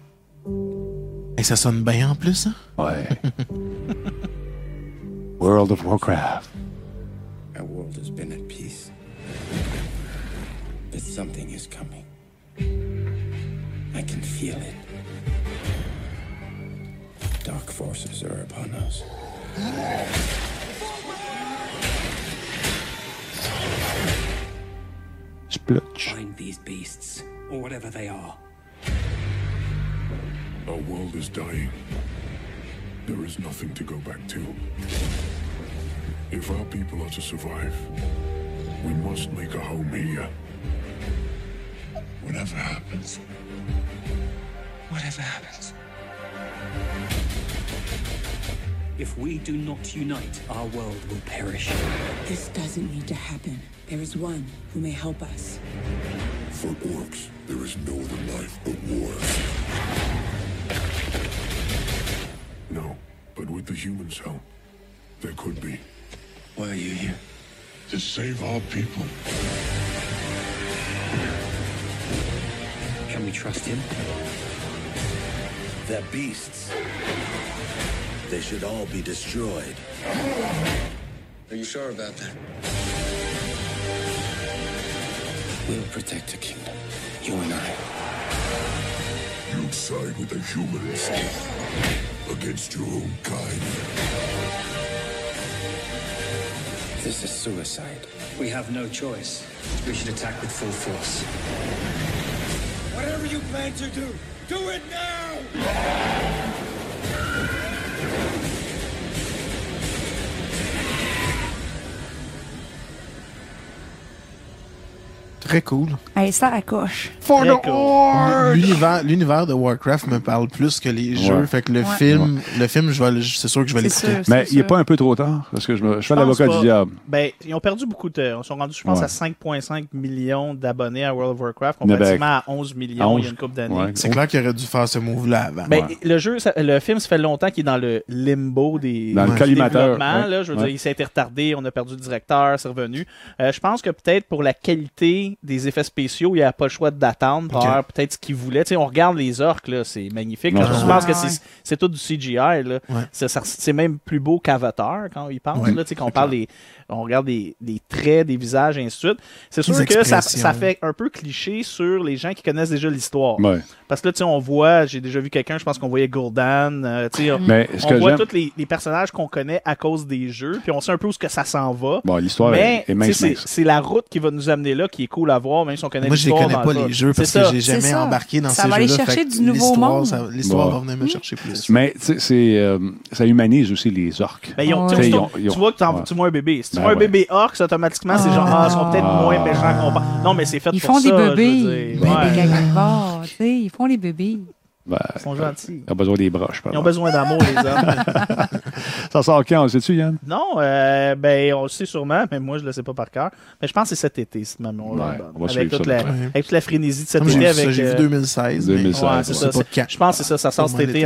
Et ça sonne bien en plus, hein? Ouais. World of Warcraft. Our world has been at peace. But something is coming. I can feel it. Dark forces are upon us. Splutch. Find these beasts, or whatever they are. Our world is dying. There is nothing to go back to. If our people are to survive, we must make a home here. Whatever happens. Whatever happens. If we do not unite, our world will perish. This doesn't need to happen. There is one who may help us. For orcs, there is no other life but war. No, but with the humans' help, there could be. Why are you here? To save our people. Can we trust him? They're beasts. They should all be destroyed. Are you sure about that? We'll protect the kingdom. You and I. You side with the humans against your own kind. This is suicide. We have no choice. We should attack with full force. Whatever you plan to do, do it now! Très cool. Hey, ça accroche. Très cool. L'univers de Warcraft me parle plus que les jeux. Fait que le film, c'est sûr que je vais l'écouter. Mais il n'est pas un peu trop tard? Parce que je fais l'avocat du diable. Ben, ils ont perdu beaucoup de... Ils sont rendus, je pense, Ouais. à 5,5 millions d'abonnés à World of Warcraft, comparativement à 11 millions il y a une couple d'années. Ouais. C'est clair qu'il aurait dû faire ce move-là avant. Ben, le film, ça fait longtemps qu'il est dans le limbo des Dans le du collimateur. développement, Ouais. là. Je veux Ouais. dire, il s'est été retardé, on a perdu le directeur, c'est revenu. Je pense que peut-être pour la qualité des effets spéciaux, il n'y a pas le choix d'attendre pour avoir peut-être ce qu'il voulait. Tu sais, on regarde les orques, là, c'est magnifique. Ouais. Je pense que Ouais. c'est tout du CGI. Là. Ouais. C'est même plus beau qu'Avatar quand il pense. Ouais. Là, tu sais, qu'on parle on regarde des traits, des visages, et ainsi de suite. C'est sûr Les que ça expressions. fait un peu cliché sur les gens qui connaissent déjà l'histoire. Ouais. Parce que là, tu sais, on voit, j'ai déjà vu quelqu'un, je pense qu'on voyait Gul'dan, tu sais, Mais ce on que voit j'aime. tous les personnages qu'on connaît à cause des jeux, puis on sait un peu où ce que ça s'en va. Bon, l'histoire Mais est tu sais, mince. c'est la route qui va nous amener là qui est cool à voir, même si on connaît Moi, je les l'histoire. connais dans pas le les jeux parce C'est que ça. j'ai C'est jamais ça. embarqué dans Ça ces va jeux-là. aller chercher Fait que du nouveau monde. L'histoire Ouais. va venir me chercher plus. Mais tu sais, ça humanise aussi les orques. Ben, ils ont- Ouais. tu sais, Ils ont- tu vois que tu vois un bébé. Si tu Ben vois un ouais. bébé orc, automatiquement, c'est genre, ils sont peut-être moins méchants qu'on pense. Non, mais c'est fait Ils pour font ça. des je veux bébés. dire. Ben, Ouais. des gagavars, tu sais, ils font les bébés. Ben, Ils sont gentils. ils ont besoin des broches. Ils ont besoin d'amour, les hommes. Ça sort quand? Sais-tu, Yann? Non, ben, on le sait sûrement, mais moi, je le sais pas par cœur. Mais je pense que c'est cet été, cette même Ouais, on va avec, suivre toute ça la, de près. avec toute la frénésie de cet Comme été. j'ai vu Avec, ça, j'ai vu 2016. 2016. mais Ouais, c'est je ça. sais pas quand. Je pense que c'est ça. Ça sort cet Sûrement été l'été.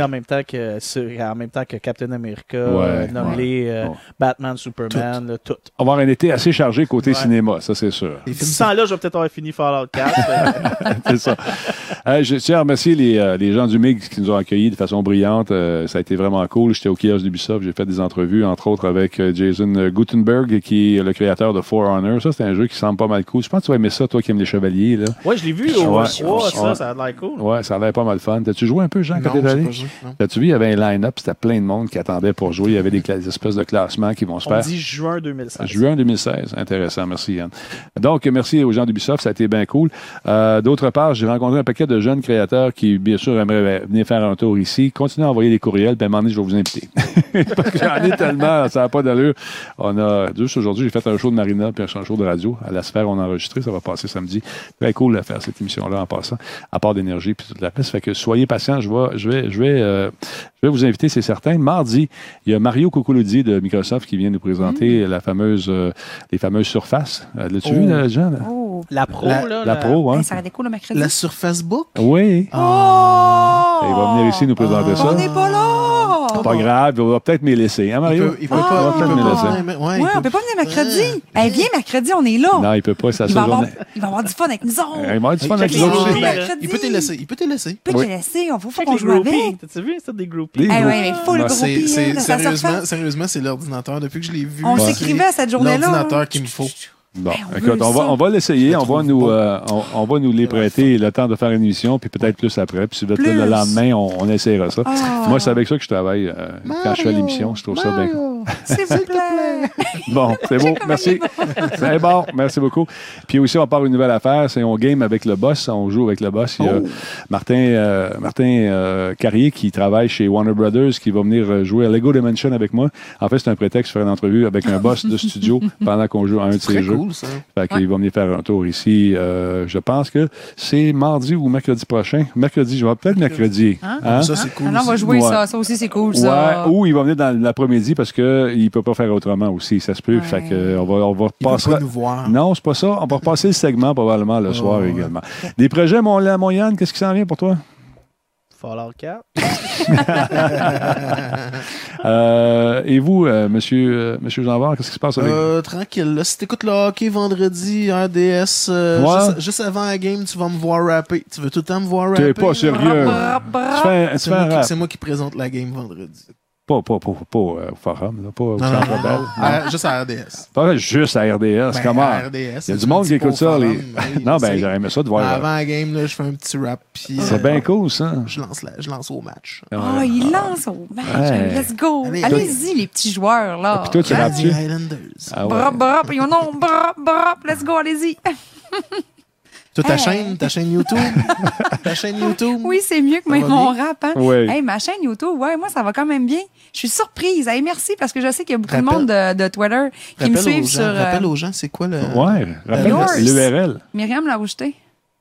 en même temps que Captain America, Ouais. nommé Ouais. Batman, Superman, là, tout. On va avoir un été assez chargé côté Ouais. cinéma, ça c'est sûr. Les films, D'ici là, je vais peut-être avoir fini Fallout 4. C'est ça. Je tiens à remercier les gens du MIG qui nous ont accueillis de façon brillante. Ça a été vraiment cool. J'étais au kiosque d'Ubisoft. J'ai fait des entrevues, entre autres, avec Jason Gutenberg, qui est le créateur de For Honor. Ça, c'est un jeu qui semble pas mal cool. Je pense que tu vas aimer ça, toi qui aimes les chevaliers. Là. Ouais, je l'ai vu au Ouais. 3, Ouais. ça a l'air cool. Ouais, ça a l'air pas mal fun. T'as-tu joué un peu, Jean, quand Non, t'es j'ai allé? pas joué, non. T'as-tu vu, il y avait un line-up, c'était plein de monde qui attendait pour jouer. Il y avait des espèces de classements qui vont se On faire. dit juin 2016. Juin 2016. Intéressant. Merci, Yann. Donc, merci aux gens d'Ubisoft. Ça a été bien cool. D'autre part, j'ai rencontré un paquet de jeunes créateurs qui, bien sûr, aimeraient venir faire un tour ici. Continuez à envoyer des courriels, puis à un moment donné, je vais vous inviter. Parce que j'en ai tellement, ça n'a pas d'allure. On a, juste aujourd'hui, j'ai fait un show de Marina puis un show de radio. À la Sphère, on a enregistré. Ça va passer samedi. Très cool de faire cette émission-là en passant, à part d'énergie puis toute la peste. Fait que soyez patients. Je vais vous inviter, c'est certain. Mardi, il y a Mario Cuculuzzi de Microsoft qui vient nous présenter les fameuses surfaces. L'as-tu vu, là, Jean? Là? Oh, La pro, là. La pro, hein? hey, ça aurait été cool le mercredi. La Surface Book? Oui. Oh! Il va venir ici nous présenter ça. On n'est pas là! Pas grave, il va peut-être me laisser, hein, Mario? Il peut pas. peut-être me laisser. Ouais, on peut pas venir mercredi. Hey, viens mercredi, on est là. Non, il peut pas, c'est il, sa va avoir, journée. il va avoir du fun avec nous autres. Il va avoir du fun avec Check nous les autres gros aussi. billes. mercredi. Il peut te laisser. Il peut te laisser. Peut Oui. te laisser, il faut Check qu'on les joue avec. groupies. T'as-tu vu ça, des groupies? Des Eh gros- ouais, mais full Ouais, groupies. C'est là, ça sort. sérieusement, c'est l'ordinateur. Depuis que je l'ai vu, On c'est s'écrivait cette journée-là. l'ordinateur qu'il me faut. Bon, Ben, on écoute, veut on va l'essayer, on va trouve nous, pas. on va nous les prêter le temps de faire une émission, puis peut-être plus après. Puis si vous êtes là le Plus. lendemain, on essaiera ça. Ah. Moi, c'est avec ça que je travaille quand je fais l'émission. Je trouve ça bien cool. S'il vous plaît. Bon, c'est beau. Merci. C'est bon. Merci beaucoup. Puis aussi, on part une nouvelle affaire. C'est on game avec le boss. On joue avec le boss. Il y a Martin Carrier qui travaille chez Warner Brothers qui va venir jouer à Lego Dimension avec moi. En fait, c'est un prétexte pour faire une entrevue avec un boss de studio pendant qu'on joue à un de ses jeux. Cool, ça. Fait qu'il va venir faire un tour ici. Je pense que c'est mardi ou mercredi prochain. Mercredi, je vais peut-être mercredi. Hein? Ça, c'est cool. Alors, on va jouer ça. Ça aussi, c'est cool, ça. Ouais, ou il va venir dans l'après-midi parce qu'il ne peut pas faire autrement aussi. Ça se peut. Ouais. Fait que, on va Il va passer. pas nous voir. Non, c'est pas ça. On va repasser le segment probablement le soir également. Des projets, mon Yann, qu'est-ce qui s'en vient pour toi? Fallout 4. Et vous, monsieur Jean-Var, qu'est-ce qui se passe avec vous? Tranquille. Là, si t'écoutes le hockey vendredi, RDS, juste avant la game, tu vas me voir rapper. Tu veux tout le temps me voir rapper? T'es pas sérieux. Tu fais un rap. C'est moi qui présente la game vendredi. Pas au forum, là, pas au Centre Bell. Juste à RDS. Pas juste à RDS, comment? À RDS. Il y a du monde qui écoute ça. Non, ben j'aurais aimé ça de voir. Avant la game, là, je fais un petit rap. C'est bien cool, ça. Je lance au match. Oh, il lance au match. Ouais. Let's go. Allez-y, les petits joueurs, là. Puis toi, tu rappes-tu? Islanders. Ah ouais. Brap, ils ont non, brap, let's go, allez-y. Toi, ta chaîne YouTube? Ta chaîne YouTube? Oui, c'est mieux que même va mon bien? rap. Hein? Oui. Hey, ma chaîne YouTube, ouais, moi, ça va quand même bien. Je suis surprise. Hey, merci, parce que je sais qu'il y a beaucoup de monde de Twitter qui me suivent sur... Rappelle aux gens, c'est quoi le... Ouais, rappelle Yours. l'URL. Myriam Laroucheté.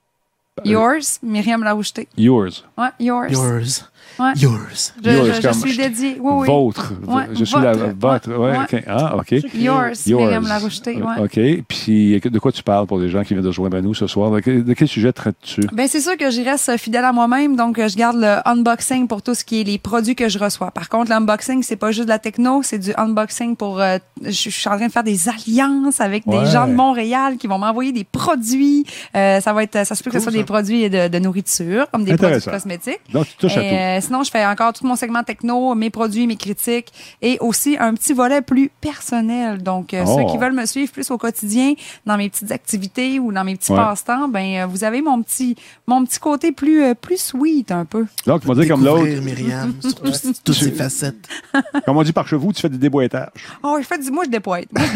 Yours, Myriam Laroucheté. Yours. Ouais, yours. Yours. Ouais. Yours. Je suis dédiée. Oui, oui. Vôtre. Ouais, Je suis la votre. Ouais, Ouais. OK. Ah, OK. Yours, Myriam Laroucheté. Ouais. OK. Puis, de quoi tu parles pour les gens qui viennent de se joindre à nous ce soir? De quel sujet traites-tu? Ben c'est sûr que je reste fidèle à moi-même, donc je garde le unboxing pour tout ce qui est les produits que je reçois. Par contre, l'unboxing, c'est pas juste de la techno, c'est du unboxing pour... je suis en train de faire des alliances avec des gens de Montréal qui vont m'envoyer des produits. Ça se peut que ce soit des produits de nourriture, comme des produits cosmétiques. Donc, tu touches à tout. Sinon, je fais encore tout mon segment techno, mes produits, mes critiques et aussi un petit volet plus personnel. Donc, ceux qui veulent me suivre plus au quotidien dans mes petites activités ou dans mes petits passe-temps, ben vous avez mon petit côté plus sweet un peu. Donc, on va dire comme l'autre. Myriam, sur toutes ses facettes. Comme on dit par chez vous, tu fais des déboîtages. Oh, moi, je déboîte. Moi, je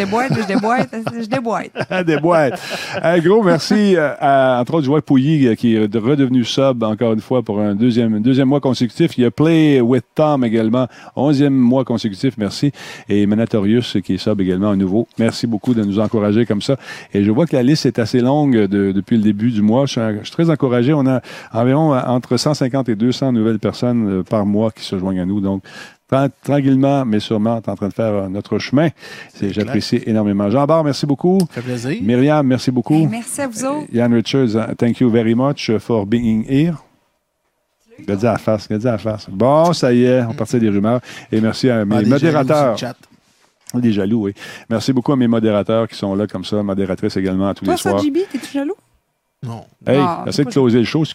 déboîte. Des boîtes. Un gros merci entre autres, je vois Pouilly qui est redevenu sub encore une fois pour un deuxième mois consécutif. Il y a Play with Tom également, 11e mois consécutif, merci. Et Manatorius qui est sub également à nouveau. Merci beaucoup de nous encourager comme ça. Et je vois que la liste est assez longue depuis le début du mois. Je suis très encouragé. On a environ entre 150 et 200 nouvelles personnes par mois qui se joignent à nous. Donc, tranquillement, mais sûrement, on est en train de faire notre chemin. J'apprécie énormément. Jean-Bart, merci beaucoup. Ça fait plaisir. Myriam, merci beaucoup. Hey, merci à vous autres. Yann Richards, thank you very much for being here. Gardez à la face. Bon, ça y est, on partait des rumeurs. Et merci à mes modérateurs. Des jaloux, oui. Merci beaucoup à mes modérateurs qui sont là comme ça, modératrices également tous les soirs. Toi, JB, t'es-tu jaloux? Non. Hey, Non, essaie de closer le show.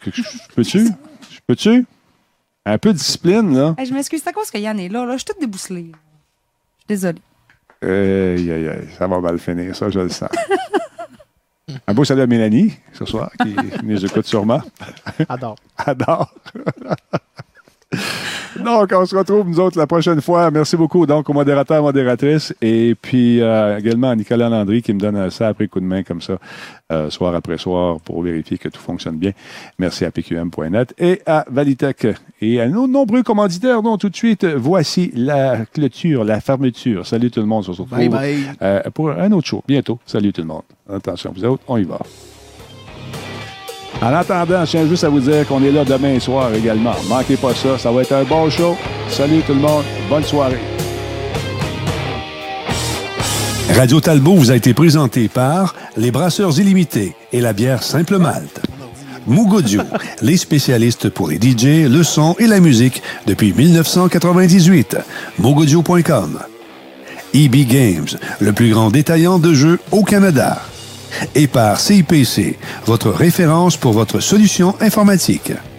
Peux-tu? Un peu de discipline, là. Hey, je m'excuse, c'est à cause que Yann est là. Je suis toute débousselée. Je suis désolée. Ça va mal finir, ça, je le sens. Un beau salut à Mélanie, ce soir, qui nous écoute sûrement. Adore. Donc, on se retrouve, nous autres, la prochaine fois. Merci beaucoup, donc, aux modérateurs, modératrices, et puis également à Nicolas Landry qui me donne ça après coup de main, comme ça, soir après soir, pour vérifier que tout fonctionne bien. Merci à PQM.net et à Valitech et à nos nombreux commanditaires. Donc, tout de suite, voici la clôture, la fermeture. Salut tout le monde, on se retrouve pour un autre show, bientôt. Salut tout le monde. Attention, vous autres, on y va. En attendant, je tiens juste à vous dire qu'on est là demain soir également. Manquez pas ça, ça va être un bon show. Salut tout le monde, bonne soirée. Radio Talbot vous a été présenté par les Brasseurs Illimités et la bière Simple Malte. Mugodio, les spécialistes pour les DJ, le son et la musique depuis 1998. Mugodio.com. EB Games, le plus grand détaillant de jeux au Canada. Et par CIPC, votre référence pour votre solution informatique.